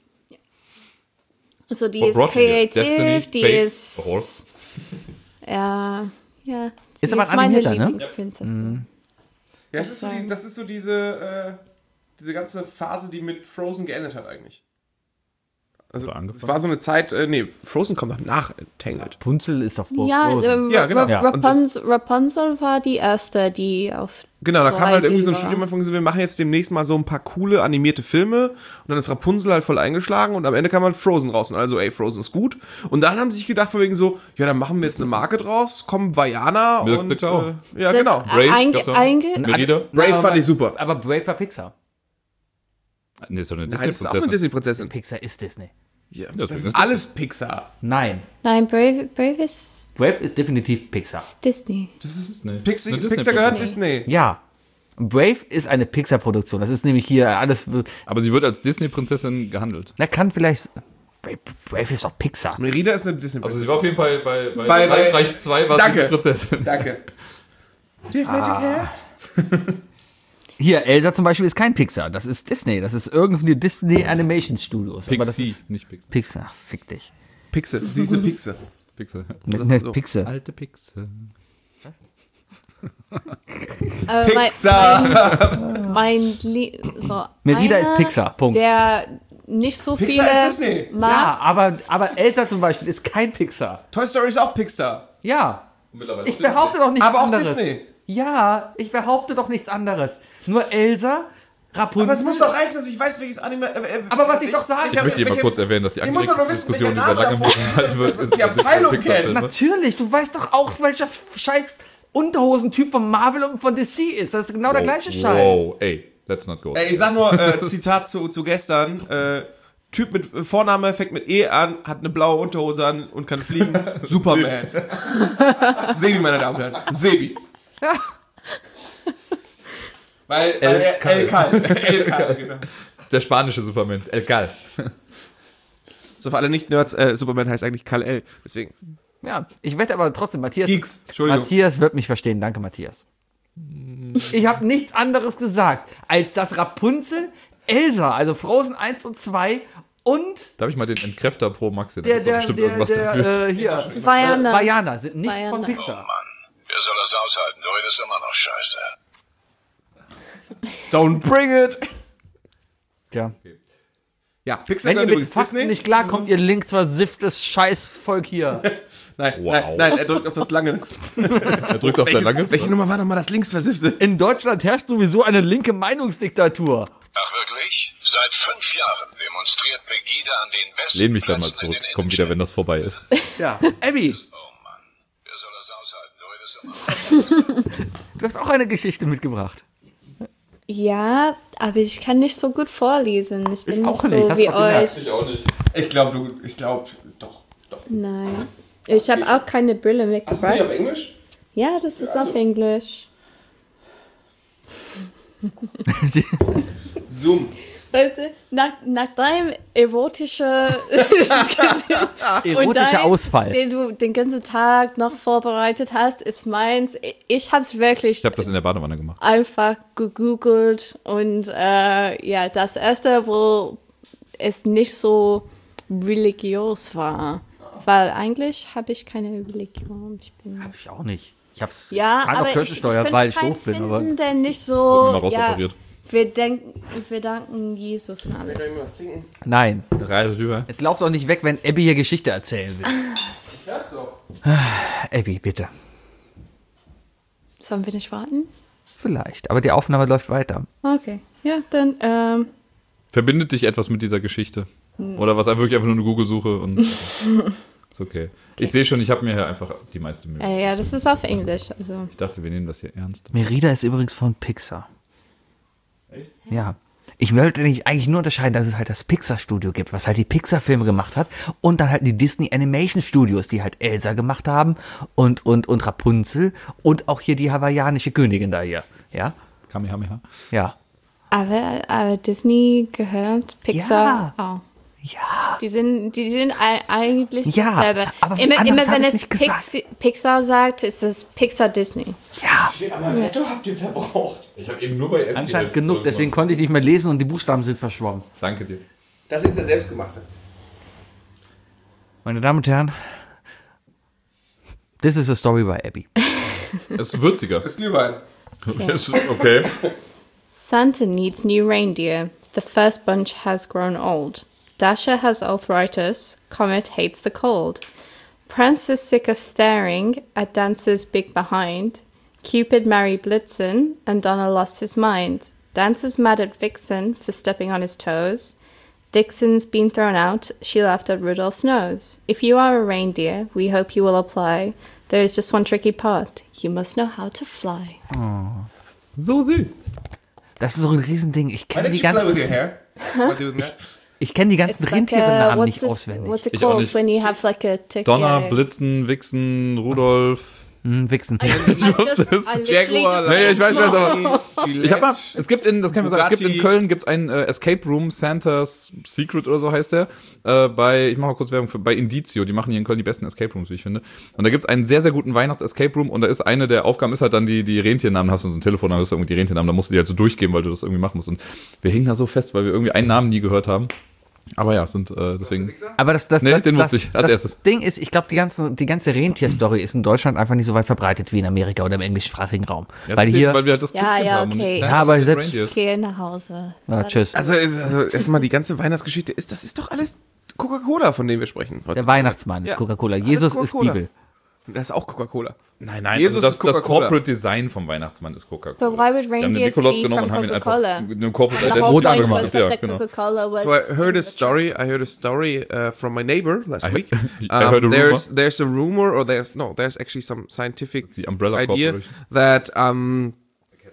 also die What ist brought you here? kreativ, Destiny, die Fate, ist Horse. ja, ja. Ist die aber ein meine animierter, ne? Lieblingsprinzessin. Ja, das ist, so die, das ist so diese, äh, diese ganze Phase, die mit Frozen geendet hat eigentlich. Also, So angefangen. es war so eine Zeit, äh, nee, Frozen kommt noch nach äh, Tangled. Rapunzel ist doch vor Ja, Frozen. äh, Ja, genau. Ra- Ja. Rapunzel, Rapunzel war die erste, die auf. Genau, da kam drei halt irgendwie so ein D war. Studio von so, wir machen jetzt demnächst mal so ein paar coole animierte Filme und dann ist Rapunzel halt voll eingeschlagen und am Ende kam halt Frozen raus und also, ey, Frozen ist gut. Und dann haben sie sich gedacht von wegen so, ja, dann machen wir jetzt eine Marke draus, kommen Vaiana Milk und, the Cow. äh, ja, Das- genau. Brave, Einge- gab's auch. einge- Merida. Brave aber- fand ich super. Aber Brave war Pixar. Nee, ist doch eine Nein, das ist auch eine Disney-Prinzessin. Disney-Prinzessin. Pixar ist Disney. Ja, deswegen das ist ist das- alles Pixar. Nein. Nein, Brave, Brave ist, Brave ist definitiv Pixar. ist Disney. Das ist Disney. Pixar, Eine Pixar gehört Disney-Prinzessin. Disney. Ja. Brave ist eine Pixar-Produktion. Das ist nämlich hier alles. Aber sie wird als Disney-Prinzessin gehandelt. Na, kann vielleicht. Brave, Brave ist doch Pixar. Merida ist eine Disney-Prinzessin. Also sie war auf jeden Fall bei, bei, Bei- bei- Reich zwei war Danke. sie die Prinzessin. Danke. Do you have magic hair? Hier, Elsa zum Beispiel ist kein Pixar. Das ist Disney. Das ist irgendwie Disney Animation Studios. Aber das Pixie, ist nicht Pixar. Pixar. Ach, fick dich. Pixe. Sie ist eine Pixe. Pixel. Mit ne, so. Pixar. Alte Pixel. Aber Pixar. Mein, mein Lie so Merida einer, ist Pixar. Punkt. Der nicht so Pixar viele ist Disney. mag. Ja, aber, aber Elsa zum Beispiel ist kein Pixar. Toy Story ist auch Pixar. Ja. Mittlerweile Ich behaupte doch nichts Aber auch anderes. Disney. Ja, ich behaupte doch nichts anderes. Nur Elsa, Rapunzel. Aber es muss doch reichen, dass ich weiß, welches Anime. Äh, äh, Aber was ich doch sage- Ich möchte hier mal kurz erwähnen, dass die Ich muss doch nur wissen, Diskussion, die welcher seit langem Name davor- gehalten wird, ist die Abteilung Disney-Pixar-Filme. Natürlich, du weißt doch auch, welcher scheiß Unterhosentyp von Marvel und von D C ist. Das ist genau der gleiche Scheiß. Wow, ey. Let's not go. Ey, ich sag nur, äh, Zitat zu, zu gestern, äh, Typ mit Vorname fängt mit E an, hat eine blaue Unterhose an und kann fliegen. Superman. Sebi, meine Damen und Herren. Sebi. Ja. Weil, weil El er, El Cal. El Cal, genau. Das ist der spanische Superman, El Cal. So für alle Nicht-Nerds, äh, Superman heißt eigentlich Kal-El. Deswegen. Ja, ich wette aber trotzdem, Matthias. Geeks. Entschuldigung. Matthias wird mich verstehen. Danke, Matthias. Ich habe nichts anderes gesagt, als dass Rapunzel, Elsa, also Frozen eins und zwei und Darf ich mal den Entkräfter pro Maxi? der, Da der, bestimmt der, irgendwas der, dafür. äh, hier, Vajana. Äh, Vajana sind nicht Vajana. von Oh Pixar. Mann, wer soll das aushalten? Du redest immer noch scheiße. Don't bring it. Tja. Ja, Pixar Wenn ihr gehört mit übrigens Fakten Disney. nicht klarkommt, ihr linksversifftes Scheißvolk hier. Nein, Wow. nein, nein, er drückt auf das lange. Er drückt auf dein langes. Welche Nummer war nochmal das linksversiffte? In Deutschland herrscht sowieso eine linke Meinungsdiktatur. Ach wirklich? Seit fünf Jahren demonstriert Pegida an den besten Lehn mich dann mal Plätzen in zurück. den Komm wieder, wenn das vorbei ist. Ja. Abby, Oh Mann, wer soll das aushalten? Du redest immer noch. du hast auch eine Geschichte mitgebracht. Ja, aber ich kann nicht so gut vorlesen. Ich bin auch nicht nicht, so hast wie du auch gemerkt. euch. auch nicht. Ich glaube, du, ich glaube, doch, doch. Nein. Ich habe auch keine Brille Hast du die auf mitgebracht. Englisch? Ja, das ist auf Englisch. Zoom. Weißt du, nach, nach deinem erotischen Erotischer dein- Ausfall. den du den ganzen Tag noch vorbereitet hast, ist meins. Ich habe es wirklich Ich habe das in der Badewanne gemacht. einfach gegoogelt und äh, ja, das erste, wo es nicht so religiös war, weil eigentlich habe ich keine Religion. Ich bin Hab ich auch nicht. Ich hab's ja, zahl noch aber ich, ich Kirchensteuer, könnte weil ich keins doof bin. finden, Aber der nicht so, Wurde mir mal ja, rausoperiert. wir, denken, wir danken Jesus und alles. nein, Drei rüber. jetzt lauf doch nicht weg, wenn Abby hier Geschichte erzählen will. Abby, bitte. Sollen wir nicht warten? Vielleicht, aber die Aufnahme läuft weiter. Okay, ja, dann, ähm, Verbindet dich etwas mit dieser Geschichte? Oder was wirklich einfach nur eine Google-Suche und ist okay. Ich sehe schon, ich habe mir hier einfach die meiste Mühe. äh, ja, das ist auf Englisch, also. Ich dachte, wir nehmen das hier ernst. Merida ist übrigens von Pixar. Echt? Ja. Ich wollte nicht eigentlich nur unterscheiden, dass es halt das Pixar-Studio gibt, was halt die Pixar-Filme gemacht hat und dann halt die Disney Animation Studios, die halt Elsa gemacht haben und, und, und Rapunzel und auch hier die hawaiianische Königin da hier. Ja? Kamehameha. Ja. Aber, aber Disney gehört Pixar auch. Ja. Die sind, die sind ei- eigentlich Ja, dasselbe. aber was immer, anderes immer hab wenn ich es nicht gesagt. Pix, Pixar sagt, ist das Pixar Disney. Ja. Aber Netto habt ihr verbraucht. Ich habe eben nur bei Apple Anscheinend genug, deswegen konnte ich nicht mehr lesen und die Buchstaben sind verschwommen. Danke dir. Das ist der selbstgemachte. Meine Damen und Herren, this is a story by Abby. Es ist würziger. Das ist Glühwein. Es ist okay. Santa needs new reindeer. The first bunch has grown old. Dasher has arthritis. Comet hates the cold. Prancer is sick of staring at Dancer's big behind. Cupid married Blitzen, and Donner lost his mind. Dancer's mad at Vixen for stepping on his toes. Vixen's been thrown out. She laughed at Rudolph's nose. If you are a reindeer, we hope you will apply. There is just one tricky part. You must know how to fly. So süß. Das ist so ein Riesending. Ich Why kenne did die you play ganzen, with your hair? While doing that? ich kenn die ganzen It's like, uh, Rentierennamen what's nicht this- auswendig. What's it Ich auch called nicht. when you have like a tick? Donner, yeah. Blitzen, Wichsen, Rudolf. Hm, Wichsen. I just- I literally Jaguar, just- Nee, ich weiß, ich weiß, aber Gillette. ich hab mal, es gibt in, das kann man sagen, es gibt in Bugatti. Köln gibt's ein äh, Escape Room, Santa's Secret oder so heißt der, äh, bei, ich mache mal kurz Werbung für, bei Indizio, die machen hier in Köln die besten Escape Rooms, wie ich finde. Und da gibt's einen sehr, sehr guten Weihnachts-Escape Room und da ist eine der Aufgaben, ist halt dann die, die Rentiernamen, hast du so ein Telefon, da hast du irgendwie die Rentiernamen, da musst du die halt so durchgeben, weil du das irgendwie machen musst. Und wir hingen da so fest, weil wir irgendwie einen Namen nie gehört haben. Aber ja, es sind äh, deswegen. Aber das, das, Nee, das, den das, wusste ich als das erstes. Ding ist, ich glaube, die ganze, die ganze Rentier-Story ist in Deutschland einfach nicht so weit verbreitet wie in Amerika oder im englischsprachigen Raum. Ja, weil deswegen, hier, weil wir halt das Ja, Christkind ja, haben und okay. nicht Ja, aber das selbst- Reindeers. Ich gehe nach Hause. ja, tschüss. Also, ist, also erstmal die ganze Weihnachtsgeschichte ist, das ist doch alles Coca-Cola, von dem wir sprechen heute. Der Weihnachtsmann ist Ja, Coca-Cola. alles Jesus Coca-Cola. ist Bibel. Das ist auch Coca-Cola. Nein, nein, Jesus also das, ist das Coca-Cola. Corporate Design vom Weihnachtsmann ist Coca-Cola. But why would Wir haben den reindeers Nikolaus be genommen from und haben ihn einfach Coca-Cola? mit einem Corporate The Identity whole Rot point angemacht. was Ja, that the genau. Coca-Cola was So I heard a story. I heard a story uh, from my neighbor last I- week. I heard a rumor. there's there's a rumor, or there's no, there's actually some scientific Die Umbrella idea Corporation. that um,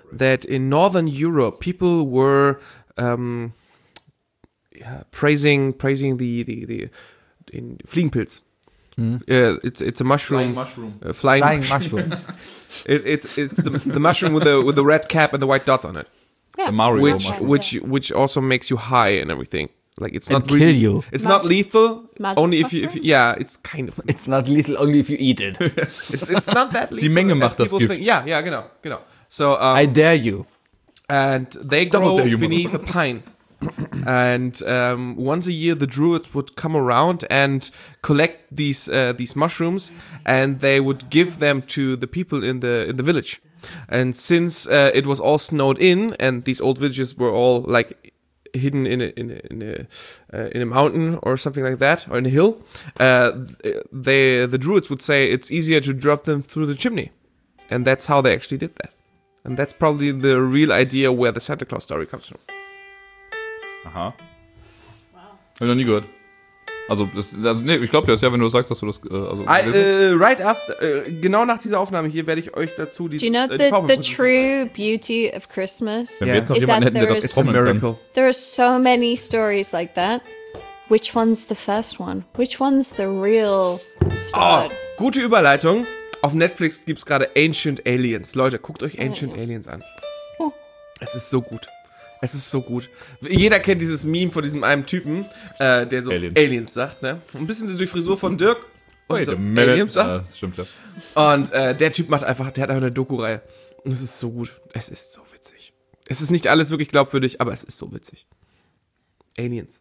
that in Northern Europe people were um, yeah, praising praising the the the den Fliegenpilz. Uh, it's it's a mushroom. Flying mushroom. Uh, flying, Flying mushroom. Mushroom. It, it's it's the, the mushroom with the with the red cap and the white dots on it, Yeah. The Mario which mushroom. which which also makes you high and everything. Like it's And not kill really, you. It's Magic- not lethal. magic Only if you, if you mushroom? yeah, it's kind of It's not lethal only if you eat it. it's it's not that lethal. Menge as macht das people Gift. think. Ja, ja, genau, genau. So um, I dare you. and they Double grow dare you, beneath a pine. And um, once a year, the druids would come around and collect these uh, these mushrooms, and they would give them to the people in the in the village. And since uh, it was all snowed in, and these old villages were all like hidden in a in a in a, uh, in a mountain or something like that, or in a hill, uh, they the druids would say it's easier to drop them through the chimney, and that's how they actually did that. And that's probably the real idea where the Santa Claus story comes from. Aha. Wow. Hab ich noch nie gehört. Also, das, also nee, ich glaube dir das ja, wenn du sagst, dass du das. Äh, also, I, gelesen uh, right after, äh, genau nach dieser Aufnahme hier werde ich euch dazu die, Do you know äh, die the, the PowerPoint true beauty of Christmas? hast. Wenn wir Yeah. jetzt noch Is jemanden that hätten, der there das is- It's a trommeln kann. miracle. There are so many stories like that. Which one's the first one? Which one's the real Oh, start? gute Überleitung. Auf Netflix gibt's gerade Ancient Aliens. Leute, guckt euch Ancient Aliens an. Es ist so gut. Es ist so gut. Jeder kennt dieses Meme von diesem einen Typen, äh, der so Aliens. Aliens, sagt, ne? Ein bisschen so die Frisur von Dirk. Und Wait so a minute. Aliens sagt. Ah, das stimmt ja. Und äh, der Typ macht einfach, der hat einfach eine Doku-Reihe. Und es ist so gut. Es ist so witzig. Es ist nicht alles wirklich glaubwürdig, aber es ist so witzig. Aliens.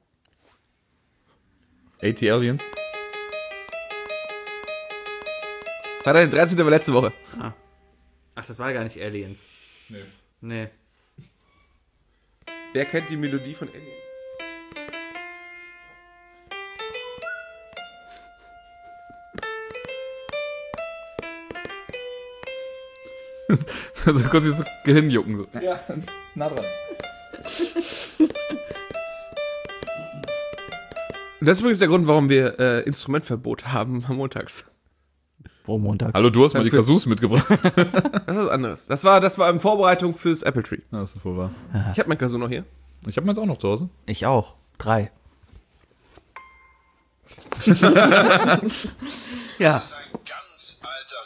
AT Aliens? Freitag der dreizehnte war letzte Woche. Ach, das war gar nicht Aliens. Nee. Nee. Wer kennt die Melodie von Aliens? Also kurz dieses Gehirnjucken. So. Ja. Nah dran. Und das ist übrigens der Grund, warum wir äh, Instrumentverbot haben am Montags. Wo Montag? Hallo, du hast mal die Kasus mitgebracht. Das ist was anderes. Das war, das war in Vorbereitung fürs Apple Tree. Ja, das ist wohl wahr. Ich habe mein Kazoo noch hier. Ich habe meins auch noch zu Hause. Ich auch. Drei. Ja. Das ist ein ganz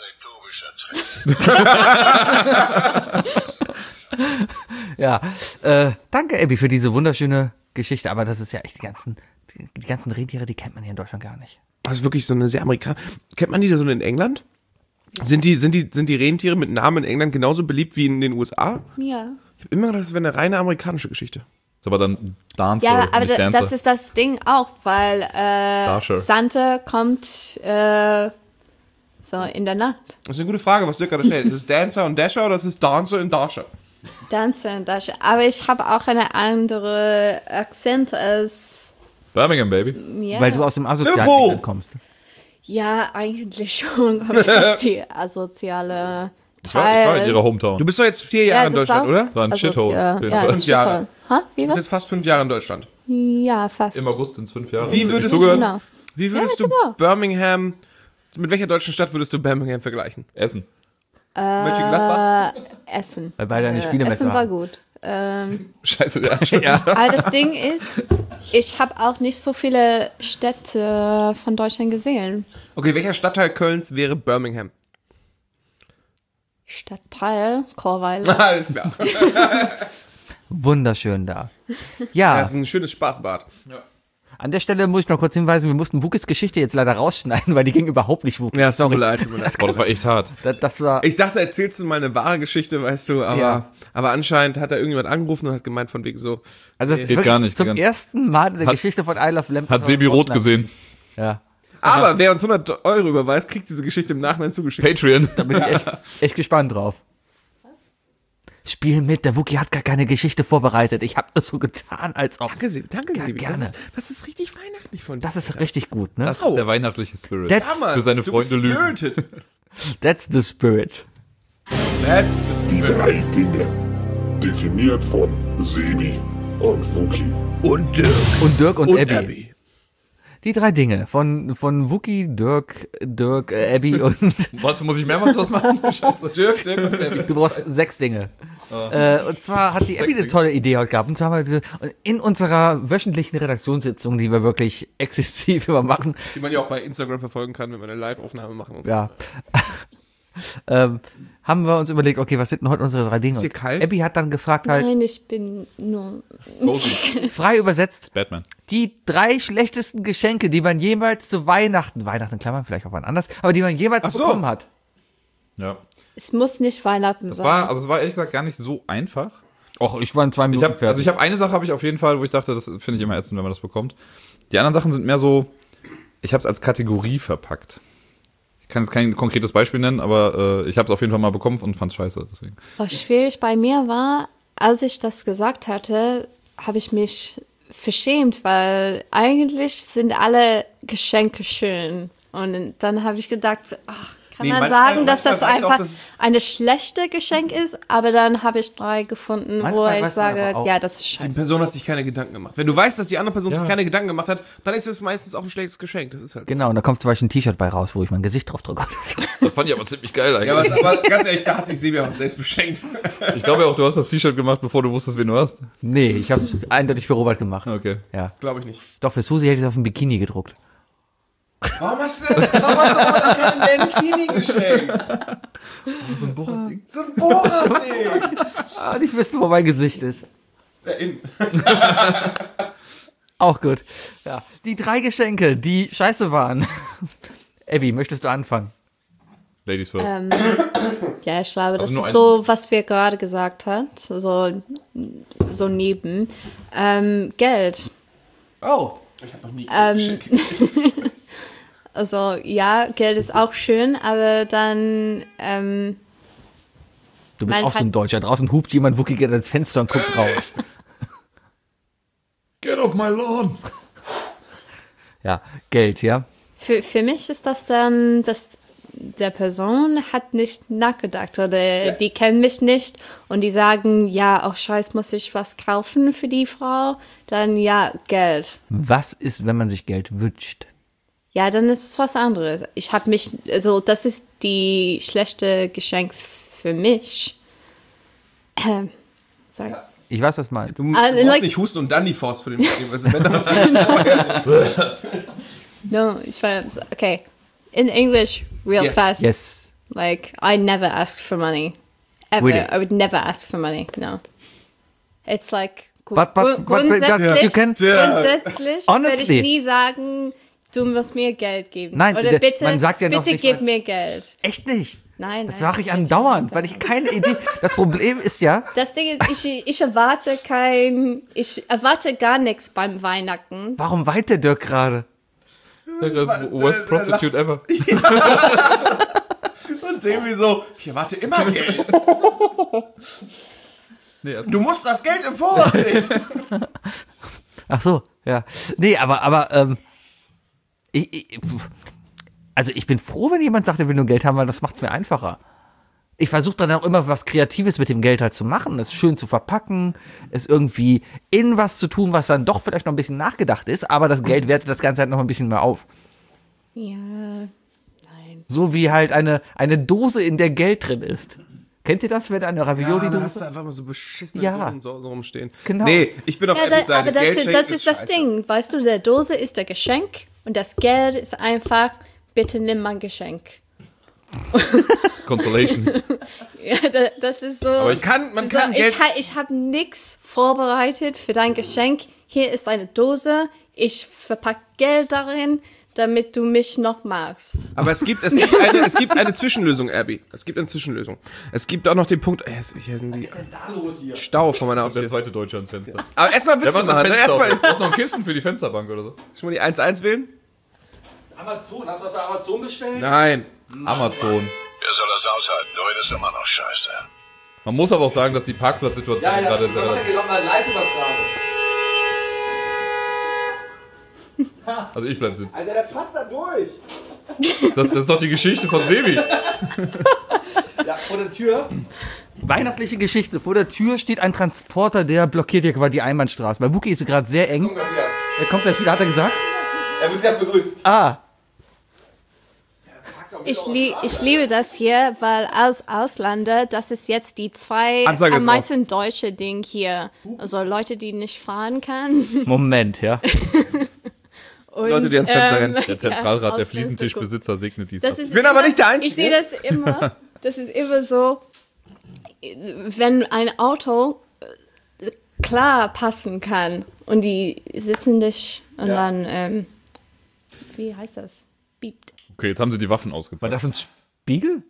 alter rhetorischer Trick. Ja. Äh, danke, Abby, für diese wunderschöne Geschichte. Aber das ist ja echt die ganzen, die, die ganzen Rentiere, die kennt man hier in Deutschland gar nicht. Das ist wirklich so eine sehr amerikanische. Kennt man die da so in England? Sind die, sind, die, sind die Rentiere mit Namen in England genauso beliebt wie in den U S A? Ja. Ich habe immer gedacht, das wäre eine reine amerikanische Geschichte. Ist aber dann Dancer, Ja, aber nicht da, Dancer. das ist das Ding auch, weil äh, Dasher. Santa kommt äh, so in der Nacht. Das ist eine gute Frage, was Dirk gerade stellt. Ist es Dancer und Dasher oder ist es Dancer und Dasher? Dancer und Dasher. Aber ich habe auch eine andere Akzent als Birmingham, Baby. ja. Weil du aus dem asozialen Liverpool. England kommst. Ja, eigentlich schon. Aber ich aus die asoziale Ich war, ich war in Teil. ihrer Hometown. Du bist doch jetzt vier Jahre in das ist Deutschland, auch- oder? war ein asozial. Shithole. Ja, Den ja, Fall. ein Jahre. Shithole. Ha? Wie Du bist was? jetzt fast fünf Jahre in Deutschland. Ja, fast. Im August sind es fünf Jahre. Wie Habt ihr würdest nicht du- zugehört? Genau. Wie würdest Ja, du genau. Birmingham, mit welcher deutschen Stadt würdest du Birmingham vergleichen? Essen. Mönchengladbach? Äh, Essen. Weil beide eine Äh, Spielemesse Essen war haben. gut. Ähm, Scheiße, ja, stimmt. aber das Ding ist, ich habe auch nicht so viele Städte von Deutschland gesehen. Okay, welcher Stadtteil Kölns wäre Birmingham? Stadtteil, Chorweiler. Alles klar. Wunderschön da. Ja, Das ist ein schönes Spaßbad. an der Stelle muss ich noch kurz hinweisen, wir mussten Wukis Geschichte jetzt leider rausschneiden, weil die ging überhaupt nicht Wukis. Ja, es tut Sorry. mir leid. tut mir leid. Boah, das war echt hart. Das, das war, Ich dachte, erzählst du mal eine wahre Geschichte, weißt du, aber, Ja. aber anscheinend hat da irgendjemand angerufen und hat gemeint von wegen so, also das ist Geht wirklich gar nicht, zum geht gar nicht. ersten Mal in der Hat- Geschichte von I Love Lamp. Hat Sebi Rot gesehen. Ja, aber wer uns hundert Euro überweist, kriegt diese Geschichte im Nachhinein zugeschickt. Patreon. da bin ich echt, echt gespannt drauf. Spiel mit, der Wookie hat gar keine Geschichte vorbereitet. Ich habe das so getan, als ob. Danke, Sebi. Danke, Ja, Sebi. gerne. Das ist, das ist richtig weihnachtlich von dir. Das ist richtig gut, ne? Das ist der weihnachtliche Spirit. That's, Ja, Mann, für seine du bist Freunde lügen. spirited. that's the spirit. That's the Die spirit. drei Dinge. Definiert von Sebi und Wookie. Und Dirk. Und Dirk und, Und Abby. Abby. Die drei Dinge von, von Wookie, Dirk, Dirk, äh, Abby und Was, muss ich mehrmals was machen? Scheiße. Dirk, Dirk und Abby. du brauchst sechs Dinge. Äh, und zwar hat die Abby eine tolle Idee heute gehabt. Und zwar haben wir in unserer wöchentlichen Redaktionssitzung, die wir wirklich exzessiv immer machen, Die man ja auch bei Instagram verfolgen kann, wenn wir eine Live-Aufnahme machen. Und ja, ähm, haben wir uns überlegt, okay, was sind denn heute unsere drei Dinge? Ist hier Und kalt? Abby hat dann gefragt halt, Nein, ich bin nur. Cozy. frei übersetzt, Batman. die drei schlechtesten Geschenke, die man jemals zu Weihnachten, Weihnachten in Klammern, vielleicht auch wann anders, aber die man jemals Ach so. bekommen hat. Ja. Es muss nicht Weihnachten Das sein. war, also es war ehrlich gesagt gar nicht so einfach. Och, ich war in zwei Ich Minuten hab, also ich habe eine Sache habe ich auf jeden Fall, wo ich dachte, das finde ich immer ätzend, wenn man das bekommt. Die anderen Sachen sind mehr so, ich habe es als Kategorie verpackt. Ich kann jetzt kein konkretes Beispiel nennen, aber äh, ich habe es auf jeden Fall mal bekommen und fand es scheiße. Deswegen. Was schwierig bei mir war, als ich das gesagt hatte, habe ich mich verschämt, weil eigentlich sind alle Geschenke schön. Und dann habe ich gedacht, ach, kann Nee, man manchmal- sagen, dass das manchmal reicht auch einfach das- eine schlechte Geschenk ist, aber dann habe ich drei gefunden, wo Manchmal ich weiß man aber sage, auch- ja, das ist Die scheiße. Person hat sich keine Gedanken gemacht. Wenn du weißt, dass die andere Person Ja. sich keine Gedanken gemacht hat, dann ist es meistens auch ein schlechtes Geschenk. Das ist halt. Genau, und da kommt zum Beispiel ein T-Shirt bei raus, wo ich mein Gesicht drauf drücke. Das fand ich aber ziemlich geil eigentlich. Ja, aber, aber ganz ehrlich, da hat sich Sebi auch selbst beschenkt. Ich glaube ja auch, du hast das T-Shirt gemacht, bevor du wusstest, wen du hast. Nee, ich habe es eindeutig für Robert gemacht. Okay. Ja. Glaube ich nicht. Doch, für Susi hätte ich es auf ein Bikini gedruckt. Warum hast du denn, warum hast du denn keinen Mankini geschenkt? So ein Borat-Ding. So ein Bohrer-Ding. Ah, nicht wissen, wo mein Gesicht ist. Da innen. Auch gut. Ja. Die drei Geschenke, die scheiße waren. Abby, möchtest du anfangen? Ladies first. Ähm, ja, ich glaube, das Also nur ist ein- so, was wir gerade gesagt hat, so, so neben. Ähm, Geld. Oh. Ich habe noch nie Ähm, Also ja, Geld ist auch schön, aber dann, ähm, Du bist Mein auch so ein Hand- Deutscher. Draußen hupt jemand Wookie geht ans Fenster und guckt raus. Get off my lawn. Ja, Geld, ja. für, für mich ist das dann, dass der Person hat nicht nachgedacht oder die kennen mich nicht und die sagen, ja, auch scheiß, muss ich was kaufen für die Frau? Dann ja, Geld. Was ist, wenn man sich Geld wünscht? Ja, dann ist es was anderes. Ich habe mich, also das ist die schlechte Geschenk für mich. Ähm, sorry. Ich weiß, was meinst. Du Ah, brauchst like- nicht husten und dann die Faust für den Spiel. Also wenn das No, ich war, okay. In English, real Yes. fast. Yes. Like, I never ask for money. Ever. Really? I would never ask for money. No. It's like, gu- But- but- grund- but- but- grundsätzlich, you can- grundsätzlich würde Honestly. ich nie sagen, du musst mir Geld geben. Nein, Oder der- bitte, man sagt ja noch bitte nicht gib mal- mir Geld. Echt nicht? Nein, Das nein, mache ich kann nicht andauernd, sagen. weil ich keine Idee. Das Problem ist ja, Das Ding ist, ich, ich erwarte kein, ich erwarte gar nichts beim Weihnachten. warum weint der Dirk gerade? Das ist the worst prostitute ever. und Sebi so, ich erwarte immer Geld. Nee, also Du musst das Geld im Voraus nehmen. Ach so, ja. Nee, aber, aber, ähm, ich, ich, pf. also ich bin froh, wenn jemand sagt, er will nur Geld haben, weil das macht es mir einfacher. Ich versuche dann auch immer was Kreatives mit dem Geld halt zu machen, es schön zu verpacken, es irgendwie in was zu tun, was dann doch vielleicht noch ein bisschen nachgedacht ist, aber das Geld wertet das Ganze halt noch ein bisschen mehr auf. Ja, nein. So wie halt eine, eine Dose, in der Geld drin ist. Kennt ihr das, wenn eine Ja, dann hast Ravioli-Dose? du einfach mal so beschissene Ja. Dosen so, so rumstehen. Genau. Nee, ich bin auf Ja, Abby's da, Seite. aber das, Geld ist, schenken das ist das scheiße. Ding. Weißt du, der Dose ist der Geschenk und das Geld ist einfach, bitte nimm mein Geschenk. Consolation. Ja, da, das ist so. Man kann, man kann so, Geld... ich ha, ich habe nichts vorbereitet für dein Geschenk. Hier ist eine Dose. Ich verpacke Geld darin, damit du mich noch magst. Aber es gibt, es gibt eine, es gibt eine Zwischenlösung, Abby. Es gibt eine Zwischenlösung. Es gibt auch noch den Punkt, äh, hier sind die Stau vor meiner Der Haustür. zweite Deutsche ans Fenster. Aber erstmal Der Witze macht das machen. Fenster auf. Erstmal Du brauchst noch ein Kissen für die Fensterbank oder so. schon mal die eins eins wählen? Amazon, hast du was bei Amazon bestellt? Nein. Amazon. Wer soll das aushalten? Du redest immer noch scheiße. Man muss aber auch sagen, dass die Parkplatzsituation gerade sehr relativ. Also ich bleib sitzen. Alter, der passt da durch. Das, das ist doch die Geschichte von Sebi. Ja, vor der Tür. Weihnachtliche Geschichte. Vor der Tür steht ein Transporter, der blockiert hier quasi die Einbahnstraße. Bei Wookie ist es gerade sehr eng. Er kommt gleich wieder, hat er gesagt? Er wird gerade begrüßt. Ah, Ich, lie ich liebe das hier, weil als Ausländer, das ist jetzt die zwei Ansage ist am meisten deutsche Ding hier. Also Leute, die nicht fahren können. Moment, ja. Und, Leute, die ans Fenster rennen. Der Zentralrat ja, der aus Fliesentischbesitzer segnet dies Das ab. ist Ich bin aber immer, nicht der Einzige. Ich sehe das immer. Das ist immer so, wenn ein Auto äh, klar passen kann und die sitzen dich und dann, ähm, wie heißt das? Biebt. Okay, jetzt haben sie die Waffen War ausgezogen. das ein Spiegel?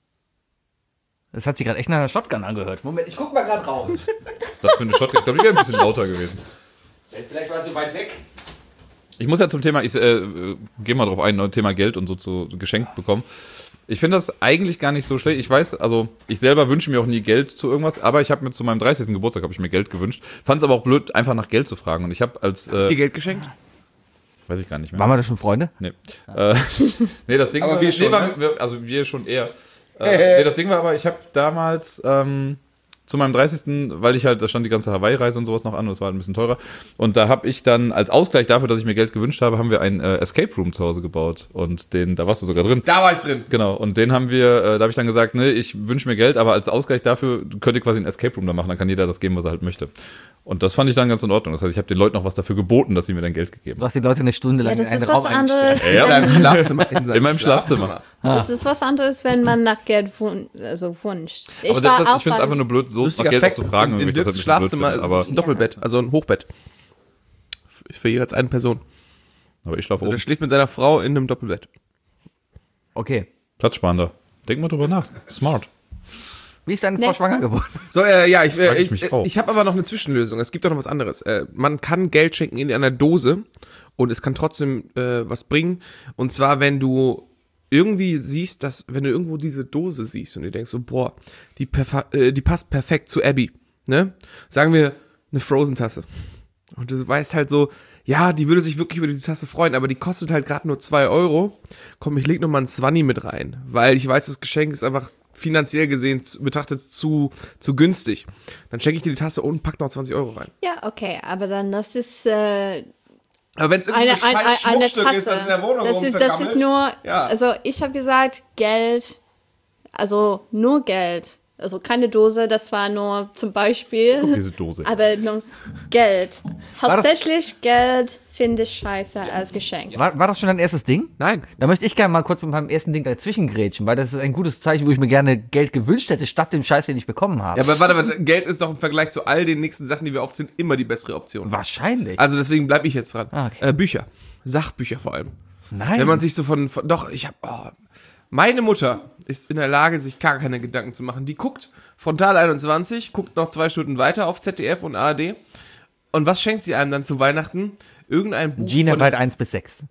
Das hat sich gerade echt nach einer Shotgun angehört. Moment, ich guck mal gerade raus. Was ist das für eine Shotgun? Ich glaube, die wäre ein bisschen lauter gewesen. Vielleicht war es so weit weg. Ich muss ja zum Thema, ich äh, äh, gehe mal drauf ein, ne, Thema Geld und so zu geschenkt bekommen. Ich finde das eigentlich gar nicht so schlecht. Ich weiß, also ich selber wünsche mir auch nie Geld zu irgendwas, aber ich habe mir zu meinem dreißigsten Geburtstag habe ich mir Geld gewünscht. Fand es aber auch blöd, einfach nach Geld zu fragen. Und ich habe als, äh, Dir Geld geschenkt? weiß ich gar nicht mehr. Waren wir da schon Freunde? Nee. Äh, nee, das Ding Aber war, wir schon, nee, war ne? wir, also wir schon eher. Äh, nee, das Ding war aber, ich habe damals ähm, zu meinem dreißigsten, weil ich halt, da stand die ganze Hawaii-Reise und sowas noch an und es war halt ein bisschen teurer. Und da habe ich dann als Ausgleich dafür, dass ich mir Geld gewünscht habe, haben wir einen äh, Escape Room zu Hause gebaut. Und den, da warst du sogar drin. Da war ich drin. Genau, und den haben wir, äh, da habe ich dann gesagt, ne, ich wünsche mir Geld, aber als Ausgleich dafür könnt ihr quasi ein Escape Room da machen, dann kann jeder das geben, was er halt möchte. Und das fand ich dann ganz in Ordnung. Das heißt, ich habe den Leuten noch was dafür geboten, dass sie mir dann Geld gegeben Du hast die Leute eine Stunde lang Ja, das in einen ist Raum was eingesperrt. anderes. Ja, In seinem Schlafzimmer. In, seinem In meinem Schlafzimmer. Das ist was anderes, wenn man nach Geld wun also wünscht. Ich Aber war das, auch ich finde es bei- einfach nur blöd, so nach Lustiger Geld Fact, zu fragen. in, wenn in ich das Dirks halt ein bisschen blöd Schlafzimmer finde, aber, ist ein Doppelbett, also ein Hochbett. F- Für jeweils eine Person. aber ich schlafe Also der oben. schläft mit seiner Frau in einem Doppelbett. Okay. Platzsparender. Denk mal drüber nach. Smart. Wie ist deine Frau Nächste. schwanger geworden? So, äh, ja, ich, frag äh, ich ich, mich ich, auch. ich habe aber noch eine Zwischenlösung. Es gibt doch noch was anderes. Äh, man kann Geld schenken in einer Dose und es kann trotzdem äh, was bringen. Und zwar, wenn du irgendwie siehst, dass, wenn du irgendwo diese Dose siehst und du denkst so, boah, die, perfa- äh, die passt perfekt zu Abby, ne? Sagen wir, eine Frozen-Tasse. Und du weißt halt so, ja, die würde sich wirklich über diese Tasse freuen, aber die kostet halt gerade nur zwei Euro. Komm, ich leg noch mal einen Zwanni mit rein, weil ich weiß, das Geschenk ist einfach finanziell gesehen zu- betrachtet zu, zu günstig. Dann schenke ich dir die Tasse und pack noch zwanzig Euro rein. Ja, okay, aber dann das ist äh, Aber wenn es irgendwie eine, ein ein, scheiß ein, eine Schmuckstück Tasse. ist, das in der Wohnung das, ist, das ist rumvergammelt, nur, ja. also ich habe gesagt, Geld, also nur Geld. Also keine Dose, das war nur zum Beispiel. Diese Dose. Aber nur Geld. Hauptsächlich Geld finde ich scheiße als Geschenk. War, war das schon dein erstes Ding? Nein. Da möchte ich gerne mal kurz mit meinem ersten Ding dazwischen grätschen, weil das ist ein gutes Zeichen, wo ich mir gerne Geld gewünscht hätte, statt dem Scheiß, den ich bekommen habe. Ja, aber warte, warte, Geld ist doch im Vergleich zu all den nächsten Sachen, die wir aufziehen, immer die bessere Option. Wahrscheinlich. Also deswegen bleibe ich jetzt dran. Ah, okay. äh, Bücher. Sachbücher vor allem. Nein. Wenn man sich so von, von doch, ich habe, oh, meine Mutter ist in der Lage, sich gar keine Gedanken zu machen. Die guckt Frontal einundzwanzig, guckt noch zwei Stunden weiter auf Z D F und A R D. Und was schenkt sie einem dann zu Weihnachten? Irgendein Buch Gina von... bald eins bis sechs.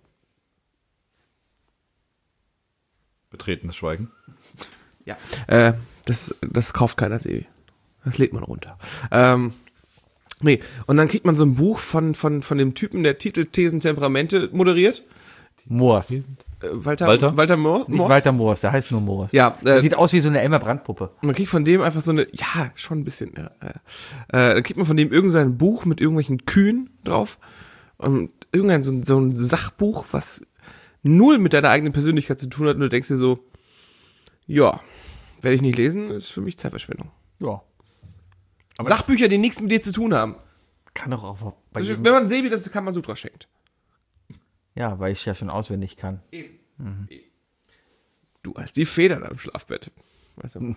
Betretenes Schweigen. Ja, äh, das, das kauft keiner Serie. Das lädt man runter. Ähm, nee, und dann kriegt man so ein Buch von, von, von dem Typen, der Titel Thesen, Temperamente moderiert. Moors. Äh, Walter, Walter? Walter Mohr? Nicht Mohr? Walter Moors, der heißt nur Moors. Ja, Der äh, sieht aus wie so eine Elmer Brandt-Puppe. Und man kriegt von dem einfach so eine, ja, schon ein bisschen, ja. ja. Äh, dann kriegt man von dem irgendein Buch mit irgendwelchen Kühen drauf. Und irgendein so, ein- so ein Sachbuch, was null mit deiner eigenen Persönlichkeit zu tun hat. Und du denkst dir so, ja, werde ich nicht lesen, ist für mich Zeitverschwendung. Ja. Sachbücher, die nichts mit dir zu tun haben. Kann doch auch bei Also, jedem, wenn man Sebi das Kamasutra schenkt. Ja, weil ich ja schon auswendig kann. Du hast die Federn am Schlafbett. Weißt du?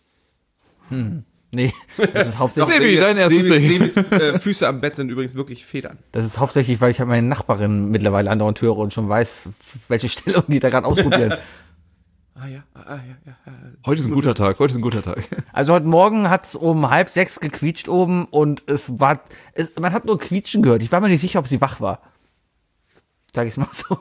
Nee, das ist hauptsächlich, Sebi, sein erstes Sebi, Ding. Sebis äh, Füße am Bett sind übrigens wirklich Federn. das ist hauptsächlich, weil ich halt meine Nachbarin mittlerweile andauernd höre und schon weiß, welche Stellung die da gerade ausprobieren. Ah ja, ah, ja, ja. ja. Heute ist ein guter Tag, heute ist ein guter Tag. Also heute Morgen hat es um halb sechs gequietscht oben und es war, es, man hat nur Quietschen gehört. Ich war mir nicht sicher, ob sie wach war. Sag ich mal so.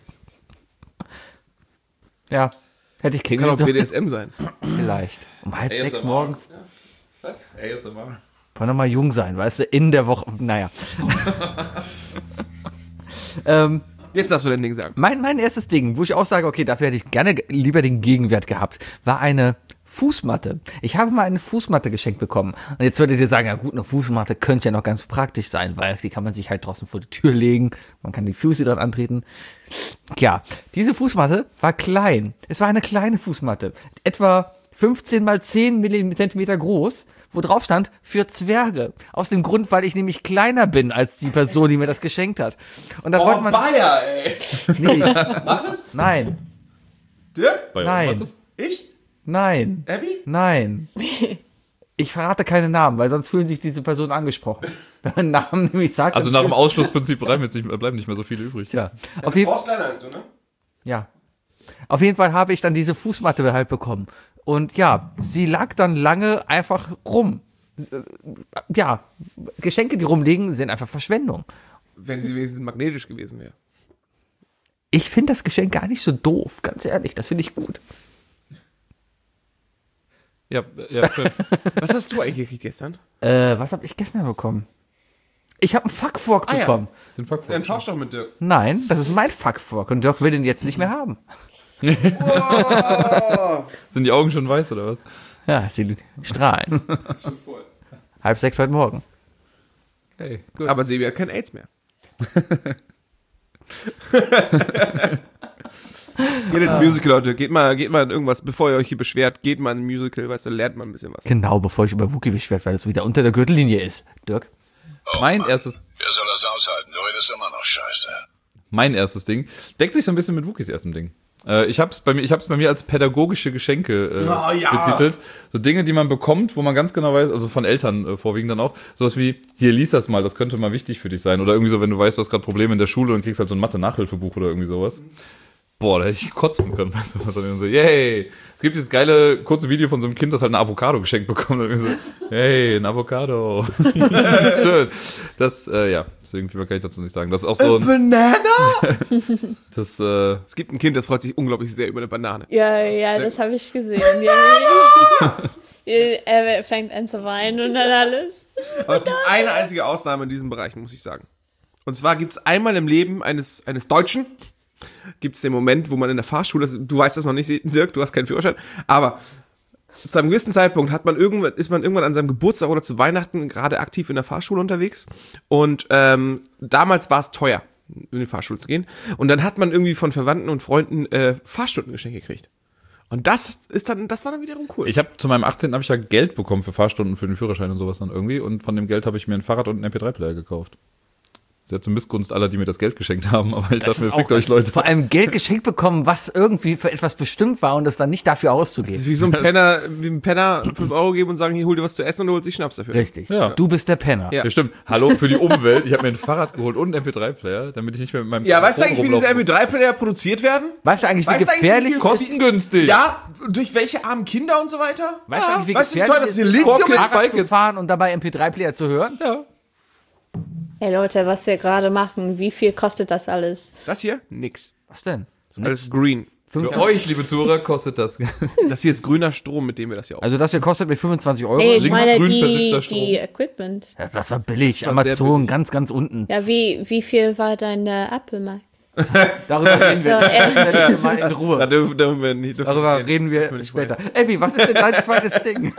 Ja, hätte ich Kann klingeln auch sollen. B D S M sein. Vielleicht. Um halb sechs morgens. Was? A S M R. Kann doch mal jung sein, weißt du, in der Woche. Naja. ähm, Jetzt darfst du dein Ding sagen. Mein, mein erstes Ding, wo ich auch sage, okay, dafür hätte ich gerne lieber den Gegenwert gehabt, war eine Fußmatte. Ich habe mal eine Fußmatte geschenkt bekommen. Und jetzt würdet ihr sagen, ja gut, eine Fußmatte könnte ja noch ganz praktisch sein, weil die kann man sich halt draußen vor die Tür legen. Man kann die Füße dran antreten. Tja, diese Fußmatte war klein. Es war eine kleine Fußmatte. Etwa fünfzehn mal zehn Zentimeter groß, wo drauf stand, für Zwerge. Aus dem Grund, weil ich nämlich kleiner bin als die Person, die mir das geschenkt hat. Und da wollte man... Bayer, ey. Nee, Mathis? nein, Dirk? Bei Nein. Mathis? Ich? nein, Abby? nein. Ich verrate keine Namen, weil sonst fühlen sich diese Personen angesprochen. Wenn man Namen nämlich sagt... Also dann nach dem fühlen- Ausschlussprinzip bleiben, jetzt nicht, bleiben nicht mehr so viele übrig. Tja, auf jeden Fall... Kleiner und so, ne? Ja. Auf jeden Fall habe ich dann diese Fußmatte halt bekommen. Und ja, sie lag dann lange einfach rum. Ja, Geschenke, die rumliegen, sind einfach Verschwendung. Wenn sie wenigstens magnetisch gewesen wäre. Ich finde das Geschenk gar nicht so doof, ganz ehrlich. Das finde ich gut. Ja, ja, schön. Was hast du eigentlich gekriegt gestern? Äh, was habe ich gestern bekommen? Ich habe einen Fuckfork Ah, ja. bekommen. Den Fuck Dann tausch doch mit Dirk. Nein, das ist mein Fuckfork und Dirk will den jetzt nicht mehr haben. Sind die Augen schon weiß oder was? Ja, sie strahlen. Das ist schon voll. Halb sechs heute Morgen. Hey, gut. Aber Sebi hat kein AIDS mehr. Geht ins Musical, Leute. Geht mal, geht mal in irgendwas, bevor ihr euch hier beschwert, geht mal in ein Musical, weißt du, lernt mal ein bisschen was. Genau, bevor ich über Wookie beschwert, weil es wieder unter der Gürtellinie ist. Dirk? Mein erstes, Wer soll das aushalten? Du redest immer noch scheiße. mein erstes Ding deckt sich so ein bisschen mit Wookies erstem Ding. Äh, ich habe es bei mir, ich habe es bei mir als pädagogische Geschenke äh, Oh, ja. betitelt. So Dinge, die man bekommt, wo man ganz genau weiß, also von Eltern äh, vorwiegend dann auch, sowas wie, hier lies das mal, das könnte mal wichtig für dich sein. Oder irgendwie so, wenn du weißt, du hast gerade Probleme in der Schule und kriegst halt so ein Mathe-Nachhilfebuch oder irgendwie sowas. Boah, da hätte ich kotzen können. Weißt du, was dann so, yay! Es gibt dieses geile kurze Video von so einem Kind, das halt eine Avocado geschenkt bekommt. Und irgendwie so, hey, ein Avocado. Schön. Das, äh, ja, desirgendwie kann ich dazu nicht sagen. Das ist auch so ein, Banana? das, äh, Es gibt ein Kind, das freut sich unglaublich sehr über eine Banane. Ja, ja, das habe ich gesehen. Ja. Er fängt an zu weinen und dann alles. Aber es gibt eine einzige Ausnahme in diesen Bereichen, muss ich sagen. Und zwar gibt es einmal im Leben eines, eines Deutschen, gibt es den Moment, wo man in der Fahrschule ist, du weißt das noch nicht, Dirk, du hast keinen Führerschein, aber zu einem gewissen Zeitpunkt hat man irgendwann, ist man irgendwann an seinem Geburtstag oder zu Weihnachten gerade aktiv in der Fahrschule unterwegs und ähm, damals war es teuer, in die Fahrschule zu gehen und dann hat man irgendwie von Verwandten und Freunden äh, Fahrstundengeschenke gekriegt. Und das ist dann, das war dann wiederum cool. ich habe zu meinem achtzehnten habe ich ja Geld bekommen für Fahrstunden, für den Führerschein und sowas dann irgendwie. Und von dem Geld habe ich mir ein Fahrrad und einen M P drei Player gekauft. Sehr zur Missgunst aller, die mir das Geld geschenkt haben. Aber ich dachte mir, fickt euch Leute. Vor allem Geld geschenkt bekommen, was irgendwie für etwas bestimmt war und das dann nicht dafür Das auszugeben. ist wie so ein Penner, wie ein Penner fünf Euro geben und sagen, hier, hol dir was zu essen und du holst dich Schnaps dafür. Richtig. Ja. Du bist der Penner. Ja. Ja, stimmt. Hallo, für die Umwelt. Ich habe mir ein Fahrrad geholt und einen M P drei Player, damit ich nicht mehr mit meinem Ja, weißt du Telefon eigentlich, wie diese M P rumlaufen drei Player produziert werden? Weißt du eigentlich, wie Weißt du eigentlich, gefährlich... wie viel- muss. Kostengünstig. Ja, durch welche armen Kinder und so weiter? Weißt du eigentlich, wie Weißt du, wie gefährlich teuer das es ist, Silizium ist? Fahrrad zu fahren und dabei M P drei Player zu hören? Ja. Hey Leute, was wir gerade machen, wie viel kostet das alles? Das hier? Nix. Was denn? Das ist alles green. Für euch, liebe Zuhörer, kostet das. Das hier ist grüner Strom, mit dem wir das hier Also das hier kostet mir fünfundzwanzig Euro. Hey, ich links meine grün die, versiffter Strom. die Equipment. das, das war billig. war sehr Amazon, billig. ganz, ganz unten. Ja, wie, wie viel war dein äh, Apple Mac? Darüber reden wir, So, äh, reden wir mal in Da Ruhe. dürfen, dürfen wir nicht. Dürfen Darüber wir reden wir nicht später. Abby, was ist denn dein zweites Ding?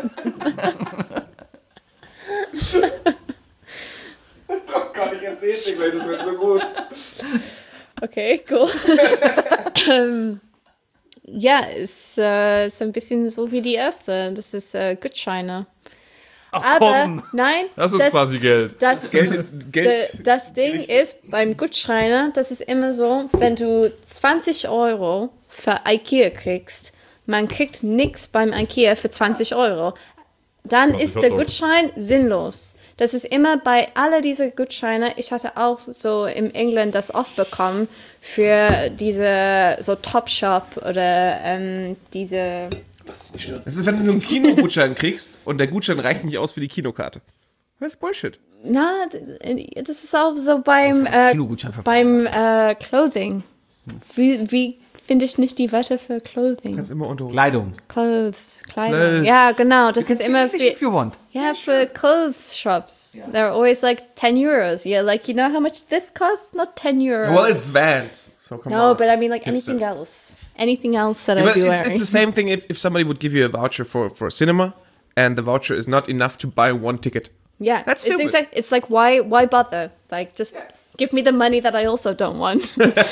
Oh Gott, ich erzähl's dir gleich, das wird so gut. Okay, cool. ähm, ja, ist, äh, ist ein bisschen so wie die erste. Das ist äh, Gutscheine. Ach Aber komm. nein, Das ist quasi Geld. das, Geld, Geld. D- das Ding ist, beim Gutscheine, das ist immer so, wenn du zwanzig Euro für Ikea kriegst, man kriegt nichts beim Ikea für zwanzig Euro. Dann Mach ist ich der auch drauf. Gutschein sinnlos. Das ist immer bei alle diese Gutscheine. Ich hatte auch so im England das oft bekommen für diese so Topshop oder ähm, diese. Das ist, wenn du einen Kinogutschein kriegst und der Gutschein reicht nicht aus für die Kinokarte. Das ist Bullshit. Na, d- das ist auch so beim äh, Kinogutschein verfallen. beim äh, Clothing. Wie, wie finde ich nicht die Wörter für Clothing. Kannst immer Unterhose. Kleidung. Clothes, Kleidung. Clothes. Ja, genau. Das ist immer English für, if you want. yeah, for clothes shops. They're always like ten euros. Yeah, like, you know how much this costs? Not ten euros. Well, it's Vans. So come no, on. but I mean like Hipster. anything else. Anything else that Yeah, I'd but be it's, wearing. it's the same thing if, if somebody would give you a voucher for, for a cinema and the voucher is not enough to buy one ticket. Yeah, That's it's stupid. exact. It's like why why bother? Like just give me the money that I also don't want.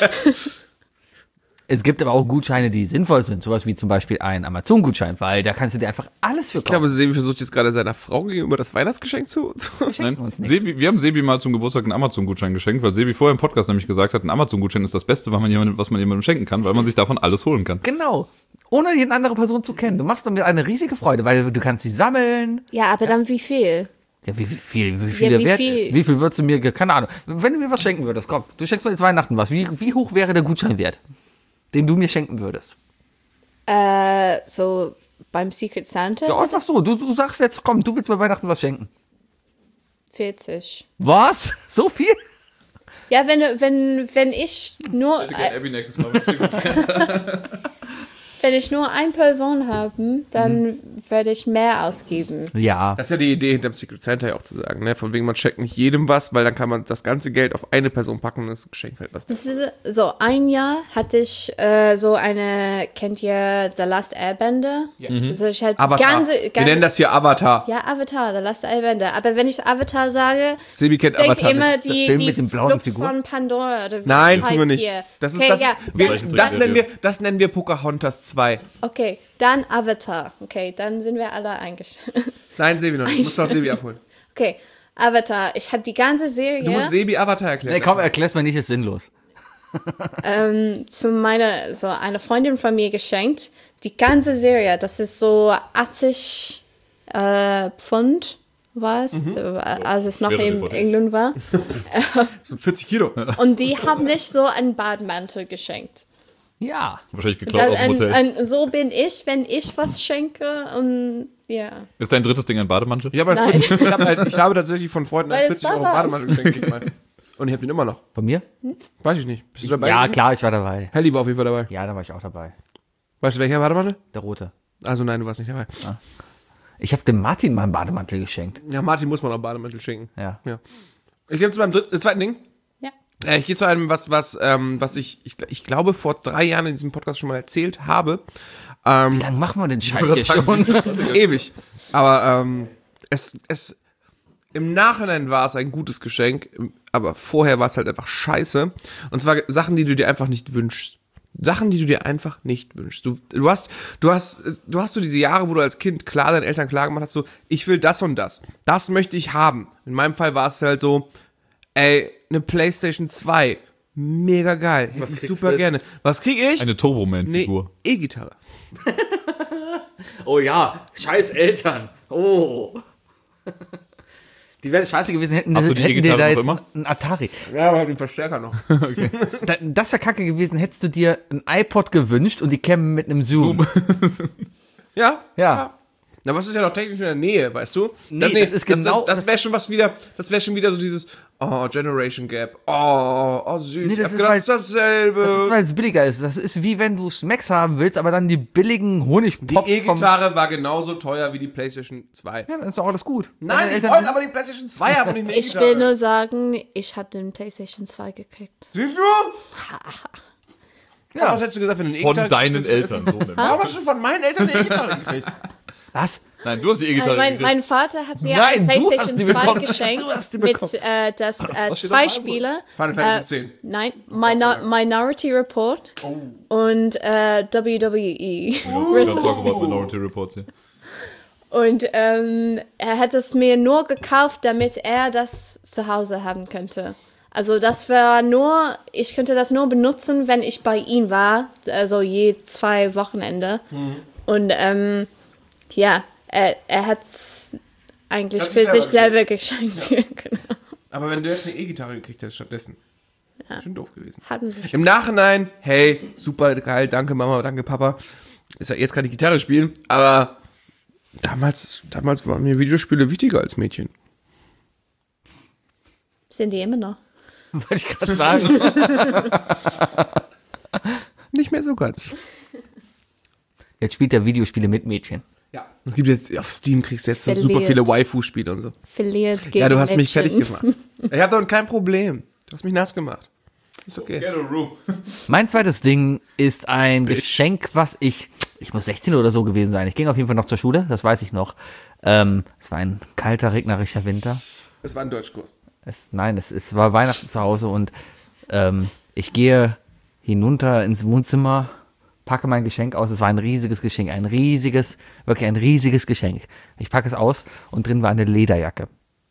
Es gibt aber auch Gutscheine, die sinnvoll sind. Sowas wie zum Beispiel ein Amazon-Gutschein, weil da kannst du dir einfach alles für Ich glaube, kaufen. Sebi versucht jetzt gerade seiner Frau gegenüber das Weihnachtsgeschenk zu... zu Nein, uns nichts. Sebi, wir haben Sebi mal zum Geburtstag einen Amazon-Gutschein geschenkt, weil Sebi vorher im Podcast nämlich gesagt hat, ein Amazon-Gutschein ist das Beste, was man jemandem, was man jemandem schenken kann, weil man sich davon alles holen kann. Genau. Ohne die andere Person zu kennen. Du machst damit eine riesige Freude, weil du kannst sie sammeln. ja, aber dann wie viel? Ja, wie, wie viel, wie viel Ja, der wie wert viel? ist. Wie viel würdest du mir, ge- keine Ahnung. Wenn du mir was schenken würdest, komm, du schenkst mir jetzt Weihnachten was. Wie, wie hoch wäre der Gutscheinwert, den du mir schenken würdest? Äh, so beim Secret Santa? Ja, einfach so. Du, du sagst jetzt, komm, du willst mir Weihnachten was schenken. vierzig. Was? So viel? Ja, wenn wenn wenn ich nur äh, Abby nächstes Mal. wenn ich nur eine Person habe, dann werde ich mehr ausgeben. Ja. Das ist ja die Idee hinterm Secret Santa ja auch zu sagen, ne? Von wegen, man schenkt nicht jedem was, weil dann kann man das ganze Geld auf eine Person packen und das Geschenk halt was. Das ist so, ein Jahr hatte ich äh, so eine, kennt ihr The Last Airbender? Ja. Also ich halt Avatar. ganze, Wir ganze nennen das hier Avatar. ja, Avatar, The Last Airbender. Aber wenn ich Avatar sage, Sebi kennt denkt Avatar immer nicht. die, Film die mit den blauen Flucht Figuren? von Pandora. Oder wie Nein, das tun wir heißt nicht. hier. Das ist okay, das, ja, wir, dann, Zeichentrick. das, dann- nennen wir, das nennen wir Pocahontas zwei. okay, dann Avatar. Okay, dann sind wir alle eigentlich. Nein, Sebi noch nicht. Du musst doch Sebi abholen. Okay, Avatar. Ich habe die ganze Serie Du musst Sebi Avatar erklären. Nee, komm, erklär's mir nicht, ist sinnlos. zu meiner, so einer Freundin von mir geschenkt. Die ganze Serie, das ist so achtzig äh, Pfund war es, als es noch Wäre in sofort. England war. Das sind vierzig Kilo. Und die haben nicht so einen Badmantel geschenkt. Ja. Wahrscheinlich geklaut Das, aus dem ein, Hotel. ein, so bin ich, wenn ich was schenke und ja. Ist dein drittes Ding ein Bademantel? Ich habe, Nein. vierzig, ich, hab halt, ich habe tatsächlich von Freunden Weil einen es vierzig Euro war warm. Bademantel geschenkt gekriegt. Mal. Und ich habe den immer noch. Von mir? Weiß ich nicht. Bist du dabei? Ja, gewesen? klar, ich war dabei. Helly war auf jeden Fall dabei. Ja, da war ich auch dabei. Weißt du, welcher Bademantel? Der rote. Also nein, du warst nicht dabei. Ich habe dem Martin mal einen Bademantel geschenkt. Ja, Martin muss man auch Bademantel schenken. Ja. Ja. Ich gehe zu meinem dritten, äh, zweiten Ding. Ja. Äh, ich gehe zu einem, was, was, ähm, was ich, ich, ich glaube, vor drei Jahren in diesem Podcast schon mal erzählt habe. Wie lange machen wir den Scheiß hier schon? Ewig. Aber ähm, es, es, im Nachhinein war es ein gutes Geschenk, aber vorher war es halt einfach scheiße. Und zwar Sachen, die du dir einfach nicht wünschst. Sachen, die du dir einfach nicht wünschst. Du, du hast, du hast, du hast so diese Jahre, wo du als Kind klar deinen Eltern klar gemacht hast, so, ich will das und das. Das möchte ich haben. In meinem Fall war es halt so, ey, eine PlayStation zwei. Mega geil. Hätte ich super du? gerne. Was krieg ich? Eine Turboman-Figur. Nee, E-Gitarre. Oh ja, scheiß Eltern. Oh. Die wären scheiße gewesen, hätten, Hast du die hätten dir E-Gitarre da noch jetzt immer? einen Atari. Ja, aber den Verstärker noch. Da, das wäre kacke gewesen, hättest du dir ein iPod gewünscht und die kämen mit einem Zoom. Ja? Ja. Na, was ist ja noch technisch in der Nähe, weißt du? Nee, das ist genau- Das, das wäre schon was wieder, das wäre schon wieder so dieses, oh, Generation Gap, oh, oh süß, Nee, ich das hab ist, gedacht, weil- das ist dasselbe. Das ist, weil es billiger ist. Das ist wie wenn du Smacks haben willst, aber dann die billigen Die Honigpops vom... E-Gitarre war genauso teuer wie die PlayStation zwei. Ja, dann ist doch alles gut. Nein, Deine ich Eltern- wollte aber die PlayStation zwei haben und nicht eine Ich E-Gitarre. will nur sagen, ich habe den PlayStation zwei gekriegt. Siehst du? Ja. Was hättest du gesagt, wenn du eine Von E-Gitarre deinen kriegst? Eltern. So nämlich. Warum hast du von meinen Eltern eine E-Gitarre gekriegt? Was? Nein, du hast die E-Gitarre Mein, gekriegt. mein Vater hat mir Nein, ein du hast die PlayStation zwei bekommen. geschenkt Du hast die mit bekommen. äh, das äh, steht auf zwei dem Spieler. Final Fantasy Äh, zehn. nein, Minor Minority Report und äh, W W E. We don't talk about Minority Reports hier. Und ähm, er hat es mir nur gekauft, damit er das zu Hause haben könnte. Also das war nur, ich könnte das nur benutzen, wenn ich bei ihm war, also je zwei Wochenende. Und ähm, ja, er, er hat es eigentlich Hat sich für sich selber selber geschenkt. genau. Aber wenn du jetzt eine E-Gitarre gekriegt hättest stattdessen, schon doof gewesen. Hatten wir schon. Im Nachhinein, hey, super geil, danke Mama, danke Papa. Ist ja jetzt gerade die Gitarre spielen, aber damals, damals waren mir Videospiele wichtiger als Mädchen. Sind die immer noch? Wollte ich gerade sagen. nicht mehr so ganz. Jetzt spielt er Videospiele mit Mädchen. Ja. Es gibt jetzt, auf Steam kriegst du jetzt so Verliert. super viele Waifu-Spiele und so. Verliert gegen Ja, du hast mich Mädchen. fertig gemacht. Ich hab doch kein Problem. Du hast mich nass gemacht. Ist okay. Mein zweites Ding ist ein Geschenk, was ich, ich muss sechzehn oder so gewesen sein. Ich ging auf jeden Fall noch zur Schule, das weiß ich noch. Ähm, es war ein kalter, regnerischer Winter. Das war ein Deutschkurs. Es, nein, es, es war Weihnachten zu Hause und ähm, ich gehe hinunter ins Wohnzimmer, packe mein Geschenk aus. Es war ein riesiges Geschenk, ein riesiges, wirklich ein riesiges Geschenk. Ich packe es aus und drin war eine Lederjacke.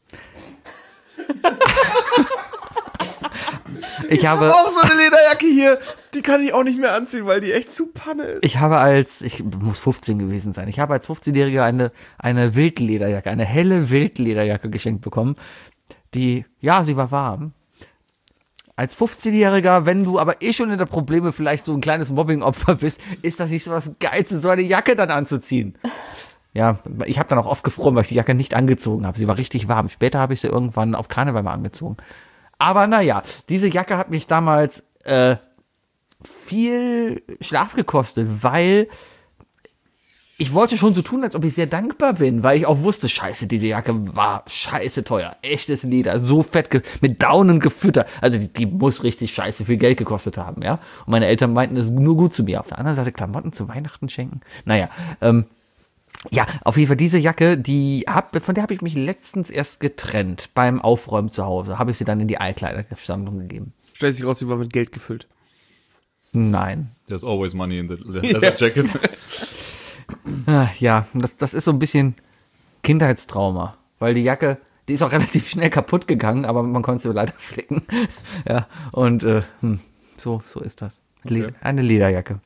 Ich habe Auch so eine Lederjacke hier, die kann ich auch nicht mehr anziehen, weil die echt zu Panne ist. Ich habe als, ich muss fünfzehn gewesen sein, ich habe als fünfzehnjähriger eine, eine Wildlederjacke, eine helle Wildlederjacke geschenkt bekommen, die, ja, sie war warm. Als fünfzehnjähriger, wenn du aber eh schon in der Probleme vielleicht so ein kleines Mobbing-Opfer bist, ist das nicht so was Geilste, so eine Jacke dann anzuziehen. Ja, ich habe dann auch oft gefroren, weil ich die Jacke nicht angezogen habe. Sie war richtig warm. Später habe ich sie irgendwann auf Karneval mal angezogen. Aber naja, diese Jacke hat mich damals äh, viel Schlaf gekostet, weil ich wollte schon so tun, als ob ich sehr dankbar bin, weil ich auch wusste, scheiße, diese Jacke war scheiße teuer. Echtes Leder, so fett, ge- mit Daunen gefüttert. Also die, die muss richtig scheiße viel Geld gekostet haben, ja. Und meine Eltern meinten, das ist nur gut zu mir. Auf der anderen Seite Klamotten zu Weihnachten schenken. Naja, ähm, ja, auf jeden Fall diese Jacke, die hab, von der habe ich mich letztens erst getrennt beim Aufräumen zu Hause. Habe ich sie dann in die Altkleidersammlung gegeben. Stellt sich raus, die war mit Geld gefüllt. Nein. There's always money in the leather jacket. Ah, ja, das, das ist so ein bisschen Kindheitstrauma. Weil die Jacke, die ist auch relativ schnell kaputt gegangen, aber man konnte sie leider flicken. Ja, und äh, hm, so, so ist das. Le- Okay. Eine Lederjacke.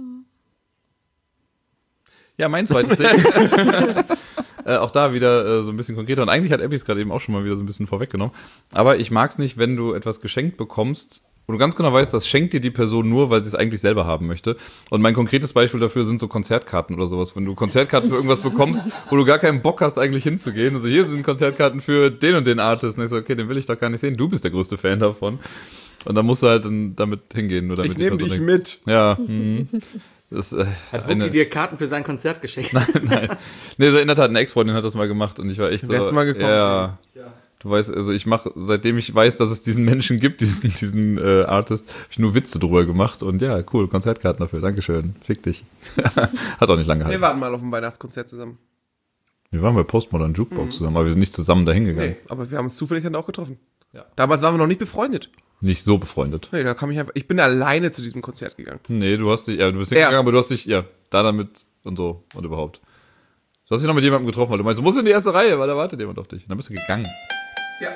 Ja, mein zweites Ding. äh, auch da wieder äh, so ein bisschen konkreter. Und eigentlich hat Abby es gerade eben auch schon mal wieder so ein bisschen vorweggenommen. Aber ich mag es nicht, wenn du etwas geschenkt bekommst, wo du ganz genau weißt, das schenkt dir die Person nur, weil sie es eigentlich selber haben möchte. Und mein konkretes Beispiel dafür sind so Konzertkarten oder sowas. Wenn du Konzertkarten für irgendwas bekommst, wo du gar keinen Bock hast, eigentlich hinzugehen. Also hier sind Konzertkarten für den und den Artist. Und ich so, okay, den will ich doch gar nicht sehen. Du bist der größte Fan davon. Und dann musst du halt dann damit hingehen. Nur damit Ich die nehme Person dich denkt, mit. Ja, mhm. Das, äh, Hat eine- Wookie dir Karten für sein Konzert geschenkt? Nein. Nee, so in der Tat, eine Ex-Freundin hat das mal gemacht und ich war echt so. Wer ist mal gekommen? Ja. Du weißt, also ich mache, seitdem ich weiß, dass es diesen Menschen gibt, diesen, diesen äh, Artist, habe ich nur Witze drüber gemacht und ja, cool, Konzertkarten dafür, Dankeschön, fick dich. Hat auch nicht lange Wir gehalten. waren mal auf dem Weihnachtskonzert zusammen. Wir waren bei Postmodern Jukebox zusammen, aber wir sind nicht zusammen dahin gegangen. Nee, aber wir haben uns zufällig dann auch getroffen. Ja. Damals waren wir noch nicht befreundet. Nicht so befreundet. Nee, da kam ich einfach, ich bin alleine zu diesem Konzert gegangen. Nee, du hast dich, ja, du bist Erst. hingegangen, aber du hast dich, ja, da damit und so und überhaupt. Du hast dich noch mit jemandem getroffen, weil du meinst, du musst in die erste Reihe, weil da wartet jemand auf dich. Und dann bist du gegangen. Ja.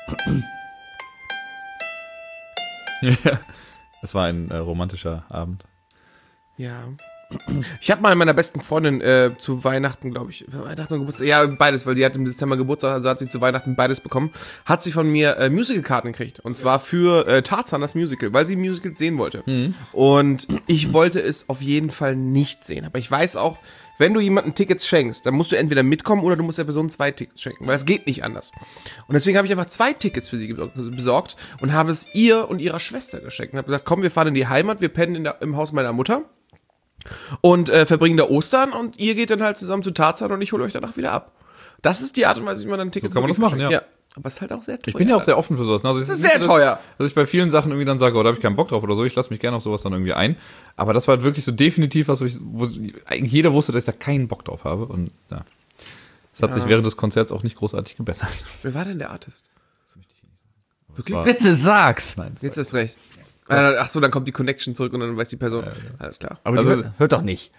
Ja. Es war ein äh, romantischer Abend. Ja. Ich habe mal meiner besten Freundin äh, zu Weihnachten, glaube ich, für Weihnachten und Geburtstag, ja, beides, weil die hat im Dezember Geburtstag, also hat sie zu Weihnachten beides bekommen, hat sie von mir äh, Musicalkarten gekriegt. Und zwar für äh, Tarzan, das Musical, weil sie Musicals sehen wollte. Und ich wollte es auf jeden Fall nicht sehen. Aber ich weiß auch, wenn du jemandem Tickets schenkst, dann musst du entweder mitkommen oder du musst der Person zwei Tickets schenken, weil es geht nicht anders. Und deswegen habe ich einfach zwei Tickets für sie besorgt und habe es ihr und ihrer Schwester geschenkt. Und habe gesagt, komm, wir fahren in die Heimat, wir pennen in der, im Haus meiner Mutter. Und äh, verbringen da Ostern und ihr geht dann halt zusammen zu Tarzan und ich hole euch danach wieder ab. Das ist die Art und Weise, wie man dann Tickets So kann man wirklich das machen, verschenkt. ja. Aber es ist halt auch sehr teuer. Ich bin ja auch sehr offen für sowas. Also Das ist nicht sehr so, teuer. Dass ich bei vielen Sachen irgendwie dann sage, oh, da habe ich keinen Bock drauf oder so. Ich lasse mich gerne auf sowas dann irgendwie ein. Aber das war halt wirklich so definitiv was, wo, ich, wo eigentlich jeder wusste, dass ich da keinen Bock drauf habe. Und ja, es hat Ja. sich während des Konzerts auch nicht großartig gebessert. Wer war denn der Artist? War- Bitte sag's. Nein. Jetzt ist recht. Äh, ach so, dann kommt die Connection zurück und dann weiß die Person. Alles klar. Aber Also- die hört, hört doch nicht.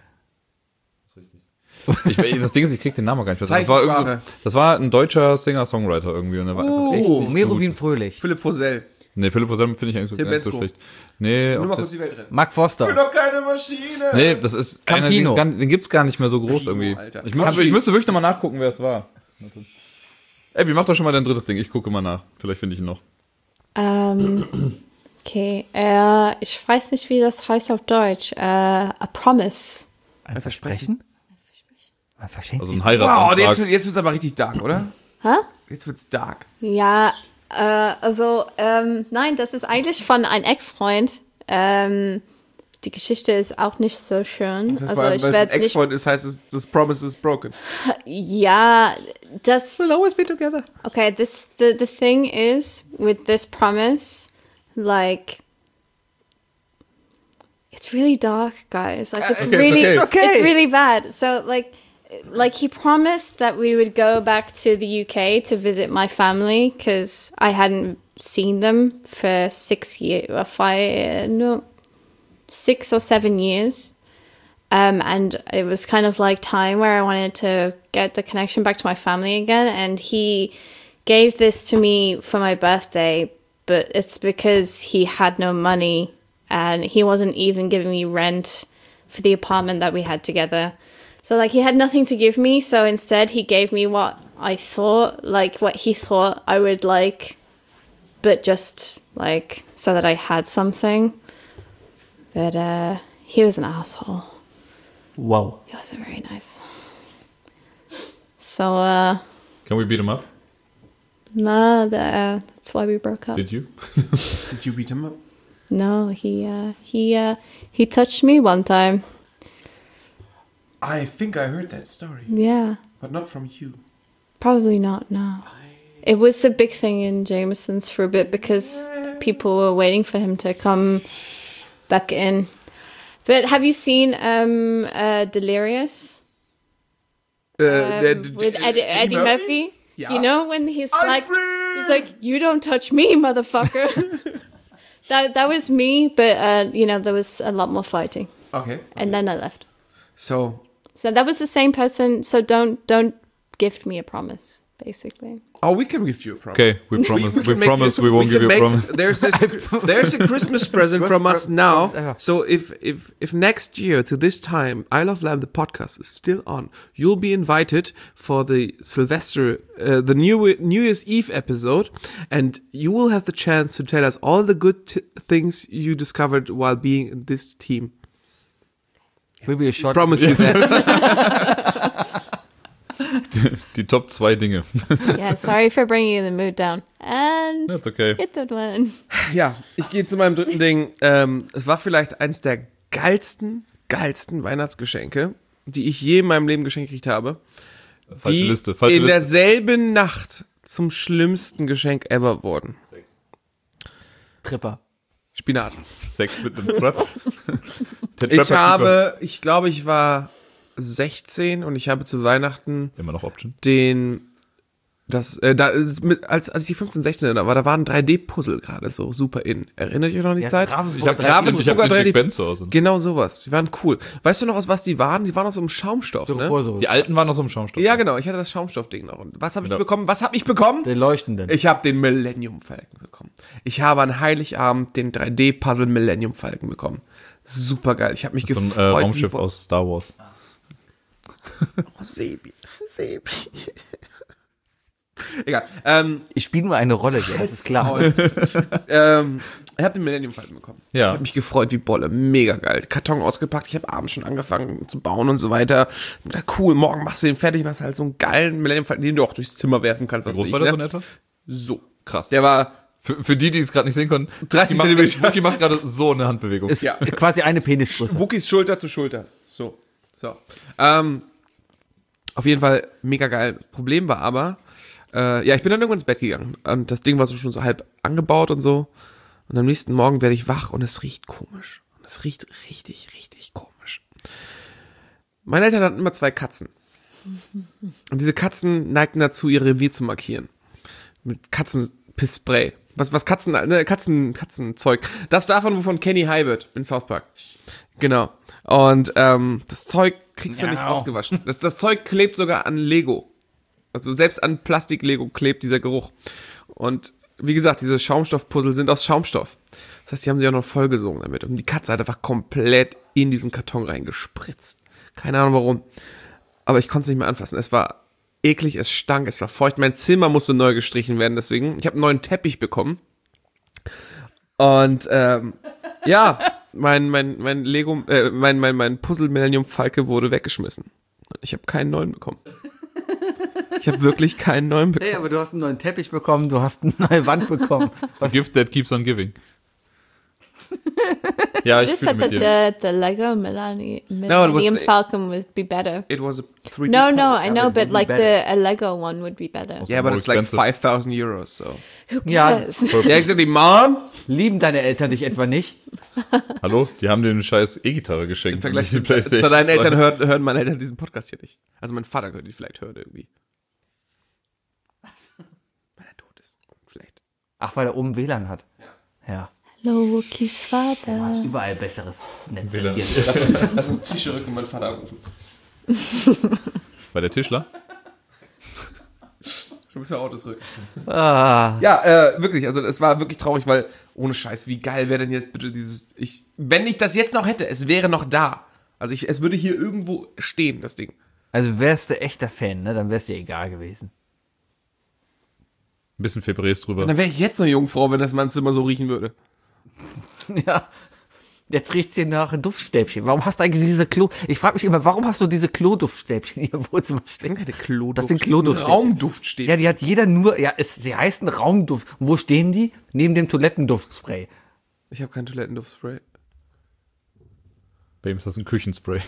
Ich, das Ding ist, ich krieg den Namen gar nicht mehr. Das Zeig war, die irgendwie Sprache. so, das war ein deutscher Singer-Songwriter irgendwie. Und der war einfach echt Oh, nicht Merowin gut. Fröhlich. Philipp Posell. Nee, Philipp Posell finde ich eigentlich so, Tim gar nicht so Bensko. schlecht. Nee, Nur auch mal das, kurz die Welt retten. Mark Ich bin Forster. doch keine Maschine. nee, das ist einer, den, Campino. gar- den gibt's gar nicht mehr so groß Primo, irgendwie. Alter. Ich müsste, Campino. ich müsste wirklich nochmal nachgucken, wer es war. Ey, wie mach doch schon mal dein drittes Ding. Ich gucke mal nach. Vielleicht finde ich ihn noch. Ähm, okay, äh, ich weiß nicht, wie das heißt auf Deutsch. Äh, a Promise. Ein Versprechen? Man verschenkt Also sich. ein Wow, Heiratsantrag. jetzt, jetzt wird's aber richtig dark, oder? Hä? Jetzt wird's dark. Ja, äh, also, ähm, nein, das ist eigentlich von einem Ex-Freund. Ähm, die Geschichte ist auch nicht so schön. Das heißt, Also weil ich weil es ein werde nicht. Ex-Freund ist, heißt es, das Promise is broken. Ja, das. We'll always be together. Okay, this the the thing is with this promise, like. It's really dark, guys. Like it's Okay, really, okay. It's okay. it's really bad. So like, like he promised that we would go back to the U K to visit my family because I hadn't seen them for six years, or five, no, six or seven years. Um, and it was kind of like time where I wanted to get the connection back to my family again. And he gave this to me for my birthday, but it's because he had no money. And he wasn't even giving me rent for the apartment that we had together. So, like, he had nothing to give me. So instead, he gave me what I thought, like, what he thought I would like. But just, like, so that I had something. But uh, he was an asshole. Wow. He wasn't very nice. So, uh... Can we beat him up? no, the, uh, that's why we broke up. Did you? Did you beat him up? No, he, uh, he, uh, he touched me one time. I think I heard that story, Yeah. but not from you. Probably not, no. It was a big thing in Jameson's for a bit because people were waiting for him to come back in. But have you seen um, uh, Delirious? Uh, Um, d- d- with d- Eddie, Eddie Murphy? Yeah. You know, when he's I like, agree. he's like, you don't touch me, motherfucker. that that was me, but, uh, you know, there was a lot more fighting. Okay. And then I left. So, So that was the same person. So don't don't gift me a promise, basically. oh, we can give you a promise. Okay, we promise. We, can make promise you- we won't can give you a make- promise. There's a, there's a Christmas present from us now. So if if if next year to this time, I Love Lamb the podcast is still on, you'll be invited for the Sylvester, uh, the New New Year's Eve episode, and you will have the chance to tell us all the good t- things you discovered while being in this team. Will be a short. Promise you that. Die Top zwei Dinge. Yeah, sorry for bringing the mood down. And That's okay. hit that one. Ja, ich gehe zu meinem dritten Ding. Ähm, es war vielleicht eins der geilsten, geilsten Weihnachtsgeschenke, die ich je in meinem Leben geschenkt gekriegt habe. Falsche die Liste. Falsche in Liste. derselben Nacht zum schlimmsten Geschenk ever wurden. Tripper. Spinat. Sex mit einem Trap. Der Ich Trapper-Keeper. habe, ich glaube, ich war sechzehn und ich habe zu Weihnachten Immer noch Option. den, das, äh, da ist mit, als, als ich fünfzehn, sechzehn da war, da war ein drei D-Puzzle gerade so super in. Erinnert ihr euch noch an die Ja, Zeit? Ravensburger Ich habe Ravensburger ich hab drei D Big Ben zu Hause. Genau sowas. Die waren cool. Weißt du noch, aus was die waren? Die waren aus so einem Schaumstoff, ne? Rohrsoße. Die alten waren noch so im Schaumstoff. Ja, genau. Ich hatte das Schaumstoffding noch. Und was habe ich Genau. bekommen? Was habe ich bekommen? Den leuchtenden. Ich habe den Millennium Falcon bekommen. Ich habe an Heiligabend den drei D-Puzzle Millennium Falcon bekommen. Super geil. Ich habe mich So ein gefreut. äh, wie Raumschiff Bo- aus Star Wars. Oh, Sebi. Sebi. Egal. Ähm, Ich spiele nur eine Rolle hier, das ist klar. ähm, ich habe den Millennium Falcon bekommen. Ja. Ich habe mich gefreut wie Bolle. Mega geil. Karton ausgepackt. Ich habe abends schon angefangen zu bauen und so weiter. Und da, cool, morgen machst du den fertig und hast halt so einen geilen Millennium Falcon, den du auch durchs Zimmer werfen kannst. Wie Was groß weiß war ich, der ne? so in etwa? So. Krass. Der war Für, für die, die es gerade nicht sehen konnten. dreißig Wookie macht- Zentimeter. Wookie macht gerade so eine Handbewegung. Ist Ja. quasi eine Penisgröße. Wookies Schulter zu Schulter. So. So. Ähm, auf jeden Fall mega geil. Problem war aber, äh, ja, ich bin dann irgendwann ins Bett gegangen. Und das Ding war so schon so halb angebaut und so. Und am nächsten Morgen werde ich wach und es riecht komisch. Und es riecht richtig, richtig komisch. Meine Eltern hatten immer zwei Katzen. Und diese Katzen neigten dazu, ihr Revier zu markieren. Mit Katzenpissspray. Was, was Katzen, ne, Katzen, Katzenzeug. Das davon, wovon Kenny high wird in South Park. Genau. Und ähm, das Zeug kriegst du nicht Miau. ausgewaschen. Das, das Zeug klebt sogar an Lego. Also selbst an Plastik-Lego klebt dieser Geruch. Und wie gesagt, diese Schaumstoff-Puzzle sind aus Schaumstoff. Das heißt, die haben sich auch noch vollgesogen damit. Und die Katze hat einfach komplett in diesen Karton reingespritzt. Keine Ahnung warum. Aber ich konnte es nicht mehr anfassen. Es war eklig, es stank, es war feucht. Mein Zimmer musste neu gestrichen werden, deswegen. Ich habe einen neuen Teppich bekommen. Und ähm, ja, mein, mein, mein Lego, äh, mein, mein, mein Puzzle Millennium Falke wurde weggeschmissen. Ich habe keinen neuen bekommen. Ich habe wirklich keinen neuen bekommen. Nee, aber du hast einen neuen Teppich bekommen, du hast eine neue Wand bekommen. It's a gift that keeps on giving. Ja, ich You fühle said mit that dir. the, the Lego Millennium, No, it was Millennium the- Falcon would be better. It was a three D No, no, comic. I know, it but would be like better. the a Lego one would be better. Yeah, but More it's like expensive. five thousand euros, so. Who Ja. cares? Yeah, exactly, Mom! Lieben deine Eltern dich etwa nicht? Hallo? Die haben dir eine scheiß E-Gitarre geschenkt. Im Vergleich die zu, PlayStation zu deinen zwei. Eltern hören, hören meine Eltern diesen Podcast hier nicht. Also mein Vater könnte die vielleicht hören irgendwie. Was? Weil er tot ist. Vielleicht. Ach, weil er oben W L A N hat. Ja. Hello, Wookies Vater. Hast überall besseres Netz W L A N. als hier. Lass uns, lass uns T-Shirt rücken und meinen Vater anrufen. Bei der Tischler? Du bist ja Autos rück. Ah, Ja, äh, wirklich, also es war wirklich traurig, weil, ohne Scheiß, wie geil wäre denn jetzt bitte dieses, ich, wenn ich das jetzt noch hätte, es wäre noch da. Also ich, es würde hier irgendwo stehen, das Ding. also wärst du echter Fan, ne? Dann wär's dir egal gewesen. Ein bisschen Febres drüber. Und dann wäre ich jetzt eine Jungfrau, wenn das in meinem Zimmer so riechen würde. Ja. Jetzt riecht's hier nach Duftstäbchen. Warum hast du eigentlich diese Klo... Ich frage mich immer, warum hast du diese Kloduftstäbchen hier im Wohnzimmer Das stehen? sind keine Kloduft. Das sind Kloduftstäbchen. Raumduftstäbchen. Ja, die hat jeder nur... Ja, es, sie heißen Raumduft. Und wo stehen die? Neben dem Toilettenduftspray. Ich habe kein Toilettenduftspray. Bei ihm ist das ein Küchenspray.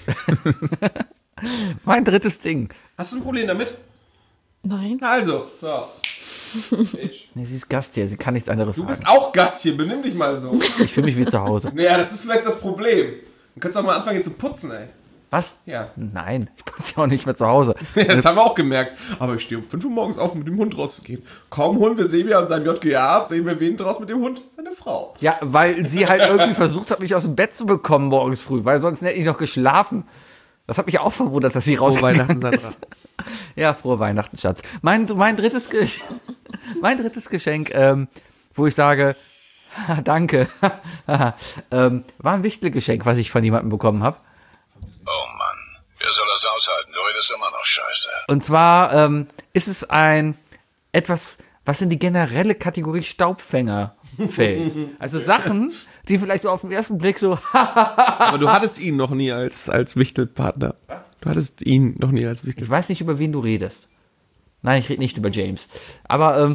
Mein drittes Ding. Hast du ein Problem damit? Nein. Na also, so. Nee, sie ist Gast hier, sie kann nichts anderes Du bist sagen. auch Gast hier, benimm dich mal so. Ich fühle mich wie zu Hause. Naja, das ist vielleicht das Problem. Du kannst auch mal anfangen hier zu putzen, ey. Was? Ja. Nein, ich bin ja auch nicht mehr zu Hause. Das haben wir auch gemerkt. Aber ich stehe um fünf Uhr morgens auf, um mit dem Hund rauszugehen. Kaum holen wir Sebia und seinen J G A ab, sehen wir wen draus mit dem Hund? Seine Frau. Ja, weil sie halt irgendwie versucht hat, mich aus dem Bett zu bekommen morgens früh, weil sonst hätte ich noch geschlafen. Das hat mich auch verwundert, dass sie rausgegangen Weihnachten, Sandra. ist. Ja, frohe Weihnachten, Schatz. Mein, mein, drittes, Geschenk, mein drittes Geschenk, ähm, wo ich sage, danke, ähm, war ein Wichtelgeschenk, was ich von jemandem bekommen habe. Oh Mann, wer soll das aushalten? Du redest immer noch scheiße. Und zwar ähm, ist es ein etwas, was in die generelle Kategorie Staubfänger fällt. Also Sachen, die vielleicht so auf den ersten Blick so, Aber du hattest ihn noch nie als, als Wichtelpartner. Was? Du hattest ihn noch nie als Wichtel. ich weiß nicht, über wen du redest. Nein, ich rede nicht über James. Aber, ähm,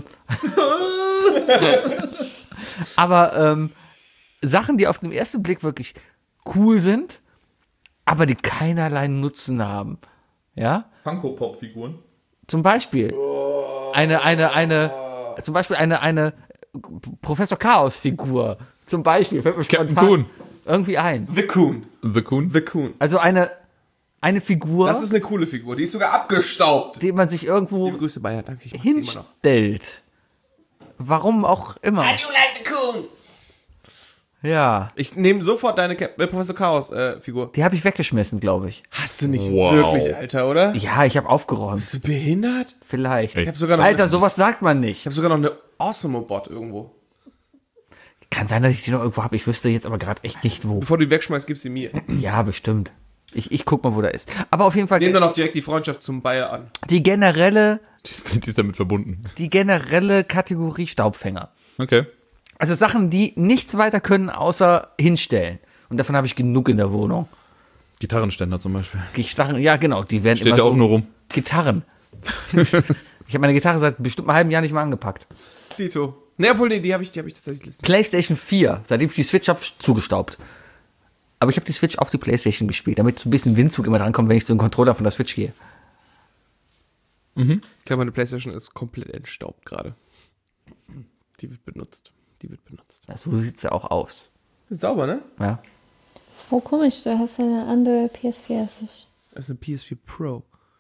aber ähm, Sachen, die auf den ersten Blick wirklich cool sind, aber die keinerlei Nutzen haben. Ja? Funko-Pop-Figuren. Zum Beispiel eine, eine, eine, zum Beispiel eine, eine Professor Chaos-Figur. Zum Beispiel, fällt mir Captain spontan Coon. irgendwie ein. The Coon. The Coon. The Coon. Also eine, eine Figur, Das ist eine coole Figur. Die ist sogar abgestaubt. die man sich irgendwo Liebe Grüße, Bayer. Danke, ich mag sie immer noch. hinstellt. Warum auch immer. you like the Coon? Ja. Ich nehme sofort deine Cap äh, Professor Chaos äh, Figur. Die habe ich weggeschmissen, glaube ich. Hast du nicht Wow. wirklich, Alter, oder? Ja, ich habe aufgeräumt. Bist du behindert? Vielleicht. Ey. Ich habe sogar, noch Alter, eine- sowas sagt man ich nicht. hab sogar noch eine Awesome-Bot irgendwo. Kann sein, dass ich die noch irgendwo habe. Ich wüsste jetzt aber gerade echt nicht wo. Bevor du die wegschmeißt, gib sie mir. Ja, bestimmt. Ich, ich guck mal, wo der ist. Aber auf jeden Fall Nehmen dann auch direkt die Freundschaft zum Bayer an. die generelle, Die ist, die ist damit verbunden. die generelle Kategorie Staubfänger. Okay. Also Sachen, die nichts weiter können, außer hinstellen. Und davon habe ich genug in der Wohnung. Gitarrenständer zum Beispiel. Gitarren, ja genau, die werden Steht immer ja auch so, nur rum. Gitarren. Ich habe meine Gitarre seit bestimmt einem halben Jahr nicht mehr angepackt. Dito. Ne, obwohl, nee, die habe ich, die hab ich tatsächlich letztens. PlayStation vier, seitdem ich die Switch habe, zugestaubt. Aber ich habe die Switch auf die PlayStation gespielt, damit so ein bisschen Windzug immer drankommt, wenn ich so einen Controller von der Switch gehe. Ich glaube, meine Playstation ist komplett entstaubt gerade. Die wird benutzt. Die wird benutzt. Ja, so sieht sie auch aus. Sauber, ne? Ja. Das ist voll komisch, du hast eine andere P S vier als ich. Das ist eine P S vier Pro.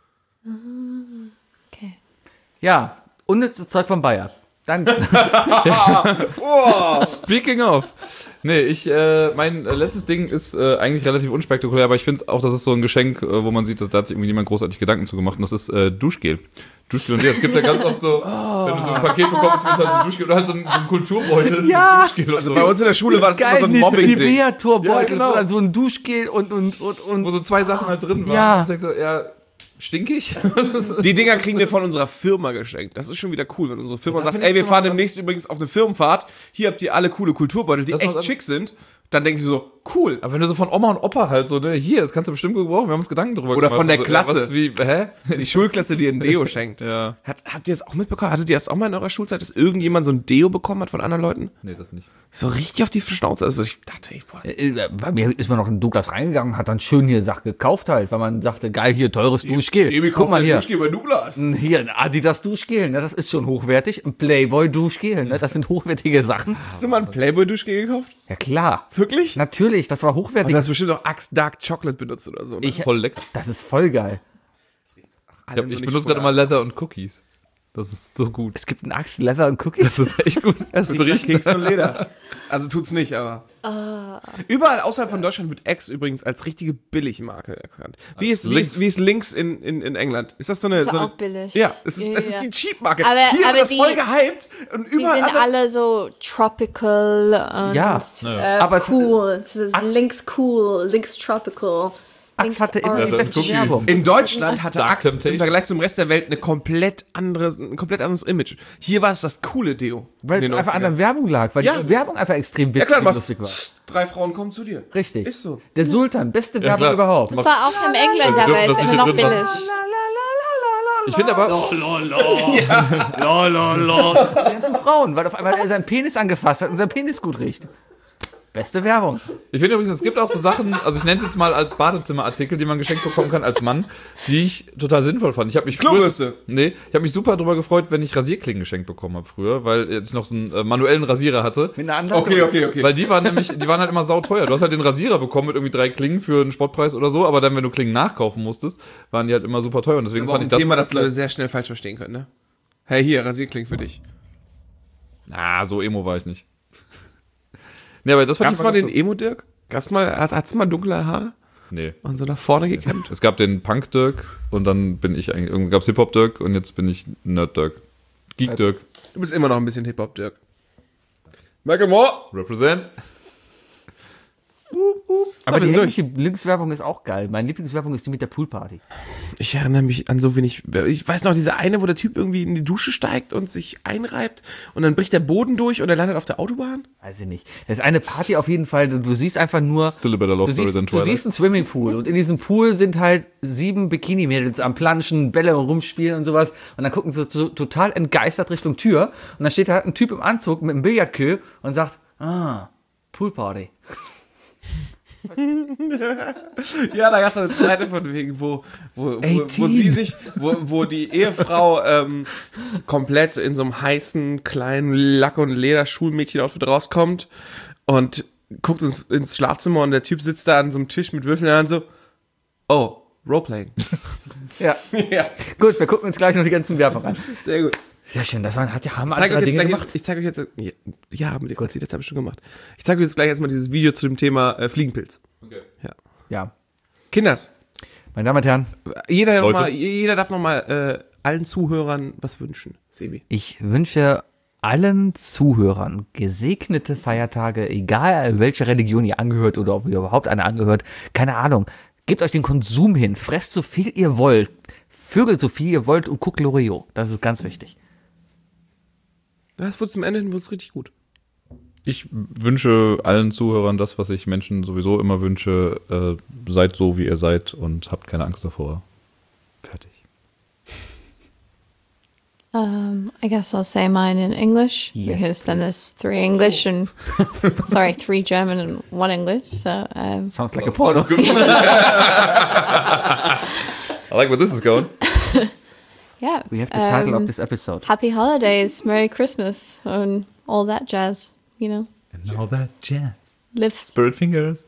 Okay. Ja, unnützes Zeug von Bayer. Dann, Speaking of. Nee, ich, äh, mein äh, letztes Ding ist äh, eigentlich relativ unspektakulär, aber ich finde auch, das ist so ein Geschenk, äh, wo man sieht, dass da hat sich irgendwie niemand großartig Gedanken zu gemacht. Und das ist äh, Duschgel. Duschgel und es gibt ja ganz oft so, wenn du so ein Paket bekommst, wird halt so Duschgel oder halt so ein, so ein Kulturbeutel Ja. mit Duschgel. Also Bei uns in der Schule war das immer so ein Mobbing-Ding. Nivea-Turbeutel, Ja, genau. wo dann so ein Duschgel und, und, und, und wo so zwei Sachen halt drin waren. Ja. Und ich denk so, ja, stinkig? Die Dinger kriegen wir von unserer Firma geschenkt. Das ist schon wieder cool, wenn unsere Firma sagt, find ey, ich wir schon fahren mal- demnächst übrigens auf eine Firmenfahrt. Hier habt ihr alle coole Kulturbeutel, die Das echt macht- schick sind. dann denkst du so, cool. Aber wenn du so von Oma und Opa halt so, ne, hier, das kannst du bestimmt gebrauchen, wir haben uns Gedanken drüber Oder gemacht. von der Also, Klasse. Was, wie, hä? Die Schulklasse dir ein Deo schenkt. Ja. Hat, habt ihr das auch mitbekommen? Hattet ihr das auch mal in eurer Schulzeit, dass irgendjemand so ein Deo bekommen hat von anderen Leuten? Nee, das nicht. So richtig auf die Schnauze. Also ich dachte, ich, boah, das Äh, Bei mir ist man noch in Douglas reingegangen und hat dann schön hier Sachen gekauft halt, weil man sagte, geil, hier, teures Duschgel. Guck mal hier. bei Douglas. Hier, ein Adidas Duschgel, ne, das ist schon hochwertig. Ein Playboy Duschgel, ne, das sind hochwertige Sachen. Hast du mal ein Playboy-Duschgel gekauft? Ja klar. Wirklich? Natürlich, das war Und hochwertig. du hast bestimmt auch Axe Dark Chocolate benutzt oder so. Ne? Ich, Voll lecker. das ist voll geil. Ich, hab, ich benutze gerade immer Leather und Cookies. Das ist so gut. Es gibt einen Axt, Leather und Cookies. Das ist echt gut. Das Willst du riecht nach riechen? Keks und Leder. Also tut's nicht, aber. Überall außerhalb von Deutschland wird Axe übrigens als richtige Billigmarke erkannt. Wie ist, wie ist, wie ist Links in, in, in England? Ist das so eine. Ist so eine auch billig. Ja, es ist, Ja, es ist ja. die Cheap-Marke. Aber- Hier aber wird das die- voll gehypt und Die überall sind anders. alle so tropical und Ja. äh, Aber es- cool. Es ist Axe- links cool, links tropical. Axe links hatte immer die orange. beste Cookies. Werbung. In Deutschland hatte Dark Axe Temptation. im Vergleich zum Rest der Welt eine komplett anderes, ein komplett anderes Image. Hier war es das coole Deo. Weil in es den einfach an neunzigern. der Werbung lag, weil Ja. die Werbung einfach extrem Ja witzig klar, und was, lustig war. drei Frauen kommen zu dir. Richtig. Ist so. Der Sultan, beste Werbung klar. überhaupt. Das war auch im England, Also aber dürfen ist das immer nicht noch hier drin billig. Ich finde aber, Die ganzen Frauen, weil auf einmal er seinen Penis angefasst hat und sein Penis gut riecht. Beste Werbung. ich finde übrigens, es gibt auch so Sachen, also ich nenne es jetzt mal als Badezimmerartikel, die man geschenkt bekommen kann als Mann, die ich total sinnvoll fand. Ich habe mich früher, Klobürste. nee, ich habe mich super darüber gefreut, wenn ich Rasierklingen geschenkt bekommen habe früher, weil ich noch so einen äh, manuellen Rasierer hatte. Mit einer anderen Okay, okay, okay. Weil die waren nämlich, die waren halt immer sauteuer. Du hast halt den Rasierer bekommen mit irgendwie drei Klingen für einen Spottpreis oder so, aber dann, wenn du Klingen nachkaufen musstest, waren die halt immer super teuer. Und deswegen Aber auch fand ein ich das. Thema, das Leute sehr schnell falsch verstehen können, ne? Hey, hier, Rasierkling für dich. Ah, so emo war ich nicht. Nee, aber das fand Gab's ich mal den ganz Emo-Dirk? Gab's mal, hast, hat's mal dunkle Haare? so- Nee. Und so nach vorne gekämmt? Es gab den Punk-Dirk und dann bin ich eigentlich, irgendwann gab's Hip-Hop-Dirk und jetzt bin ich Nerd-Dirk. Geek-Dirk. Du bist immer noch ein bisschen Hip-Hop-Dirk. Michael Moore! Represent. Aber wir die sind englische Lieblingswerbung ist auch geil. Meine Lieblingswerbung ist die mit der Poolparty. Ich erinnere mich an so wenig. Ich weiß noch, diese eine, wo der Typ irgendwie in die Dusche steigt und sich einreibt und dann bricht der Boden durch und er landet auf der Autobahn. Weiß ich nicht. Das ist eine Party auf jeden Fall. Du, du siehst einfach nur. Still a better love Du story siehst, than du Twilight. siehst einen Swimmingpool und in diesem Pool sind halt sieben Bikini-Mädels am Planschen, Bälle rumspielen und sowas. Und dann gucken sie so total entgeistert Richtung Tür. Und dann steht da halt ein Typ im Anzug mit einem Billardqueue und sagt, ah, Poolparty. Ja, da gab es eine zweite von wegen, wo, wo, wo, wo sie sich, wo, wo die Ehefrau ähm, komplett in so einem heißen, kleinen Lack- und Leder-Schulmädchen-Outfit rauskommt und guckt ins, ins Schlafzimmer und der Typ sitzt da an so einem Tisch mit Würfeln in der Hand so, oh, Roleplaying. Ja. Ja, Gut, wir gucken uns gleich noch die ganzen Werbung an. sehr gut. Sehr schön, das waren, hat ja, haben Ich zeige andere euch jetzt Dinge gleich, gemacht. ich zeige euch jetzt, ja, ja mit Gott, das habe ich schon gemacht. Ich zeige euch jetzt gleich erstmal dieses Video zu dem Thema äh, Fliegenpilz. Okay. Ja. Kinders, Meine Damen und Herren, jeder, noch Leute. mal, jeder darf noch mal äh, allen Zuhörern was wünschen. Sebi. ich wünsche allen Zuhörern gesegnete Feiertage, egal welcher Religion ihr angehört oder ob ihr überhaupt eine angehört, keine Ahnung. Gebt euch den Konsum hin, fresst so viel ihr wollt, vögelt so viel ihr wollt und guckt Loriot. Das ist ganz wichtig. Das wird zum Ende hin wird's richtig gut. Ich wünsche allen Zuhörern das, was ich Menschen sowieso immer wünsche. Äh, seid so, wie ihr seid und habt keine Angst davor. Fertig. Um, I guess I'll say mine in English Yes, because then there's three English and sorry, three German and one English. So um, Sounds like a porno. I like where this is going. yeah, We have the title um, of this episode. Happy holidays, Merry Christmas, and all that jazz. You know, And now that jazz. live. Spirit Fingers.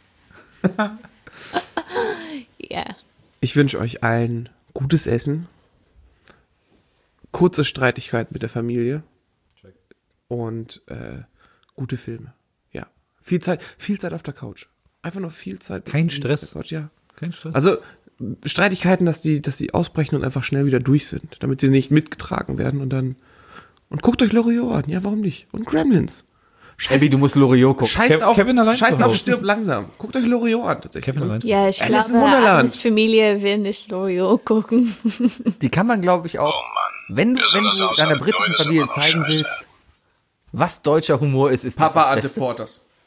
Yeah. Ich wünsche euch allen gutes Essen, kurze Streitigkeiten mit der Familie und äh, gute Filme. Ja, viel Zeit, viel Zeit auf der Couch. Einfach noch viel Zeit. Kein auf der Stress. Couch, ja. Kein Stress. Also Streitigkeiten, dass die, dass die ausbrechen und einfach schnell wieder durch sind, damit sie nicht mitgetragen werden und dann und guckt euch Loriot an, ja, warum nicht? Und Gremlins. Scheiß, Abby, du musst Loriot gucken. scheißt Kev- auf, Kevin allein scheißt zu auf Hause. Stirb langsam. Guckt euch Loriot an, tatsächlich. Kevin allein. Ja, ich Alice im glaube, Wunderland. Adams Familie will nicht Loriot gucken. Die kann man, glaube ich, auch, wenn, du- wenn Besonders du aus deiner einem britischen Leute ist Familie immer noch zeigen scheiße. willst, was deutscher Humor ist, ist das Papa das Ante Beste. Porters.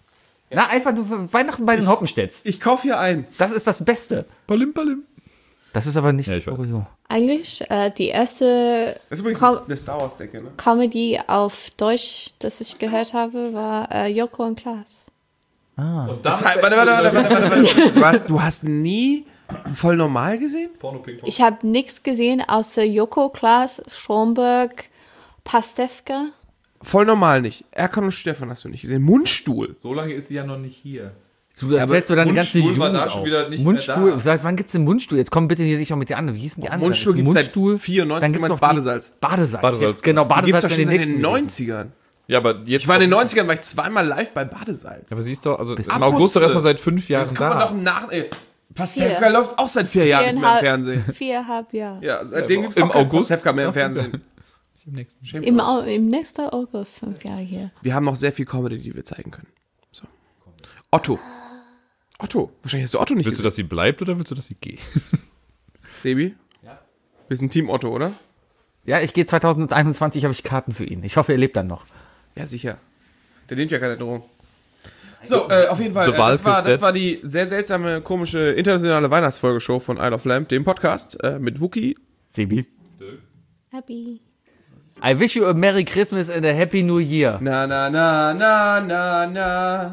Na, einfach nur für Weihnachten bei den Hoppenstedts. Ich kaufe hier ein. Das ist das Beste. Balim, balim. Das ist aber nicht Ja, ich weiß. Oreo. Eigentlich äh, die erste Das ist übrigens Com eine Star Wars Decke, ne? Comedy auf Deutsch, das ich gehört habe, war äh, Joko und Klaas. Das heißt, warte, warte, warte, warte, warte, warte. Du hast, du hast nie voll normal gesehen? Ich habe nichts gesehen außer Joko, Klaas, Stromberg, Pastewka. Voll normal nicht. Erkan und Stefan hast du nicht gesehen. Mundstuhl. So lange ist sie ja noch nicht hier. Du erzählst du deine ganze Mundstuhl war Jugend da schon auf. wieder nicht Mundstuhl, mehr da. seit wann gibt's den Mundstuhl? Jetzt komm bitte hier nicht noch mit dir an. Wie hießen die anderen? Mundstuhl gibt's seit Mundstuhl, vierundneunzig, dann du gibt's meinst noch die- Badesalz. Badesalz. Badesalz. Jetzt, genau, Die gibt's Badesalz doch schon wäre seit die den nächsten. neunzigern. Ja, aber jetzt. Ich war in den neunzigern, war ich zweimal live bei Badesalz. Ja, aber siehst du, also im Abputze. August ist erstmal seit fünf Jahren Das kann man da. doch im Nach... Ey, Pastewka Vier. läuft auch seit vier Jahren nicht mehr im Fernsehen. Viereinhalb Jahre. Ja, seitdem Ja, gibt's im auch kein August. Pastewka mehr im Fernsehen. Im nächsten. Shame Im, on. Au- Im nächsten August, fünf Jahre hier. Wir haben noch sehr viel Comedy, die wir zeigen können. So. Otto. Otto. Wahrscheinlich hast du Otto nicht Willst du, gesehen. dass sie bleibt oder willst du, dass sie geht? Sebi? Ja. Wir sind Team Otto, oder? Ja, ich gehe zwanzig einundzwanzig, habe ich Karten für ihn. Ich hoffe, er lebt dann noch. Ja, sicher. Der nimmt ja keine Drohung. So, äh, auf jeden Fall, The äh, das, war, Ball das is war die sehr seltsame, komische, internationale Weihnachtsfolgeshow von Isle of Lamp, dem Podcast äh, mit Wookie. Sebi. Happy. I wish you a Merry Christmas and a Happy New Year. Na, na, na, na, na, na.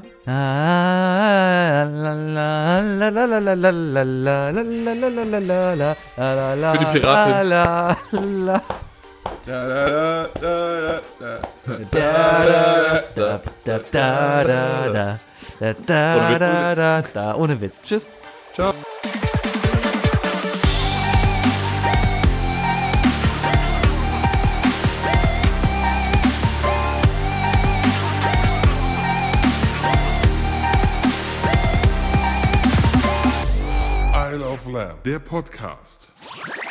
Für die Piratin. Da, da, da, da, da. Ohne Witz. Tschüss. Isle of Lamp, der Podcast.